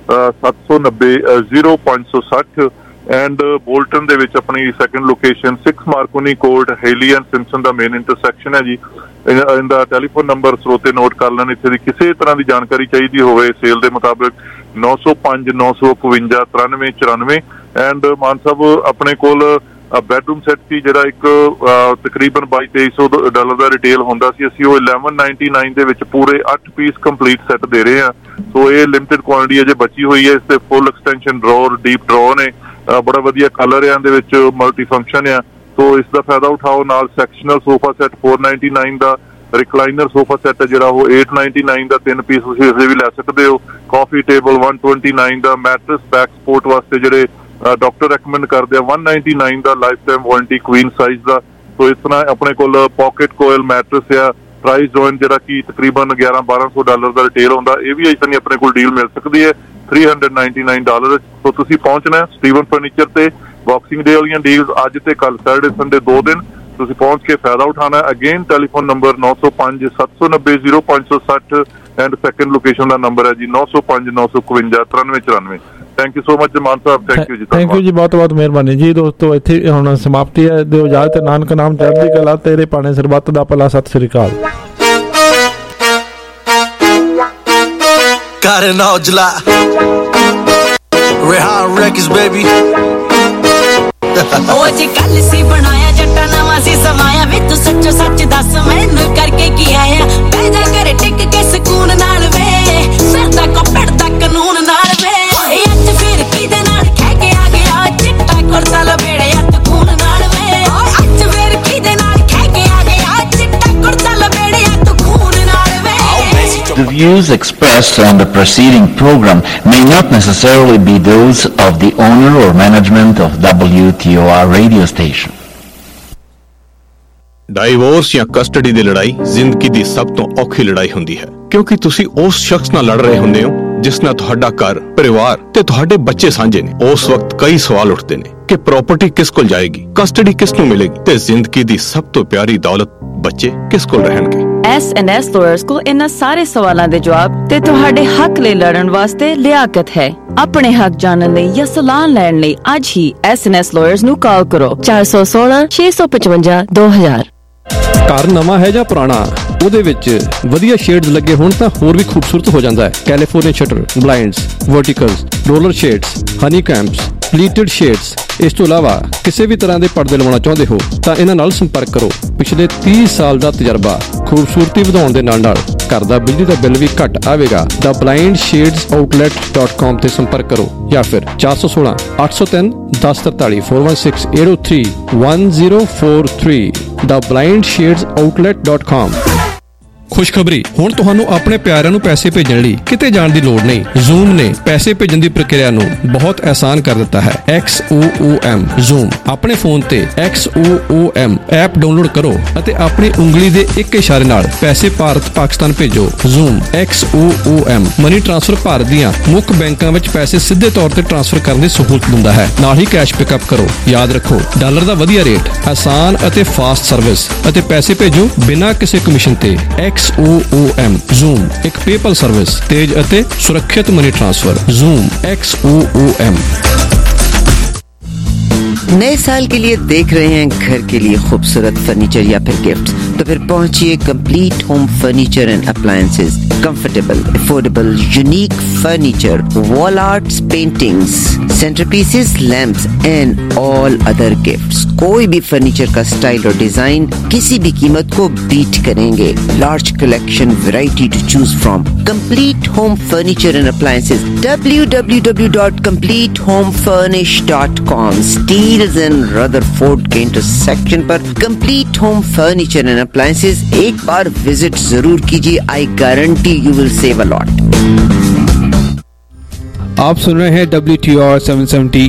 S19: 790 0560। ਐਂਡ ਬੋਲਟਨ ਦੇ ਵਿੱਚ ਆਪਣੀ second location 6 Marconi Court, Healey and Simpson ਦਾ ਮੇਨ ਇੰਟਰਸੈਕਸ਼ਨ ਹੈ ਜੀ। ਇਹਦਾ ਟੈਲੀਫੋਨ ਨੰਬਰ ਸਰੋਤੇ ਨੋਟ ਕਰ ਲੈਣ। ਇੱਥੇ ਦੀ ਕਿਸੇ ਤਰ੍ਹਾਂ ਦੀ ਜਾਣਕਾਰੀ ਚਾਹੀਦੀ ਹੋਵੇ ਸੇਲ ਦੇ ਮੁਤਾਬਕ 905 951 9394। ਐਂਡ ਮਾਨ ਸਾਹਿਬ, ਆਪਣੇ ਕੋਲ ਬੈਡਰੂਮ ਸੈੱਟ ਸੀ ਜਿਹੜਾ ਇੱਕ ਤਕਰੀਬਨ $2200 ਦਾ ਰਿਟੇਲ ਹੁੰਦਾ ਸੀ, ਅਸੀਂ ਉਹ 1199 ਦੇ ਵਿੱਚ ਪੂਰੇ 8 ਪੀਸ ਕੰਪਲੀਟ ਸੈੱਟ ਦੇ ਰਹੇ ਹਾਂ। ਸੋ ਇਹ ਲਿਮਟਿਡ ਕੁਆਂਟਿਟੀ ਅਜੇ ਬਚੀ ਹੋਈ ਹੈ। ਇਸ ਤੇ full extension drawer, deep drawer ਨੇ, ਬੜਾ ਵਧੀਆ ਕਲਰ ਆ, ਇਹਦੇ ਵਿੱਚ ਮਲਟੀ ਫੰਕਸ਼ਨ ਆ। ਸੋ ਇਸ ਦਾ ਫਾਇਦਾ ਉਠਾਓ। ਨਾਲ ਸੈਕਸ਼ਨਲ ਸੋਫਾ ਸੈੱਟ 499 ਦਾ, ਰਿਕਲਾਈਨਰ ਸੋਫਾ ਸੈੱਟ ਜਿਹੜਾ ਉਹ 899 ਦਾ 3 ਪੀਸ ਤੁਸੀਂ ਇਸੇ ਵੀ ਲੈ ਸਕਦੇ ਹੋ। ਕਾਫੀ ਟੇਬਲ 129 ਦਾ, ਮੈਟਰਸ ਬੈਕ ਸਪੋਰਟ ਵਾਸਤੇ ਜਿਹੜੇ ਡਾਕਟਰ ਰეკਮੈਂਡ ਕਰਦੇ ਆ 199 ਦਾ, lifetime warranty queen size ਦਾ। ਸੋ ਇਸ ਤਰ੍ਹਾਂ ਆਪਣੇ ਕੋਲ ਪਾਕਟ ਕੋਇਲ ਮੈਟਰਸ ਆ, ਪ੍ਰਾਈਸ ਜੋਇਨ ਜਿਹੜਾ ਕਿ ਤਕਰੀਬਨ $1100-1200 ਦਾ ਰਿਟੇਲ ਹੁੰਦਾ, ਇਹ ਵੀ ਇਸਨੀ ਆਪਣੇ ਕੋਲ ਡੀਲ ਮਿਲ ਸਕਦੀ ਹੈ $399। ਸੋ ਤੁਸੀਂ ਪਹੁੰਚਣਾ ਸਟੀਵਨ ਫਰਨੀਚਰ ਤੇ। ਬਾਕਸਿੰਗ ਡੇ ਵਾਲੀਆਂ ਡੀਲਸ ਅੱਜ ਤੇ ਕੱਲ ਸੈਟਰਡੇ ਸੰਡੇ 2 ਦਿਨ ਤੁਸੀਂ ਪਹੁੰਚ ਕੇ ਫਾਇਦਾ ਉਠਾਉਣਾ। Again telephone number 905 790 0560 and second location ਦਾ ਨੰਬਰ ਹੈ ਜੀ 905 951 9394। Thank you so much Maan Sahib. Thank you ਜੀ।
S1: ਥੈਂਕ ਯੂ ਜੀ, ਬਹੁਤ ਬਹੁਤ ਮਿਹਰਬਾਨੀ ਜੀ। ਦੋਸਤੋ, ਇੱਥੇ ਹੁਣ ਸਮਾਪਤੀ ਹੈ। ਦਿਓ ਇਜਾਜ਼ਤ। ਨਾਨਕ ਨਾਮ ਚੜ੍ਹਦੀ ਕਲਾ, ਤੇਰੇ ਭਾਣੇ ਸਰਬੱਤ ਦਾ ਭਲਾ। ਸਤਿ ਸ੍ਰੀ ਅਕਾਲ।
S10: Got an Ojala Rehan Records baby
S20: ਉਹ ਜੇ ਕੱਲ ਸੀ ਬਣਾਇਆ ਜੱਟਾ ਨਵਾਂ ਸੀ ਸਮਾਇਆ ਵੇ ਤੂੰ ਸੱਚੋ ਸੱਚ ਦੱਸ ਮੈਨੂੰ ਕਰਕੇ ਕੀ ਆਇਆ। ਬਹਿ ਜਾ ਘਰੇ ਟਿਕ ਕੇ ਸਕੂਨ ਨਾਲ ਵੇ, ਸਰਦਾ ਕੋ ਪੜਦਾ ਕਾਨੂੰਨ ਨਾਲ ਵੇ। ਓਏ ਅੱਜ ਫਿਰ ਕਿਹਦੇ ਨਾਲ ਖਹਿ ਕੇ ਆ ਗਿਆ, ਚਿੱਟਾ ਕੁੜਤਾ ਲਪੇੜਿਆ ਤੂੰ ਖੂਨ ਨਾਲ ਵੇ। ਓਏ ਅੱਜ ਫਿਰ ਕਿਹਦੇ ਨਾਲ ਖਹਿ ਕੇ ਆ ਗਿਆ, ਚਿੱਟਾ ਕੁੜਤਾ ਲਪੇੜਿਆ ਤੂੰ ਖੂਨ ਨਾਲ ਵੇ।
S24: The views expressed on the preceding program may not necessarily be those of the owner or management of WTOR radio station.
S25: Divorce ਜਾਂ ਕਸਟਡੀ ਦੀ ਲੜਾਈ ਜ਼ਿੰਦਗੀ ਦੀ ਸਭ ਤੋਂ ਔਖੀ ਲੜਾਈ ਹੁੰਦੀ ਹੈ, ਕਿਉਂਕਿ ਤੁਸੀਂ ਉਸ ਸ਼ਖਸ ਨਾਲ ਲੜ ਰਹੇ ਹੁੰਦੇ ਹੋ ਜਿਸ ਨਾਲ ਤੁਹਾਡਾ ਘਰ, ਪਰਿਵਾਰ ਤੇ ਤੁਹਾਡੇ ਬੱਚੇ ਸਾਂਝੇ ਨੇ। ਉਸ ਵਕਤ ਕਈ ਸਵਾਲ ਉੱਠਦੇ ਨੇ ਕਿ ਪ੍ਰਾਪਰਟੀ ਕਿਸ ਕੋਲ ਜਾਏਗੀ, ਕਸਟਡੀ ਕਿਸ ਨੂੰ ਮਿਲੇਗੀ ਤੇ ਜ਼ਿੰਦਗੀ ਦੀ ਸਭ ਤੋਂ ਪਿਆਰੀ ਦੌਲਤ ਬੱਚੇ ਕਿਸ ਕੋਲ ਰਹਿਣਗੇ।
S26: S&S ਲਾਇਰਸ ਕੋਲ ਇਹਨਾਂ ਸਾਰੇ ਸਵਾਲਾਂ ਦੇ ਜਵਾਬ ਤੇ ਤੁਹਾਡੇ ਹੱਕ ਲਈ ਲੜਨ ਵਾਸਤੇ ਲਿਆਕਤ ਹੈ। ਆਪਣੇ ਹੱਕ ਜਾਣਨ ਲਈ ਜਾਂ ਸਲਾਹ ਲੈਣ ਲਈ ਅੱਜ ਹੀ S&S ਲਾਇਰਸ ਨੂੰ ਕਾਲ ਕਰੋ 416 655 2000।
S27: ਘਰ ਨਵਾਂ ਹੈ ਜਾਂ ਪੁਰਾਣਾ, ਉਹਦੇ ਵਿੱਚ ਵਧੀਆ ਸ਼ੇਡਸ ਲੱਗੇ ਹੋਣ ਤਾਂ ਹੋਰ ਵੀ ਖੂਬਸੂਰਤ ਹੋ ਜਾਂਦਾ ਹੈ। California shutter, blinds, verticals, roller shades, honeycombs, pleated shades. ਇਸ ਤੋਂ ਇਲਾਵਾ ਕਿਸੇ ਵੀ ਤਰ੍ਹਾਂ ਦੇ ਪਰਦੇ ਲਵਾਉਣਾ ਚਾਹੁੰਦੇ ਹੋ ਤਾਂ ਇਹਨਾਂ ਨਾਲ ਸੰਪਰਕ ਕਰੋ। ਪਿਛਲੇ 30 ਸਾਲ ਦਾ ਤਜਰਬਾ, ਖੂਬਸੂਰਤੀ ਵਧਾਉਣ ਦੇ ਨਾਲ ਘਰ ਦਾ ਬਿਜਲੀ ਦਾ ਬਿੱਲ ਵੀ ਘੱਟ ਆਵੇਗਾ। The blindshadesOutlet.com ਤੇ ਸੰਪਰਕ ਕਰੋ ਜਾਂ ਫਿਰ 416 803 1043 416 803 1043 The blindshadesOutlet.com। ਖੁਸ਼ਖਬਰੀ, ਹੁਣ ਤੁਹਾਨੂੰ ਆਪਣੇ ਪਿਆਰਿਆਂ ਨੂੰ ਪੈਸੇ ਭੇਜਣ ਲਈ ਕਿਤੇ ਜਾਣ ਦੀ ਲੋੜ ਨਹੀਂ। Zoom ਨੇ ਪੈਸੇ ਭੇਜਣ ਦੀ ਪ੍ਰਕਿਰਿਆ ਨੂੰ ਬਹੁਤ ਆਸਾਨ ਕਰ ਦਿੱਤਾ ਹੈ। XOOM Zoom ਆਪਣੇ ਫੋਨ ਤੇ XOOM ਐਪ ਡਾਊਨਲੋਡ ਕਰੋ ਅਤੇ ਆਪਣੀ ਉਂਗਲੀ ਦੇ ਇੱਕ ਇਸ਼ਾਰੇ ਨਾਲ ਪੈਸੇ ਭਾਰਤ ਪਾਕਿਸਤਾਨ ਭੇਜੋ। Zoom XOOM money transfer Bharat ਦੀਆਂ ਮੁੱਖ ਬੈਂਕਾਂ ਵਿੱਚ ਪੈਸੇ ਸਿੱਧੇ ਤੌਰ ਤੇ ਟ੍ਰਾਂਸਫਰ ਕਰਨ ਦੀ ਸਹੂਲਤ ਦਿੰਦਾ ਹੈ। ਨਾਲ ਹੀ ਕੈਸ਼ ਪਿਕਅਪ ਕਰੋ। ਯਾਦ ਰੱਖੋ, ਡਾਲਰ ਦਾ ਵਧੀਆ ਰੇਟ, ਆਸਾਨ ਅਤੇ ਫਾਸਟ ਸਰਵਿਸ ਅਤੇ ਪੈਸੇ ਭੇਜੋ ਬਿਨਾਂ ਕਿਸੇ ਕਮਿਸ਼ਨ ਤੇ। XOOM Zoom ਇੱਕ PayPal ਸਰਵਿਸ, ਤੇਜ਼ ਅਤੇ ਸੁਰੱਖਿਅਤ ਮਨੀ ट्रांसफर। Zoom XOOM।
S2: नए साल के लिए देख रहे हैं घर के लिए खूबसूरत फर्नीचर या फिर गिफ्ट, तो फिर पहुंचिए complete home furniture and appliances. Comfortable, affordable, unique furniture, wall arts, paintings, centrepieces, lamps and all other gifts. कोई भी फर्नीचर का स्टाइल और डिजाइन किसी भी कीमत को बीट करेंगे। Large collection, variety to choose from. Complete home furniture and appliances, www.completehomefurnish.com। Steeles and Rutherford के इंटरसेक्शन पर complete home furniture and appliances एक बार विजिट जरूर कीजिए। I guarantee you will save a lot.
S27: आप सुन रहे हैं WTR 770